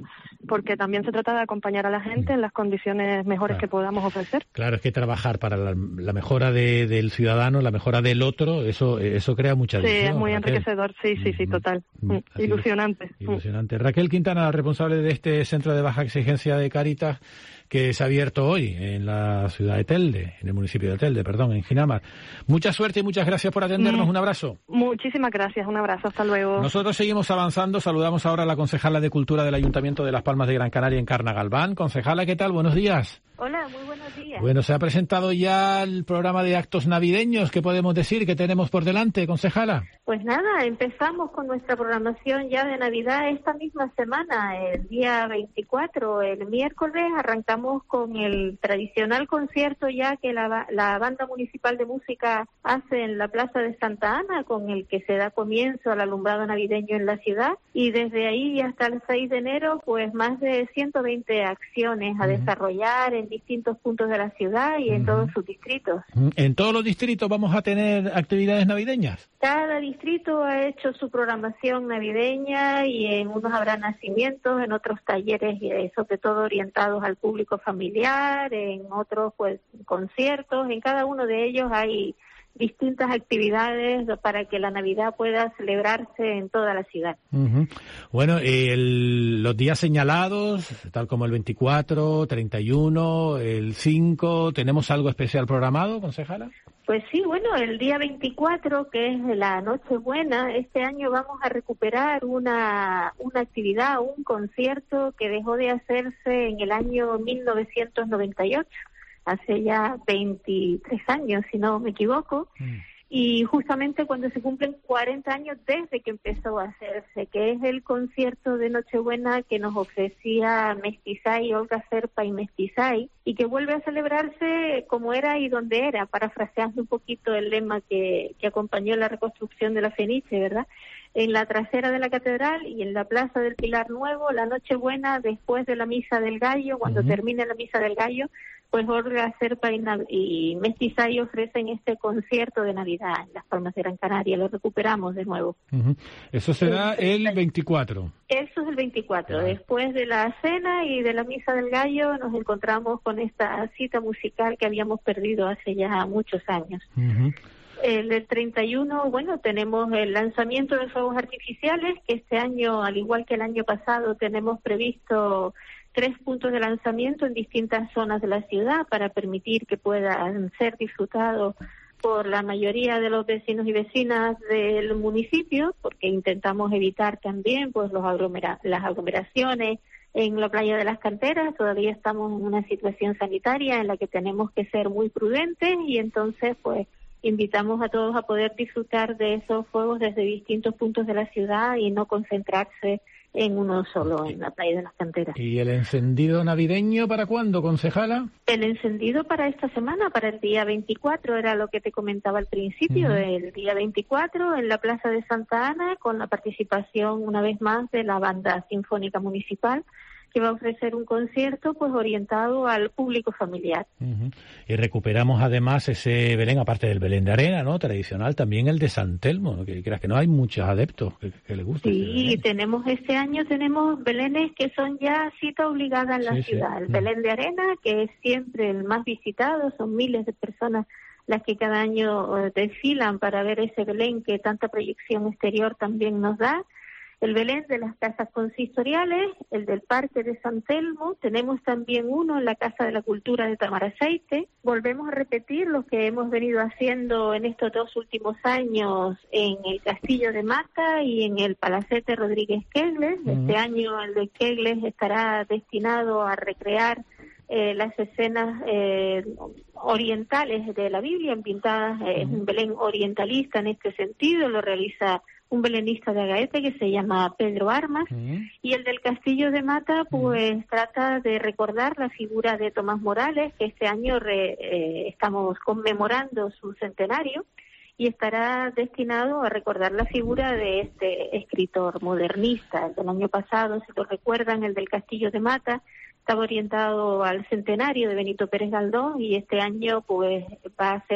porque también se trata de acompañar a la gente en las condiciones mejores claro. que podamos ofrecer. Claro, es que trabajar para la, la mejora de, del ciudadano, la mejora del otro, eso eso crea mucha Sí, ilusión. es muy Raquel. enriquecedor, sí, sí, sí, total. Mm, Ilusionante. Ilusionante. Raquel Quintana, responsable de este centro de baja exigencia de Cáritas, que se ha abierto hoy en la ciudad de Telde, en el municipio de Telde, perdón, en Ginamar. Mucha suerte y muchas gracias por atendernos. Mm. Un abrazo. Muchísimas gracias, un abrazo, hasta luego. Nosotros seguimos avanzando. Saludamos ahora a la concejala de Cultura del Ayuntamiento de Las Palmas de Gran Canaria, Encarna Galván. Concejala, ¿qué tal? Buenos días. Hola, muy buenos días. Bueno, se ha presentado ya el programa de actos navideños. ¿Qué podemos decir que tenemos por delante, concejala? Pues nada, empezamos con nuestra programación ya de Navidad esta misma semana, el día veinticuatro, el miércoles, arrancamos con el tradicional concierto ya que la, la Banda Municipal de Música hace en la Plaza de Santa Ana, con el que se da comienzo al alumbrado navideño en la ciudad, y desde ahí hasta el seis de enero, pues más de ciento veinte acciones a uh-huh. desarrollar en distintos puntos de la ciudad y en uh-huh. todos sus distritos. ¿En todos los distritos vamos a tener actividades navideñas? Cada distrito ha hecho su programación navideña y en unos habrá nacimientos, en otros talleres eh, sobre todo orientados al público familiar, en otros pues conciertos, en cada uno de ellos hay distintas actividades para que la Navidad pueda celebrarse en toda la ciudad. Uh-huh. Bueno, el, los días señalados, tal como el veinticuatro, treinta y uno, el cinco, ¿tenemos algo especial programado, concejala? Pues sí, bueno, el día veinticuatro, que es la Nochebuena, este año vamos a recuperar una, una actividad, un concierto que dejó de hacerse en el año mil novecientos noventa y ocho. Hace ya veintitrés años, si no me equivoco, mm. y justamente cuando se cumplen cuarenta años desde que empezó a hacerse, que es el concierto de Nochebuena que nos ofrecía Mestizay, Olga Cerpa y Mestizay, y que vuelve a celebrarse como era y donde era, parafraseando un poquito el lema que, que acompañó la reconstrucción de la Fenice, ¿verdad? En la trasera de la catedral y en la plaza del Pilar Nuevo, la Nochebuena, después de la Misa del Gallo, cuando uh-huh. termine la Misa del Gallo, pues Olga Cerpa y, Nav- y Mestizay ofrecen este concierto de Navidad en Las Palmas de Gran Canaria. Lo recuperamos de nuevo. Uh-huh. Eso será el veinticuatro. Eso es el veinticuatro. Uh-huh. Después de la cena y de la Misa del Gallo nos encontramos con esta cita musical que habíamos perdido hace ya muchos años. Uh-huh. El, el treinta y uno, bueno, tenemos el lanzamiento de fuegos artificiales, que este año, al igual que el año pasado, tenemos previsto tres puntos de lanzamiento en distintas zonas de la ciudad para permitir que puedan ser disfrutados por la mayoría de los vecinos y vecinas del municipio, porque intentamos evitar también pues los aglomera- las aglomeraciones en la playa de las Canteras. Todavía estamos en una situación sanitaria en la que tenemos que ser muy prudentes y entonces pues invitamos a todos a poder disfrutar de esos fuegos desde distintos puntos de la ciudad y no concentrarse en uno solo, en la playa de las Canteras. ¿Y el encendido navideño para cuándo, concejala? El encendido para esta semana, para el día veinticuatro, era lo que te comentaba al principio, uh-huh. el día veinticuatro en la Plaza de Santa Ana, con la participación una vez más de la Banda Sinfónica Municipal, que va a ofrecer un concierto pues orientado al público familiar. Uh-huh. Y recuperamos además ese Belén, aparte del Belén de arena, ¿no? Tradicional, también el de San Telmo, ¿no? Que creas que no hay muchos adeptos que, que les guste. Sí, tenemos este año tenemos Belenes que son ya cita obligada en la sí, ciudad. Sí. El Belén de arena, que es siempre el más visitado, son miles de personas las que cada año uh, desfilan para ver ese Belén que tanta proyección exterior también nos da. El Belén de las casas consistoriales, el del Parque de San Telmo, tenemos también uno en la Casa de la Cultura de Tamaraceite. Volvemos a repetir lo que hemos venido haciendo en estos dos últimos años en el Castillo de Mata y en el Palacete Rodríguez Quegles. Uh-huh. Este año el de Quegles estará destinado a recrear eh, las escenas eh, orientales de la Biblia, pintadas, eh, es uh-huh. un Belén orientalista en este sentido, lo realiza un belenista de Agaete que se llama Pedro Armas, uh-huh. y el del Castillo de Mata pues uh-huh. trata de recordar la figura de Tomás Morales, que este año re, eh, estamos conmemorando su centenario, y estará destinado a recordar la figura de este escritor modernista. El del año pasado, si lo recuerdan, el del Castillo de Mata estaba orientado al centenario de Benito Pérez Galdós, y este año pues va a ser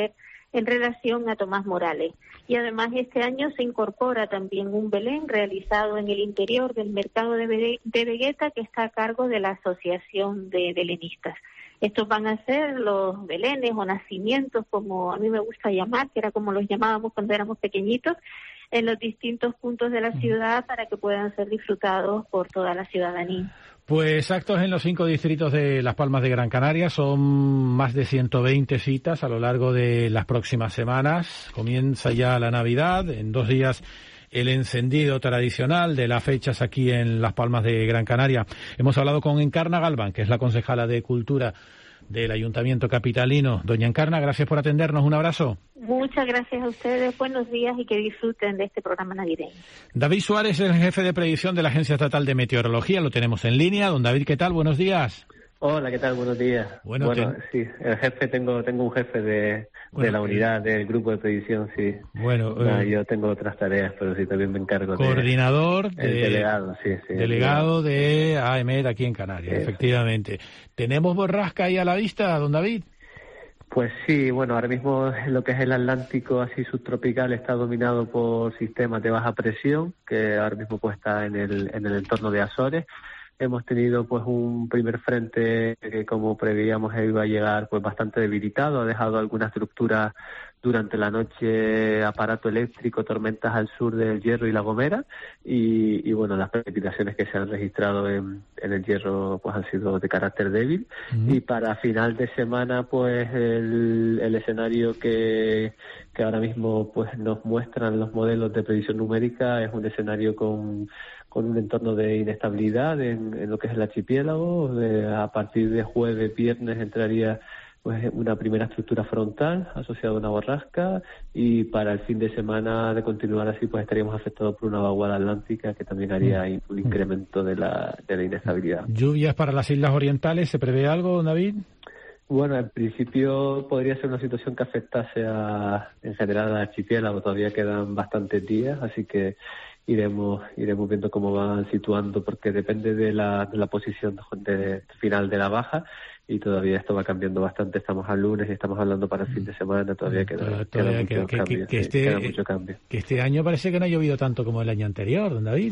en relación a Tomás Morales. Y además este año se incorpora también un Belén realizado en el interior del mercado de, Be- de Vegueta, que está a cargo de la Asociación de Belenistas. Estos van a ser los belenes o nacimientos, como a mí me gusta llamar, que era como los llamábamos cuando éramos pequeñitos, en los distintos puntos de la ciudad para que puedan ser disfrutados por toda la ciudadanía. Pues actos en los cinco distritos de Las Palmas de Gran Canaria, son más de ciento veinte citas a lo largo de las próximas semanas. Comienza ya la Navidad, en dos días el encendido tradicional de las fechas aquí en Las Palmas de Gran Canaria. Hemos hablado con Encarna Galván, que es la concejala de Cultura del Ayuntamiento capitalino. Doña Encarna, gracias por atendernos, un abrazo. Muchas gracias a ustedes, buenos días y que disfruten de este programa navideño. David Suárez es el jefe de predicción de la Agencia Estatal de Meteorología, lo tenemos en línea. Don David, ¿qué tal? Buenos días. Hola, ¿qué tal? Buenos días. Bueno, bueno te... sí, el jefe, tengo tengo un jefe de, bueno, de la unidad del grupo de predicción, sí. Bueno, no, eh... yo tengo otras tareas, pero sí, también me encargo Coordinador de... El de... delegado, sí, sí. Delegado de A E M E D aquí en Canarias, sí, efectivamente. ¿Tenemos borrasca ahí a la vista, don David? Pues sí, bueno, ahora mismo lo que es el Atlántico así subtropical está dominado por sistemas de baja presión, que ahora mismo pues está en el, en el entorno de Azores. Hemos tenido pues un primer frente que, como preveíamos, iba a llegar pues bastante debilitado, ha dejado alguna estructura durante la noche, aparato eléctrico, tormentas al sur del Hierro y La Gomera, y, y bueno, las precipitaciones que se han registrado en, en el Hierro pues han sido de carácter débil. Uh-huh. Y para final de semana pues el, el escenario que, que ahora mismo pues nos muestran los modelos de predicción numérica es un escenario con con un entorno de inestabilidad en, en lo que es el archipiélago. De, a partir de jueves, viernes entraría pues una primera estructura frontal asociada a una borrasca, y para el fin de semana, de continuar así, pues estaríamos afectados por una vaguada atlántica que también haría mm. un incremento de la, de la inestabilidad. ¿Lluvias para las islas orientales? ¿Se prevé algo, David? Bueno, en principio podría ser una situación que afectase a, en general al archipiélago. Todavía quedan bastantes días, así que iremos iremos viendo cómo van situando, porque depende de la, de la posición de, de final de la baja, y todavía esto va cambiando bastante. Estamos al lunes y estamos hablando para el fin de semana, todavía queda, todavía queda, mucho, que, cambio, que, que sí, este, queda mucho cambio. Que este año parece que no ha llovido tanto como el año anterior, don David.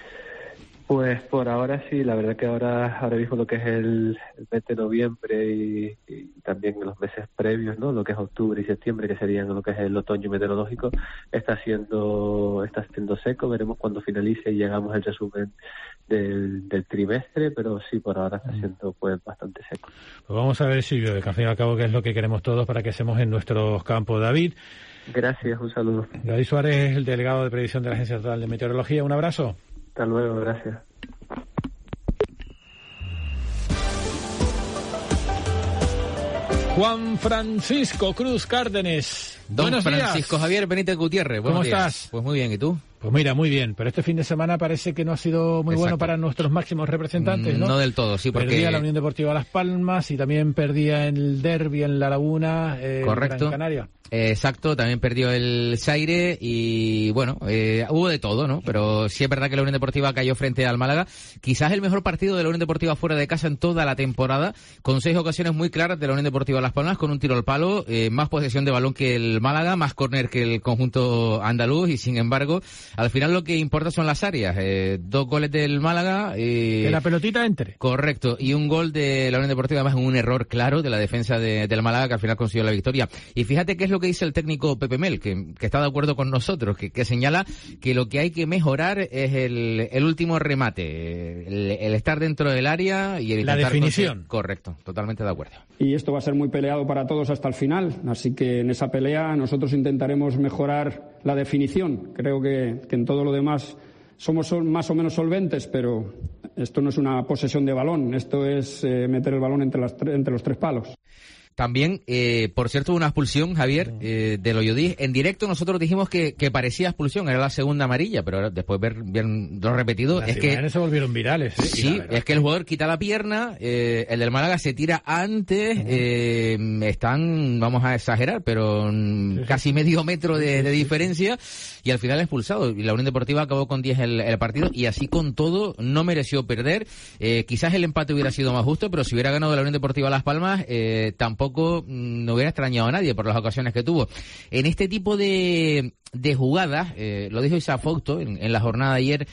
Pues por ahora sí, la verdad que ahora ahora mismo lo que es el, el mes de noviembre y, y también los meses previos, ¿no? Lo que es octubre y septiembre, que serían lo que es el otoño meteorológico, está siendo está siendo seco. Veremos cuando finalice y llegamos al resumen del, del trimestre, pero sí, por ahora está siendo pues bastante seco. Pues vamos a ver si llueve, que al fin y al cabo que es lo que queremos todos para que estemos en nuestros campos. David. Gracias, un saludo. David Suárez es el delegado de predicción de la Agencia Estatal de Meteorología. Un abrazo. Hasta luego, gracias. Juan Francisco Cruz Cárdenes. Don Buenos Francisco días. Javier Benítez Gutiérrez. ¿Cómo días. estás? Pues muy bien, ¿y tú? Pues mira, muy bien, pero este fin de semana parece que no ha sido muy Exacto. bueno para nuestros máximos representantes, ¿no? No del todo, sí, porque... Perdía la Unión Deportiva Las Palmas y también perdía en el derbi en La Laguna, eh, Correcto. Gran Canaria. Eh, exacto, también perdió el Zaire y bueno, eh, hubo de todo, ¿no? Pero sí es verdad que la Unión Deportiva cayó frente al Málaga. Quizás el mejor partido de la Unión Deportiva fuera de casa en toda la temporada, con seis ocasiones muy claras de la Unión Deportiva Las Palmas, con un tiro al palo, eh, más posesión de balón que el Málaga, más córner que el conjunto andaluz, y sin embargo, al final lo que importa son las áreas. Eh, dos goles del Málaga. Eh, que la pelotita entre. Correcto, y un gol de la Unión Deportiva, además un error claro de la defensa de, del Málaga, que al final consiguió la victoria. Y fíjate qué es lo que dice el técnico Pepe Mel, que, que está de acuerdo con nosotros, que, que señala que lo que hay que mejorar es el, el último remate, el, el estar dentro del área y el la definición. Correcto, totalmente de acuerdo. Y esto va a ser muy peleado para todos hasta el final, así que en esa pelea nosotros intentaremos mejorar la definición. Creo que, que en todo lo demás somos más o menos solventes, pero esto no es una posesión de balón, esto es eh, meter el balón entre, las, entre los tres palos. También, eh, por cierto, una expulsión, Javier, eh, de Loyodí. En directo nosotros dijimos que, que parecía expulsión, era la segunda amarilla, pero ahora, después de ver bien lo repetido, Las es que... se volvieron virales, ¿eh? Sí, es que el jugador quita la pierna, eh, el del Málaga se tira antes, uh-huh. eh, están, vamos a exagerar, pero sí, casi sí. medio metro de, de diferencia, y al final expulsado. Y la Unión Deportiva acabó con diez el, el partido, y así con todo no mereció perder. Eh, quizás el empate hubiera sido más justo, pero si hubiera ganado la Unión Deportiva Las Palmas, eh, tampoco tampoco mm, no hubiera extrañado a nadie por las ocasiones que tuvo. En este tipo de, de jugadas, eh, lo dijo Isaac Fouto en, en la jornada de ayer,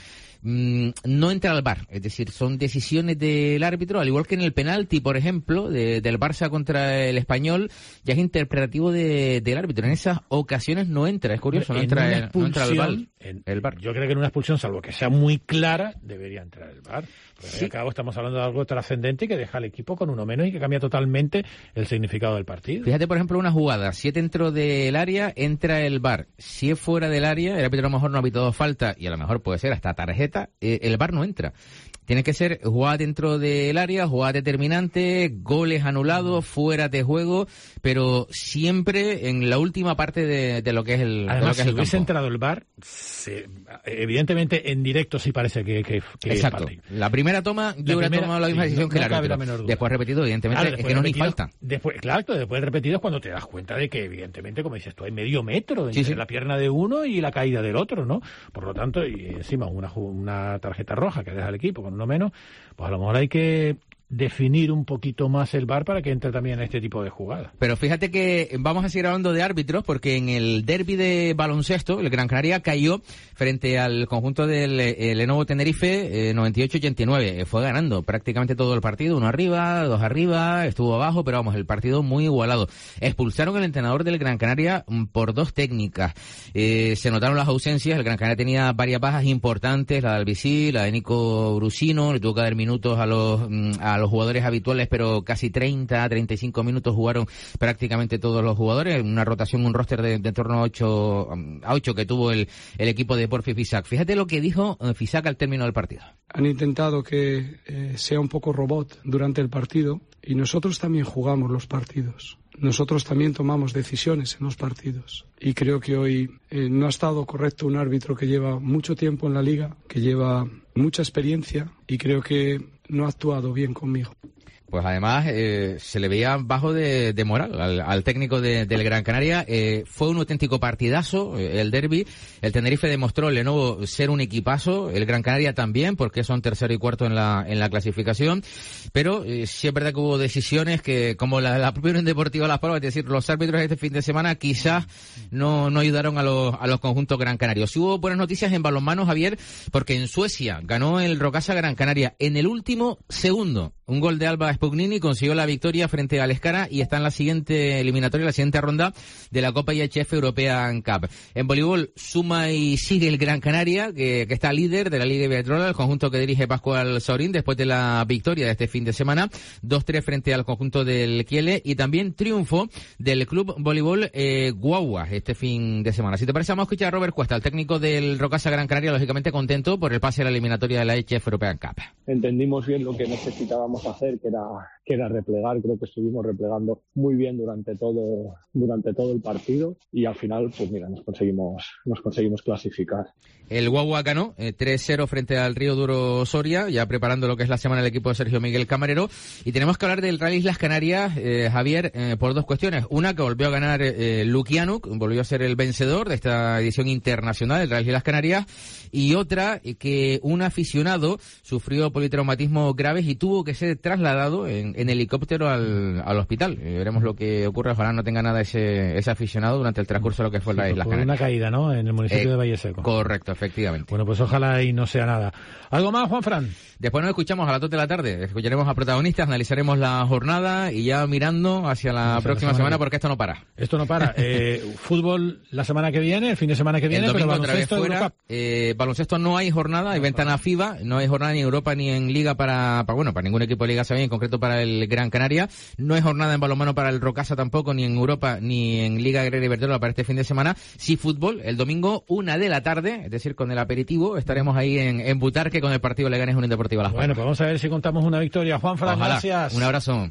no entra al V A R, es decir, son decisiones del árbitro, al igual que en el penalti, por ejemplo, de, del Barça contra el Español, ya es interpretativo de, del árbitro. En esas ocasiones no entra, es curioso, no entra, el, no entra el V A R. En, el V A R. Yo creo que en una expulsión, salvo que sea muy clara, debería entrar el V A R. Porque sí. Al cabo estamos hablando de algo trascendente que deja al equipo con uno menos y que cambia totalmente el significado del partido. Fíjate, por ejemplo, una jugada, si es dentro del área, entra el V A R. Si es fuera del área, el árbitro a lo mejor no ha pitado falta y a lo mejor puede ser hasta tarjeta, eh, el V A R no entra. Tiene que ser jugada dentro del área, jugada determinante, goles anulados, fuera de juego, pero siempre en la última parte de, de lo que es el Además, de lo que si es el hubiese campo. entrado el V A R, se, evidentemente en directo sí parece que, que, que Exacto. es partido. La primera toma, yo La hubiera primera, tomado la misma sí, decisión no, que el no cabe la árbitro. menor duda. Después repetido, evidentemente, Claro, es que no ni falta. Después, claro, después repetido es cuando te das cuenta de que, evidentemente, como dices tú, hay medio metro entre Sí, sí. la pierna de uno y la caída del otro, ¿no? Por lo tanto, y encima una, una tarjeta roja que deja al equipo con uno menos, pues a lo mejor hay que definir un poquito más el V A R para que entre también en este tipo de jugadas. Pero fíjate que vamos a seguir hablando de árbitros porque en el derbi de baloncesto el Gran Canaria cayó frente al conjunto del eh, Lenovo Tenerife eh, noventa y ocho ochenta y nueve. Eh, fue ganando prácticamente todo el partido, uno arriba, dos arriba, estuvo abajo, pero vamos, el partido muy igualado. Expulsaron al entrenador del Gran Canaria mm, por dos técnicas. Eh, se notaron las ausencias, el Gran Canaria tenía varias bajas importantes, la de Albicí, la de Nico Brusino, le tuvo que dar minutos a los mm, a los jugadores habituales, pero casi treinta, treinta y cinco minutos jugaron prácticamente todos los jugadores, una rotación, un roster de, de en torno a ocho, a ocho que tuvo el, el equipo de Porfi Fisac. Fíjate lo que dijo Fisac al término del partido. Han intentado que eh, sea un poco robot durante el partido y nosotros también jugamos los partidos. Nosotros también tomamos decisiones en los partidos. Y creo que hoy eh, no ha estado correcto un árbitro que lleva mucho tiempo en la liga, que lleva mucha experiencia y creo que no ha actuado bien conmigo. Pues además eh, se le veía bajo de, de moral al, al técnico de, del Gran Canaria. Eh, fue un auténtico partidazo eh, el derbi. El Tenerife demostró, Lenovo, ser un equipazo. El Gran Canaria también, porque son tercero y cuarto en la en la clasificación. Pero eh, sí es verdad que hubo decisiones que, como la, la propia Unión Deportiva Las Palmas, es decir, los árbitros este fin de semana quizás no, no ayudaron a los, a los conjuntos gran canarios. Sí hubo buenas noticias en balonmano, Javier, porque en Suecia ganó el Rocasa Gran Canaria en el último segundo. Un gol de Alba Spugnini consiguió la victoria frente al Escara y está en la siguiente eliminatoria, la siguiente ronda de la Copa I H F European Cup. En voleibol suma y sigue el Gran Canaria, que, que está líder de la Liga Iberdrola, el conjunto que dirige Pascual Saurín, después de la victoria de este fin de semana, dos tres frente al conjunto del Kiele, y también triunfo del Club Voleibol eh, Guagua este fin de semana. Si te parece, vamos a escuchar a Robert Cuesta, el técnico del Rocasa Gran Canaria, lógicamente contento por el pase a la eliminatoria de la I H F European Cup. Entendimos bien lo que necesitábamos hacer, que era que era replegar. Creo que estuvimos replegando muy bien durante todo durante todo el partido y al final, pues mira, nos conseguimos nos conseguimos clasificar. El Guagua ganó eh, tres cero frente al Río Duro Soria, ya preparando lo que es la semana del equipo de Sergio Miguel Camarero. Y tenemos que hablar del Rally Islas Canarias, eh, Javier, eh, por dos cuestiones. Una, que volvió a ganar eh, Lukianuk, volvió a ser el vencedor de esta edición internacional del Rally Islas Canarias. Y otra, eh, que un aficionado sufrió politraumatismos graves y tuvo que ser trasladado en, en helicóptero al, al hospital. Eh, veremos lo que ocurre. Ojalá no tenga nada ese, ese aficionado durante el transcurso de lo que fue Sí, por la Islas una Canarias. caída, ¿no?, en el municipio Eh, de Valle Seco. Correcto, efectivamente. Bueno, pues ojalá y no sea nada. ¿Algo más, Juanfran? Después nos escuchamos a las dos de la tarde. Escucharemos a protagonistas, analizaremos la jornada y ya mirando hacia la Hacia próxima la semana semana, que- porque esto no para. Esto no para. Eh, fútbol la semana que viene, el fin de semana que viene, El domingo pero otra vez baloncesto fuera. Eurocup. Eh, baloncesto no hay jornada, hay ventana FIBA, no hay jornada ni en Europa ni en Liga para, para bueno, para ningún equipo de Liga Sabía, en concreto para el Gran Canaria. No hay jornada en balonmano para el Rocasa tampoco, ni en Europa ni en Liga Agraria Iberdrola para este fin de semana. Sí fútbol, el domingo una de la tarde, es decir, con el aperitivo, estaremos ahí en, en Butarque con el partido Leganés Unión Deportiva Las Palmas. Bueno, pues vamos a ver si contamos una victoria. Juanfran, Ojalá. gracias. Un abrazo.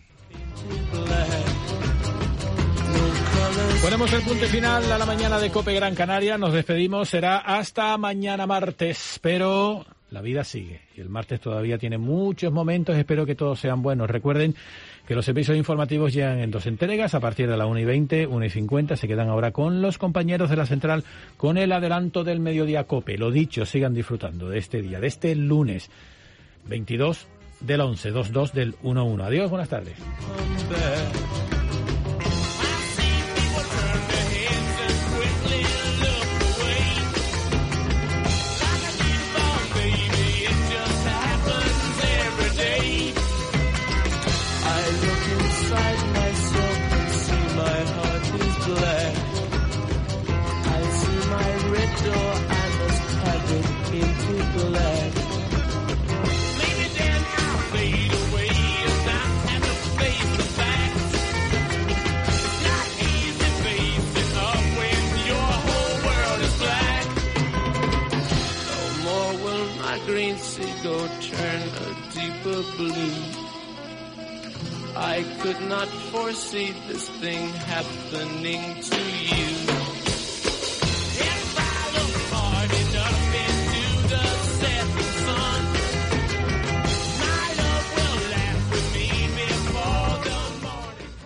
Ponemos el punto final a la mañana de COPE Gran Canaria. Nos despedimos. Será hasta mañana martes. Pero la vida sigue. Y el martes todavía tiene muchos momentos. Espero que todos sean buenos. Recuerden que los episodios informativos llegan en dos entregas a partir de la una y veinte, una y cincuenta. Se quedan ahora con los compañeros de la central con el adelanto del mediodía COPE. Lo dicho, sigan disfrutando de este día, de este lunes veintidós del once, veintidós del uno uno. Adiós, buenas tardes. indigo turn a deeper blue. I could not foresee this thing happening to you.